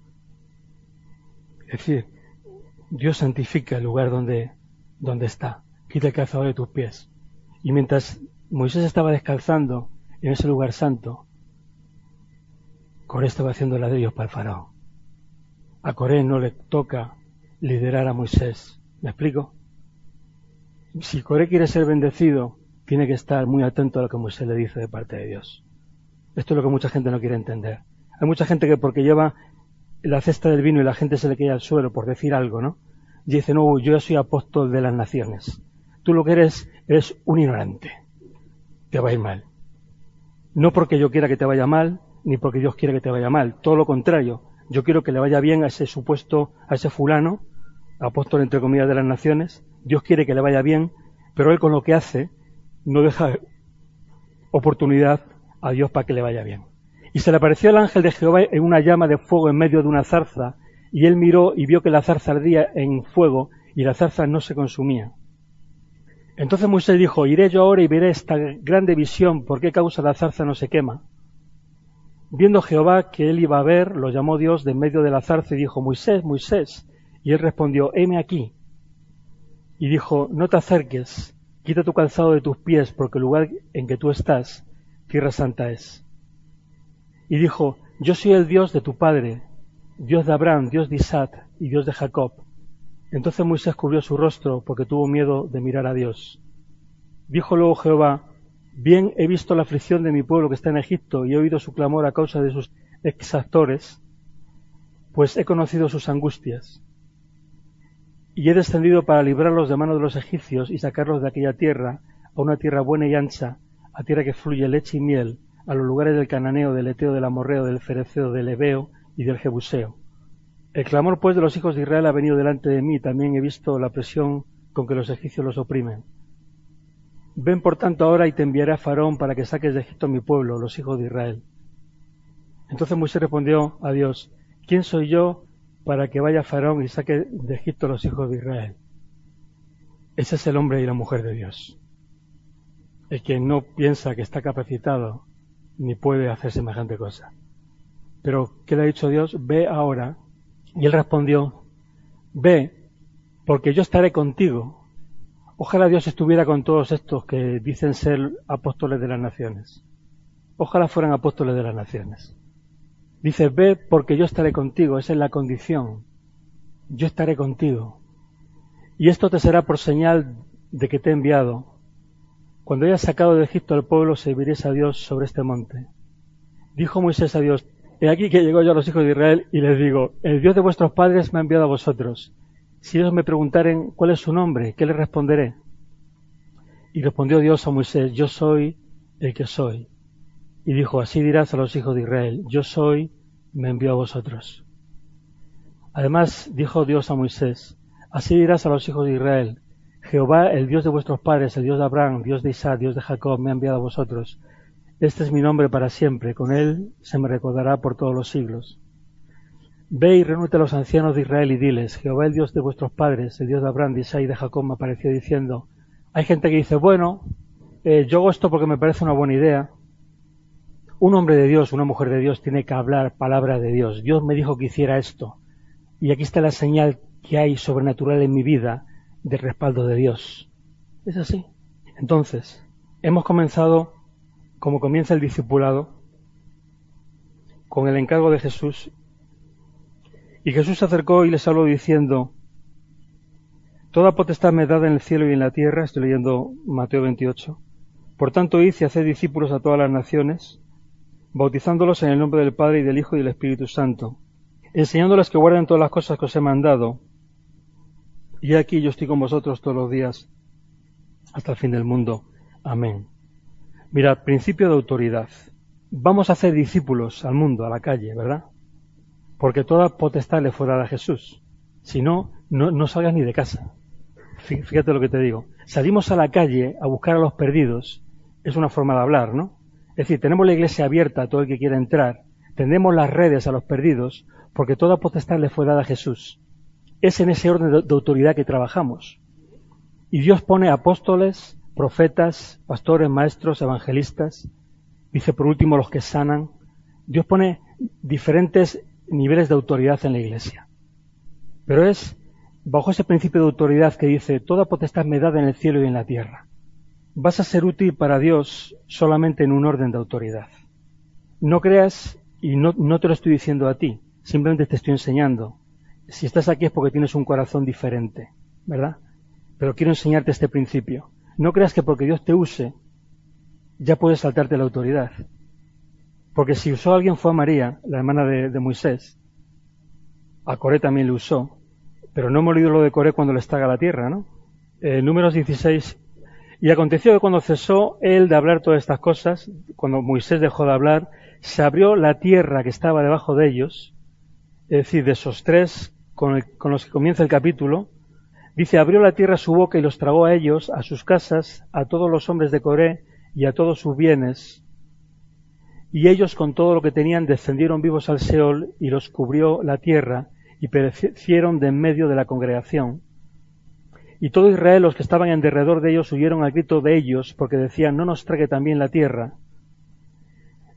Es decir, Dios santifica el lugar donde, donde está. Quita el calzado de tus pies. Y mientras Moisés estaba descalzando en ese lugar santo, Coré estaba haciendo ladrillos para el faraón. A Coré no le toca liderar a Moisés. ¿Me explico? Si Coré quiere ser bendecido, tiene que estar muy atento a lo que Moisés le dice de parte de Dios. Esto es lo que mucha gente no quiere entender. Hay mucha gente que porque lleva la cesta del vino y la gente se le cae al suelo por decir algo, ¿no? Y dice, no, yo soy apóstol de las naciones. Tú lo que eres, eres un ignorante. Te va a ir mal. No porque yo quiera que te vaya mal, ni porque Dios quiera que te vaya mal. Todo lo contrario. Yo quiero que le vaya bien a ese supuesto, a ese fulano, apóstol entre comillas de las naciones. Dios quiere que le vaya bien, pero él con lo que hace no deja oportunidad a Dios para que le vaya bien. Y se le apareció el ángel de Jehová en una llama de fuego en medio de una zarza, y él miró y vio que la zarza ardía en fuego, y la zarza no se consumía. Entonces Moisés dijo, iré yo ahora y veré esta grande visión, ¿por qué causa la zarza no se quema? Viendo Jehová que él iba a ver, lo llamó Dios de en medio de la zarza y dijo, Moisés, Moisés. Y él respondió, heme aquí. Y dijo, no te acerques, quita tu calzado de tus pies, porque el lugar en que tú estás, tierra santa es. Y dijo, yo soy el Dios de tu padre, Dios de Abraham, Dios de Isaac y Dios de Jacob. Entonces Moisés cubrió su rostro, porque tuvo miedo de mirar a Dios. Dijo luego Jehová, bien he visto la aflicción de mi pueblo que está en Egipto, y he oído su clamor a causa de sus exactores, pues he conocido sus angustias. Y he descendido para librarlos de mano de los egipcios y sacarlos de aquella tierra, a una tierra buena y ancha, a tierra que fluye leche y miel, a los lugares del cananeo, del eteo, del amorreo, del fereceo, del heveo y del jebuseo. El clamor pues de los hijos de Israel ha venido delante de mí, también he visto la presión con que los egipcios los oprimen. Ven por tanto ahora y te enviaré a Faraón para que saques de Egipto a mi pueblo, los hijos de Israel. Entonces Moisés respondió a Dios, ¿quién soy yo para que vaya Faraón y saque de Egipto a los hijos de Israel? Ese es el hombre y la mujer de Dios. El que no piensa que está capacitado ni puede hacer semejante cosa. Pero, ¿qué le ha dicho Dios? Ve ahora. Y él respondió, ve, porque yo estaré contigo. Ojalá Dios estuviera con todos estos que dicen ser apóstoles de las naciones. Ojalá fueran apóstoles de las naciones. Dice, ve porque yo estaré contigo, esa es la condición. Yo estaré contigo. Y esto te será por señal de que te he enviado. Cuando hayas sacado de Egipto al pueblo, serviréis a Dios sobre este monte. Dijo Moisés a Dios, he aquí que llegó yo a los hijos de Israel y les digo, el Dios de vuestros padres me ha enviado a vosotros. Si ellos me preguntaren cuál es su nombre, ¿qué les responderé? Y respondió Dios a Moisés, yo soy el que soy. Y dijo, así dirás a los hijos de Israel, yo soy, me envió a vosotros. Además dijo Dios a Moisés, así dirás a los hijos de Israel, Jehová, el Dios de vuestros padres, el Dios de Abraham, Dios de Isaac, Dios de Jacob, me ha enviado a vosotros. Este es mi nombre para siempre, con él se me recordará por todos los siglos. Ve y reúnete a los ancianos de Israel y diles, Jehová, el Dios de vuestros padres, el Dios de Abraham, de Isaac y de Jacob, me apareció diciendo, hay gente que dice, bueno, eh, yo hago esto porque me parece una buena idea. Un hombre de Dios, una mujer de Dios, tiene que hablar palabra de Dios. Dios me dijo que hiciera esto. Y aquí está la señal que hay sobrenatural en mi vida de respaldo de Dios. Es así. Entonces, hemos comenzado, como comienza el discipulado, con el encargo de Jesús. Y Jesús se acercó y les habló diciendo, toda potestad me es dada en el cielo y en la tierra, estoy leyendo Mateo veintiocho, por tanto id y haced discípulos a todas las naciones, bautizándolos en el nombre del Padre y del Hijo y del Espíritu Santo, enseñándoles que guarden todas las cosas que os he mandado, y aquí yo estoy con vosotros todos los días, hasta el fin del mundo. Amén. Mira, principio de autoridad. Vamos a hacer discípulos al mundo, a la calle, ¿verdad? Porque toda potestad le fue dada a Jesús. Si no, no, no salgas ni de casa. Fíjate lo que te digo. Salimos a la calle a buscar a los perdidos. Es una forma de hablar, ¿no? Es decir, tenemos la iglesia abierta a todo el que quiera entrar. Tendemos las redes a los perdidos porque toda potestad le fue dada a Jesús. Es en ese orden de, de autoridad que trabajamos. Y Dios pone apóstoles, profetas, pastores, maestros, evangelistas. Dice por último los que sanan. Dios pone diferentes niveles de autoridad en la iglesia. Pero es bajo ese principio de autoridad que dice, toda potestad me es dada en el cielo y en la tierra. Vas a ser útil para Dios solamente en un orden de autoridad. No creas, y no, no te lo estoy diciendo a ti, simplemente te estoy enseñando. Si estás aquí es porque tienes un corazón diferente, ¿verdad? Pero quiero enseñarte este principio. No creas que porque Dios te use, ya puedes saltarte la autoridad. Porque si usó a alguien fue a María, la hermana de, de Moisés. A Coré también le usó. Pero no hemos leído lo de Coré cuando le estaga la tierra, ¿no? Eh, Números dieciséis. Y aconteció que cuando cesó él de hablar todas estas cosas, cuando Moisés dejó de hablar, se abrió la tierra que estaba debajo de ellos, es decir, de esos tres con, el, con los que comienza el capítulo, dice, abrió la tierra su boca y los tragó a ellos, a sus casas, a todos los hombres de Coré y a todos sus bienes. Y ellos con todo lo que tenían descendieron vivos al Seol y los cubrió la tierra y perecieron de en medio de la congregación. Y todo Israel, los que estaban en derredor de ellos, huyeron al grito de ellos porque decían, no nos trague también la tierra.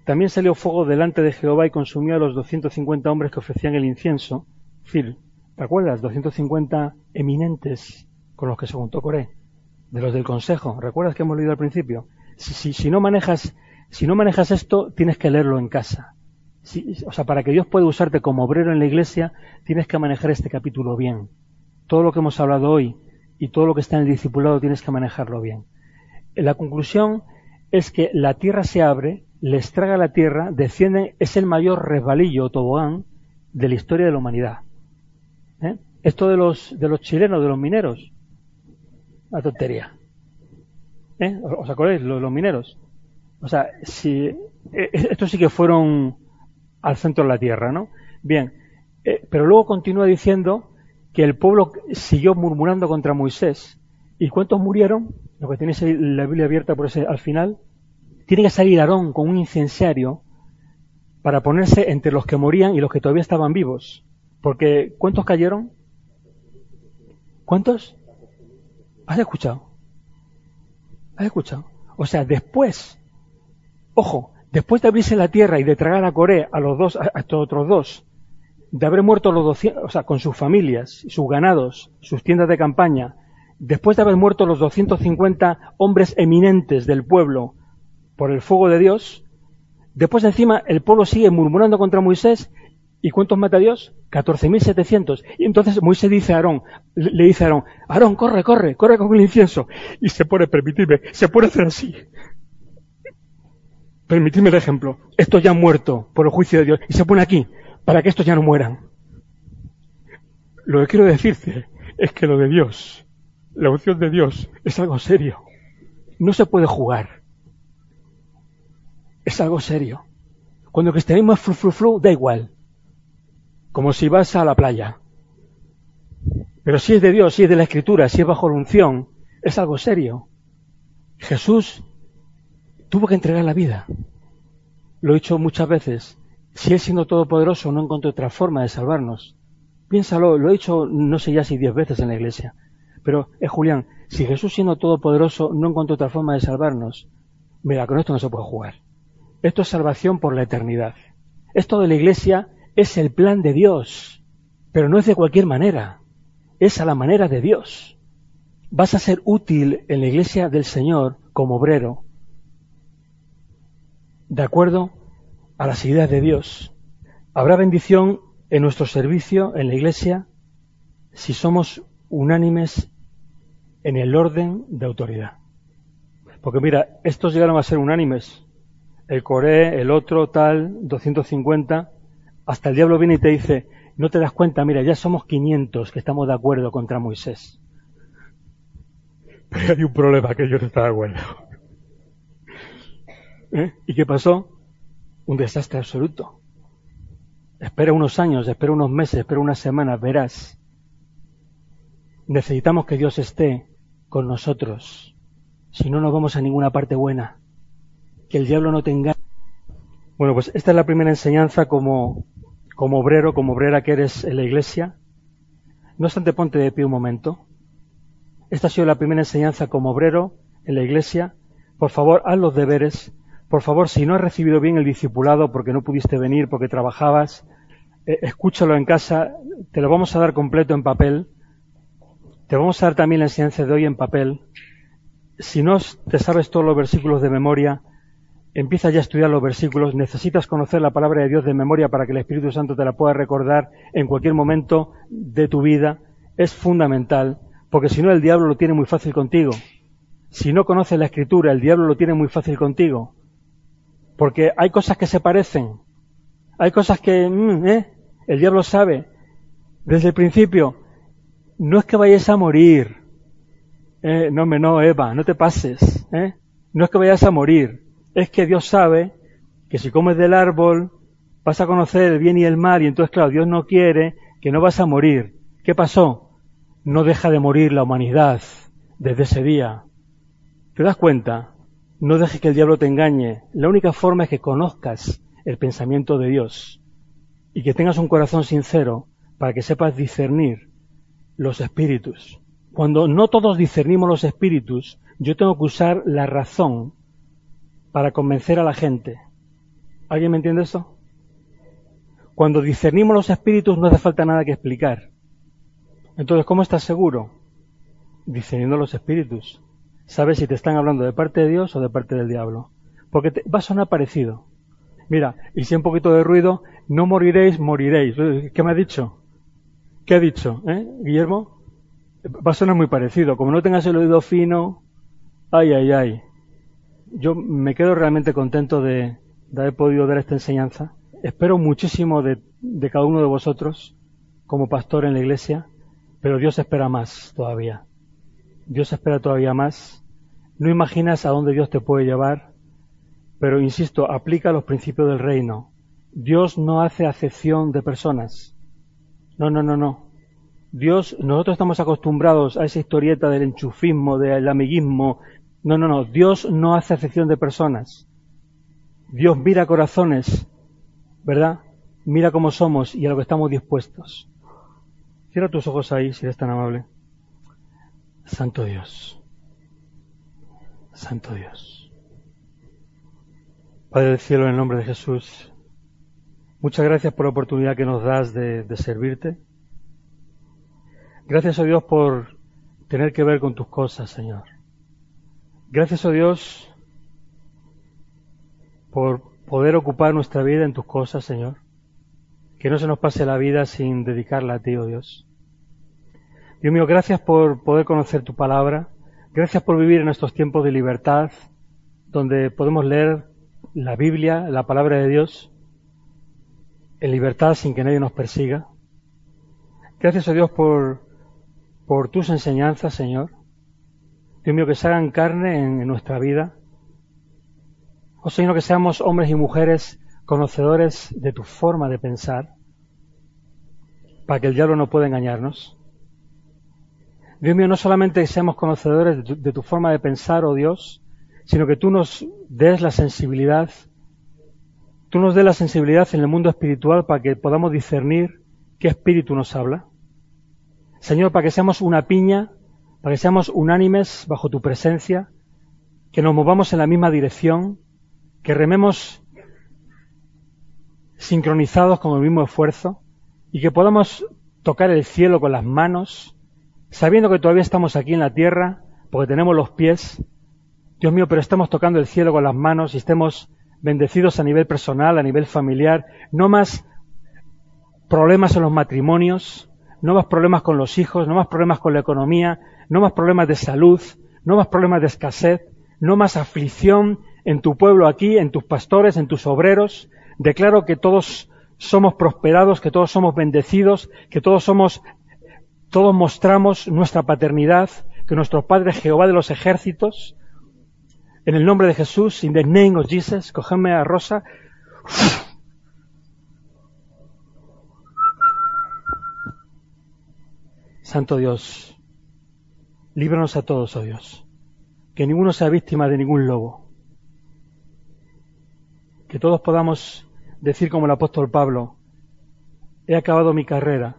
también salió fuego delante de Jehová y consumió a los doscientos cincuenta hombres que ofrecían el incienso. Es decir, ¿te acuerdas? doscientos cincuenta eminentes con los que se juntó Coré, de los del consejo. ¿Recuerdas que hemos leído al principio? Si, si, si no manejas, si no manejas esto, tienes que leerlo en casa. Si, o sea, para que Dios pueda usarte como obrero en la iglesia, tienes que manejar este capítulo bien. Todo lo que hemos hablado hoy y todo lo que está en el discipulado tienes que manejarlo bien. La conclusión es que la tierra se abre, les traga la tierra, descienden, es el mayor resbalillo o tobogán de la historia de la humanidad. ¿Eh? Esto de los, de los chilenos, de los mineros, una tontería. ¿Eh? ¿Os acordáis? Los, los mineros. O sea, si, eh, estos sí que fueron al centro de la tierra, ¿no? Bien, eh, pero luego continúa diciendo que el pueblo siguió murmurando contra Moisés. ¿Y cuántos murieron? Lo que tenéis ahí la Biblia abierta por ese, al final. Tiene que salir Aarón con un incensario para ponerse entre los que morían y los que todavía estaban vivos. Porque, ¿cuántos cayeron? ¿Cuántos? ¿Has escuchado? ¿Has escuchado? O sea, después, ojo, después de abrirse la tierra y de tragar a Coré, a los dos, a estos otros dos, de haber muerto los doscientos, o sea, con sus familias, sus ganados, sus tiendas de campaña, después de haber muerto los doscientos cincuenta hombres eminentes del pueblo por el fuego de Dios, después encima el pueblo sigue murmurando contra Moisés. ¿Y cuántos mata Dios? catorce mil setecientos. Y entonces Moisés dice a Aarón, le dice a Aarón, Aarón, corre, corre, corre con el incienso. Y se pone, permitidme, se puede hacer así. Permitidme el ejemplo. Estos ya han muerto por el juicio de Dios. Y se pone aquí, para que estos ya no mueran. Lo que quiero decirte es que lo de Dios, la unción de Dios, es algo serio. No se puede jugar. Es algo serio. Cuando el cristianismo es flu, flu, flu, da igual. Como si vas a la playa. Pero si es de Dios, si es de la Escritura, si es bajo la unción, es algo serio. Jesús tuvo que entregar la vida. Lo he dicho muchas veces. Si Él siendo todopoderoso no encontró otra forma de salvarnos. Piénsalo, lo he dicho no sé ya si diez veces en la iglesia. Pero, eh, Julián, si Jesús siendo todopoderoso no encontró otra forma de salvarnos, mira, con esto no se puede jugar. Esto es salvación por la eternidad. Esto de la iglesia es el plan de Dios, pero no es de cualquier manera, es a la manera de Dios. Vas a ser útil en la iglesia del Señor como obrero, de acuerdo a las ideas de Dios. Habrá bendición en nuestro servicio en la iglesia si somos unánimes en el orden de autoridad. Porque mira, estos llegaron a ser unánimes, el Coré, el otro, tal, doscientos cincuenta, hasta el diablo viene y te dice, no te das cuenta, mira, ya somos quinientos que estamos de acuerdo contra Moisés. Pero hay un problema, que yo no estaba de acuerdo. ¿Eh? ¿Y qué pasó? Un desastre absoluto. Espera unos años, espera unos meses, espera unas semanas, verás. Necesitamos que Dios esté con nosotros. Si no, no vamos a ninguna parte buena. Que el diablo no te engañe. Bueno, pues esta es la primera enseñanza como, como obrero, como obrera que eres en la iglesia. No obstante, ponte de pie un momento. Esta ha sido la primera enseñanza como obrero en la iglesia. Por favor, haz los deberes. Por favor, si no has recibido bien el discipulado porque no pudiste venir, porque trabajabas, eh, escúchalo en casa. Te lo vamos a dar completo en papel. Te vamos a dar también la enseñanza de hoy en papel. Si no te sabes todos los versículos de memoria, empieza ya a estudiar los versículos. Necesitas conocer la palabra de Dios de memoria para que el Espíritu Santo te la pueda recordar en cualquier momento de tu vida. Es fundamental, porque si no el diablo lo tiene muy fácil contigo. Si no conoces la Escritura, el diablo lo tiene muy fácil contigo. Porque hay cosas que se parecen. Hay cosas que mm, ¿eh? el diablo sabe. Desde el principio, no es que vayas a morir. Eh, no, me no, Eva, no te pases. ¿eh? No es que vayas a morir. Es que Dios sabe que si comes del árbol vas a conocer el bien y el mal, y entonces, claro, Dios no quiere que no vas a morir. ¿Qué pasó? No deja de morir la humanidad desde ese día. ¿Te das cuenta? No dejes que el diablo te engañe. La única forma es que conozcas el pensamiento de Dios y que tengas un corazón sincero para que sepas discernir los espíritus. Cuando no todos discernimos los espíritus, yo tengo que usar la razón para convencer a la gente. ¿Alguien me entiende eso? Cuando discernimos los espíritus no hace falta nada que explicar. Entonces, ¿cómo estás seguro? Discerniendo los espíritus. Sabes si te están hablando de parte de Dios o de parte del diablo. Porque te, va a sonar parecido. Mira, y si hay un poquito de ruido, no moriréis, moriréis. ¿Qué me ha dicho? ¿Qué ha dicho? ¿Eh, Guillermo? Va a sonar muy parecido. Como no tengas el oído fino, ay, ay, ay. Yo me quedo realmente contento de, de haber podido dar esta enseñanza. Espero muchísimo de, de cada uno de vosotros como pastor en la iglesia, pero Dios espera más todavía. Dios espera todavía más. No imaginas a dónde Dios te puede llevar, pero insisto, aplica los principios del reino. Dios no hace acepción de personas. No, no, no, no. Dios, nosotros estamos acostumbrados a esa historieta del enchufismo, del amiguismo. No, no, no. Dios no hace acepción de personas. Dios mira corazones, ¿verdad? Mira cómo somos y a lo que estamos dispuestos. Cierra tus ojos ahí, si eres tan amable. Santo Dios. Santo Dios. Padre del cielo, en el nombre de Jesús, muchas gracias por la oportunidad que nos das de, de servirte. Gracias, oh Dios, por tener que ver con tus cosas, Señor. Gracias, oh Dios, por poder ocupar nuestra vida en tus cosas, Señor. Que no se nos pase la vida sin dedicarla a ti, oh Dios. Dios mío, gracias por poder conocer tu palabra. Gracias por vivir en estos tiempos de libertad, donde podemos leer la Biblia, la palabra de Dios, en libertad sin que nadie nos persiga. Gracias, oh Dios, por, por tus enseñanzas, Señor. Dios mío, que se hagan carne en, en nuestra vida. Oh Señor, que seamos hombres y mujeres conocedores de tu forma de pensar, para que el diablo no pueda engañarnos. Dios mío, no solamente que seamos conocedores de tu, de tu forma de pensar, oh Dios, sino que tú nos des la sensibilidad, tú nos des la sensibilidad en el mundo espiritual para que podamos discernir qué espíritu nos habla. Señor, para que seamos una piña, para que seamos unánimes bajo tu presencia, que nos movamos en la misma dirección, que rememos sincronizados con el mismo esfuerzo y que podamos tocar el cielo con las manos, sabiendo que todavía estamos aquí en la tierra, porque tenemos los pies, Dios mío, pero estamos tocando el cielo con las manos y estemos bendecidos a nivel personal, a nivel familiar, no más problemas en los matrimonios, no más problemas con los hijos, no más problemas con la economía, no más problemas de salud, no más problemas de escasez, no más aflicción en tu pueblo aquí, en tus pastores, en tus obreros. Declaro que todos somos prosperados, que todos somos bendecidos, que todos somos, todos mostramos nuestra paternidad, que nuestro Padre es Jehová de los ejércitos. En el nombre de Jesús, in the name of Jesus, cógeme a Rosa. Santo Dios, líbranos a todos, oh Dios, que ninguno sea víctima de ningún lobo. Que todos podamos decir como el apóstol Pablo, he acabado mi carrera.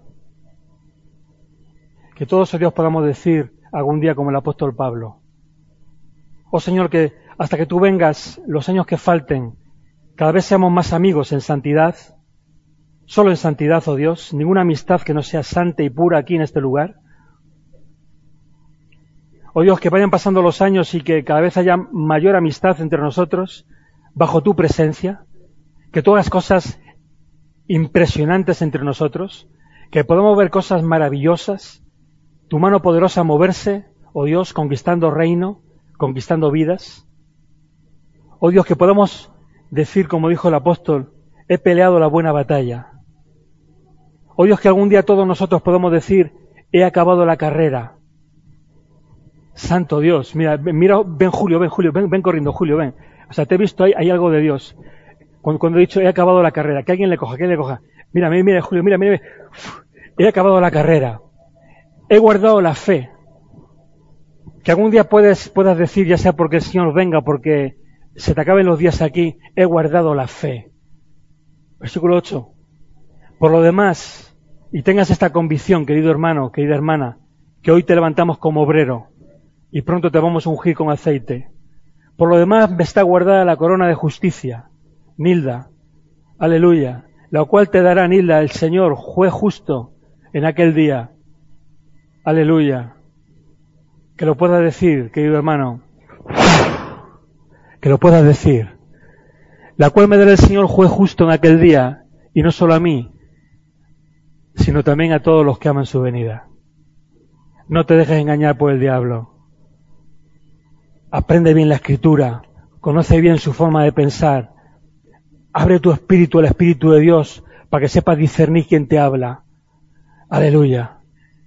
Que todos, oh Dios, podamos decir algún día como el apóstol Pablo, oh Señor, que hasta que tú vengas, los años que falten, cada vez seamos más amigos en santidad, solo en santidad, oh Dios, ninguna amistad que no sea santa y pura aquí en este lugar. Oh Dios, que vayan pasando los años y que cada vez haya mayor amistad entre nosotros, bajo tu presencia, que tú hagas cosas impresionantes entre nosotros, que podamos ver cosas maravillosas, tu mano poderosa moverse, oh Dios, conquistando reino, conquistando vidas. Oh Dios, que podamos decir, como dijo el apóstol, he peleado la buena batalla. Oh Dios, que algún día todos nosotros podamos decir, he acabado la carrera. Santo Dios, mira, mira, ven Julio, ven Julio, ven, ven corriendo Julio, ven. O sea, te he visto ahí, hay algo de Dios. Cuando, cuando he dicho, he acabado la carrera, que alguien le coja, que alguien le coja. Mira, mira, mira, Julio, mira, mira, mira. Uf, he acabado la carrera. He guardado la fe. Que algún día puedes, puedas decir, ya sea porque el Señor venga, porque se te acaben los días aquí, he guardado la fe. Versículo ocho. Por lo demás, y tengas esta convicción, querido hermano, querida hermana, que hoy te levantamos como obrero y pronto te vamos a ungir con aceite. Por lo demás, me está guardada la corona de justicia, Nilda, aleluya, la cual te dará Nilda el Señor, juez justo, en aquel día, aleluya, que lo puedas decir, querido hermano, que lo puedas decir, la cual me dará el Señor juez justo en aquel día, y no solo a mí, sino también a todos los que aman su venida. No te dejes engañar por el diablo. Aprende bien la Escritura, conoce bien su forma de pensar, abre tu espíritu al Espíritu de Dios para que sepas discernir quién te habla. Aleluya.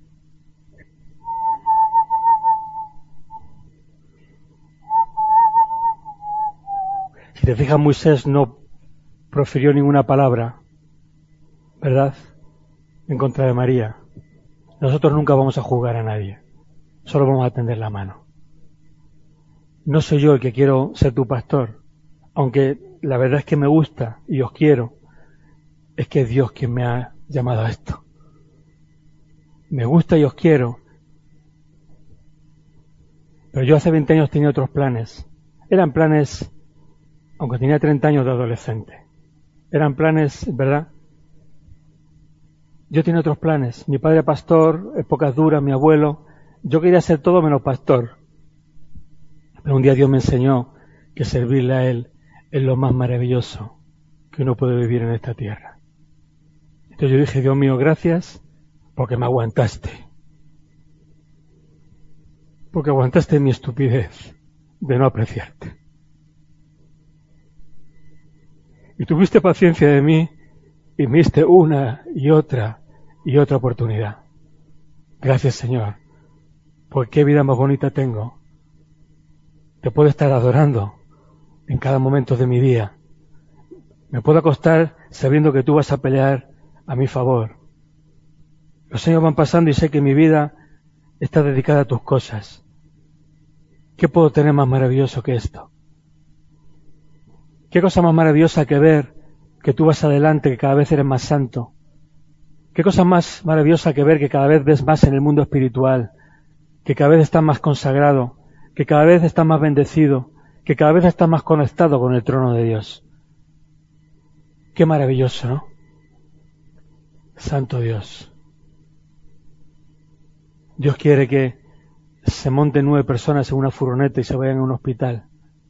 Si te fijas, Moisés no profirió ninguna palabra, ¿verdad?, en contra de María. Nosotros nunca vamos a juzgar a nadie, solo vamos a tender la mano. No soy yo el que quiero ser tu pastor, aunque la verdad es que me gusta y os quiero, es que es Dios quien me ha llamado a esto. Me gusta y os quiero, pero yo hace veinte años tenía otros planes. Eran planes, aunque tenía treinta años de adolescente, eran planes, ¿verdad? Yo tenía otros planes. Mi padre pastor, épocas duras, mi abuelo. Yo quería ser todo menos pastor. Pero un día Dios me enseñó que servirle a Él es lo más maravilloso que uno puede vivir en esta tierra. Entonces yo dije, Dios mío, gracias porque me aguantaste. Porque aguantaste mi estupidez de no apreciarte. Y tuviste paciencia de mí y me diste una y otra y otra oportunidad. Gracias, Señor, porque qué vida más bonita tengo. Te puedo estar adorando en cada momento de mi día. Me puedo acostar sabiendo que tú vas a pelear a mi favor. Los años van pasando y sé que mi vida está dedicada a tus cosas. ¿Qué puedo tener más maravilloso que esto? ¿Qué cosa más maravillosa que ver que tú vas adelante, que cada vez eres más santo? ¿Qué cosa más maravillosa que ver que cada vez ves más en el mundo espiritual, que cada vez estás más consagrado, que cada vez estás más bendecido, que cada vez estás más conectado con el trono de Dios? Qué maravilloso, ¿no? Santo Dios. Dios quiere que se monten nueve personas en una furgoneta y se vayan a un hospital.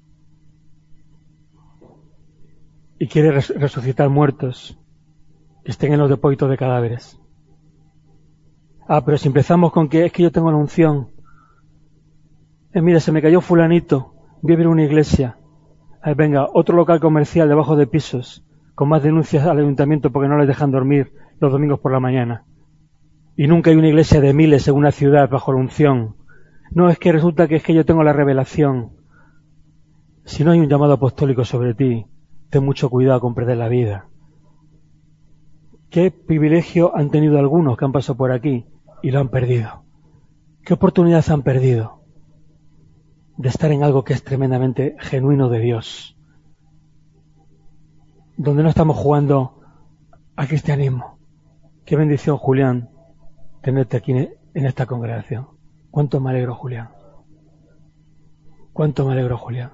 Y quiere res- resucitar muertos que estén en los depósitos de cadáveres. Ah, pero si empezamos con que es que yo tengo la unción. Eh, mira, se me cayó fulanito, voy a ver una iglesia. Ahí venga, otro local comercial debajo de pisos, con más denuncias al ayuntamiento porque no les dejan dormir los domingos por la mañana. Y nunca hay una iglesia de miles en una ciudad bajo la unción. No, es que resulta que es que yo tengo la revelación. Si no hay un llamado apostólico sobre ti, ten mucho cuidado con perder la vida. ¿Qué privilegio han tenido algunos que han pasado por aquí y lo han perdido? ¿Qué oportunidades han perdido de estar en algo que es tremendamente genuino de Dios? Donde no estamos jugando al cristianismo. Qué bendición, Julián, tenerte aquí en esta congregación. Cuánto me alegro, Julián. Cuánto me alegro, Julián.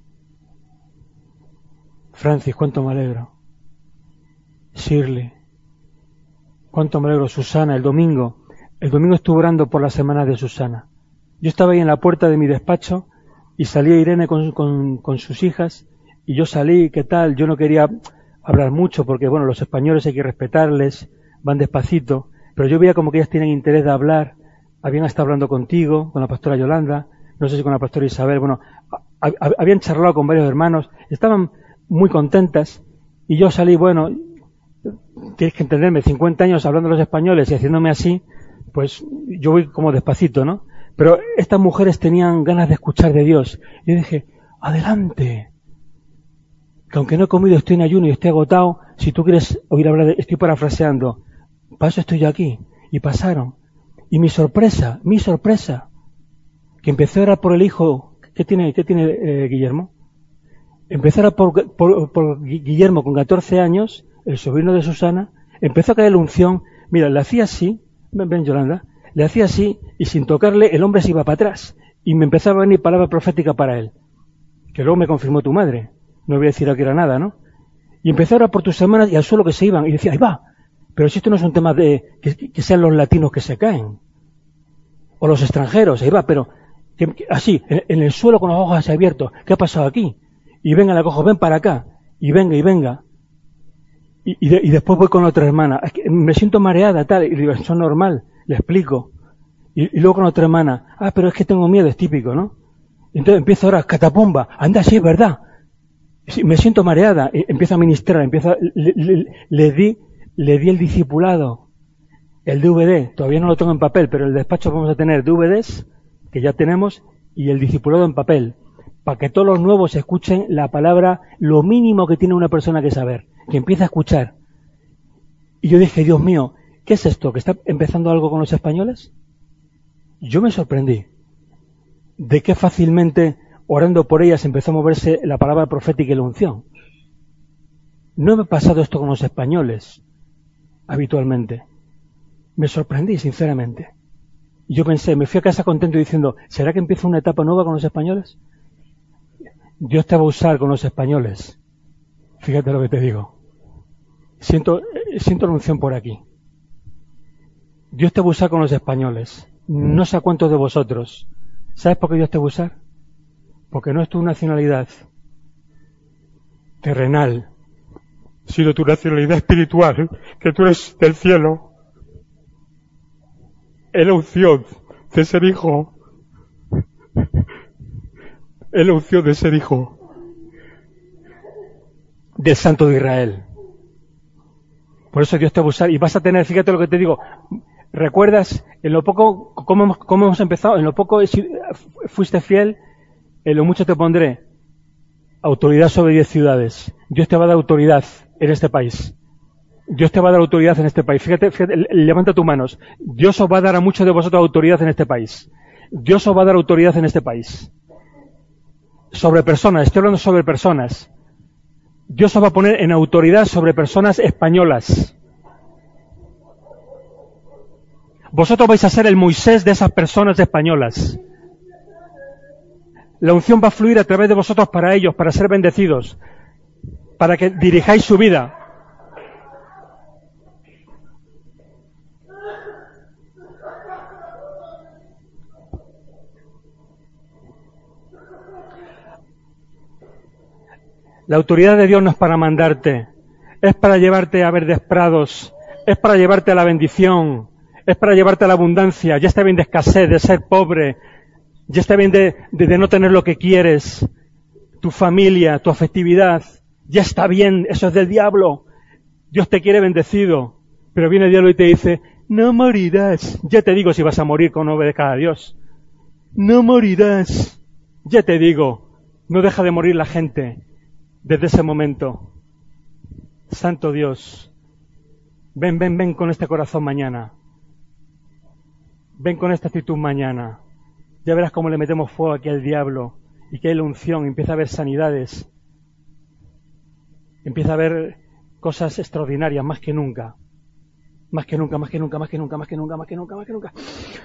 Francis, cuánto me alegro. Shirley, cuánto me alegro. Susana, el domingo. El domingo estuve orando por la semana de Susana. Yo estaba ahí en la puerta de mi despacho y salía Irene con, con, con sus hijas y yo salí, ¿qué tal? Yo no quería hablar mucho porque, bueno, los españoles hay que respetarles, van despacito, pero yo veía como que ellas tienen interés de hablar. Habían estado hablando contigo, con la pastora Yolanda, no sé si con la pastora Isabel, bueno, a, a, habían charlado con varios hermanos, estaban muy contentas y yo salí, bueno, tienes que entenderme, cincuenta años hablando los españoles y haciéndome así, pues yo voy como despacito, ¿no? Pero estas mujeres tenían ganas de escuchar de Dios. Y yo dije, adelante, que aunque no he comido, estoy en ayuno y estoy agotado, si tú quieres oír hablar, de, estoy parafraseando, para eso estoy yo aquí. Y pasaron. Y mi sorpresa, mi sorpresa, que empecé a orar por el hijo, ¿qué tiene, qué tiene eh, Guillermo? Empecé a orar por, por, por Guillermo con catorce años, el sobrino de Susana, empezó a caer la unción, mira, le hacía así, ven, ven Yolanda, le hacía así y sin tocarle el hombre se iba para atrás y me empezaba a venir palabra profética para él, que luego me confirmó tu madre, no voy a decir aquí era nada, ¿no? Y empecé a orar por tus hermanas y al suelo que se iban. Y decía, ahí va. Pero si esto no es un tema de que, que sean los latinos que se caen. O los extranjeros, ahí va, pero que, que, así, en, en el suelo con los ojos abiertos. ¿Qué ha pasado aquí? Y venga, la cojo, ven para acá. Y venga, y venga. Y, y, de, y después voy con otra hermana. Es que me siento mareada, tal. Y digo, eso es normal. Le explico. Y, y luego con otra hermana. Ah, pero es que tengo miedo, es típico, ¿no? Y entonces empiezo ahora, catapumba. Anda, sí, es verdad. Sí, me siento mareada. Y empiezo a ministrar. Empiezo a, le, le, le di, le di el discipulado. El D V D. Todavía no lo tengo en papel, pero en el despacho vamos a tener D V Ds, que ya tenemos, y el discipulado en papel. Para que todos los nuevos escuchen la palabra, lo mínimo que tiene una persona que saber. Que empiece a escuchar. Y yo dije, Dios mío, ¿qué es esto? ¿Que está empezando algo con los españoles? Yo me sorprendí de que fácilmente, orando por ellas, empezó a moverse la palabra profética y la unción. No me ha pasado esto con los españoles, habitualmente. Me sorprendí, sinceramente. Y yo pensé, me fui a casa contento diciendo, ¿será que empieza una etapa nueva con los españoles? Dios te va a usar con los españoles. Fíjate lo que te digo. Siento, siento la unción por aquí. Dios te va a usar con los españoles. No sé a cuántos de vosotros. ¿Sabes por qué Dios te va a usar? Porque no es tu nacionalidad terrenal, sino tu nacionalidad espiritual, que tú eres del cielo. Es la unción de ser hijo. Es la unción de ser hijo del Santo de Israel. Por eso Dios te va a usar y vas a tener, fíjate lo que te digo, ¿recuerdas en lo poco, cómo hemos, cómo hemos empezado? En lo poco fuiste fiel, en lo mucho te pondré. Autoridad sobre diez ciudades. Dios te va a dar autoridad en este país. Dios te va a dar autoridad en este país. Fíjate, fíjate, levanta tus manos. Dios os va a dar a muchos de vosotros autoridad en este país. Dios os va a dar autoridad en este país. Sobre personas, estoy hablando sobre personas. Dios os va a poner en autoridad sobre personas españolas. Vosotros vais a ser el Moisés de esas personas españolas. La unción va a fluir a través de vosotros para ellos, para ser bendecidos, para que dirijáis su vida. La autoridad de Dios no es para mandarte, es para llevarte a verdes prados, es para llevarte a la bendición, es para llevarte a la abundancia. Ya está bien de escasez, de ser pobre, ya está bien de, de, de no tener lo que quieres, tu familia, tu afectividad, ya está bien, eso es del diablo. Dios te quiere bendecido, pero viene el diablo y te dice, no morirás. Ya te digo si vas a morir con no obedezcas a Dios. No morirás. Ya te digo, no deja de morir la gente. Desde ese momento, Santo Dios, ven, ven, ven con este corazón mañana. Ven con esta actitud mañana. Ya verás cómo le metemos fuego aquí al diablo y que hay la unción, empieza a haber sanidades. Empieza a haber cosas extraordinarias, más que nunca. Más que nunca, más que nunca, más que nunca, más que nunca, más que nunca, más que nunca.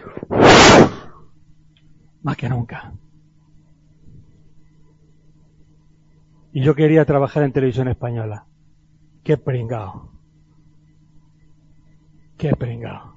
Más que nunca. Y yo quería trabajar en televisión española. Qué pringao. Qué pringao.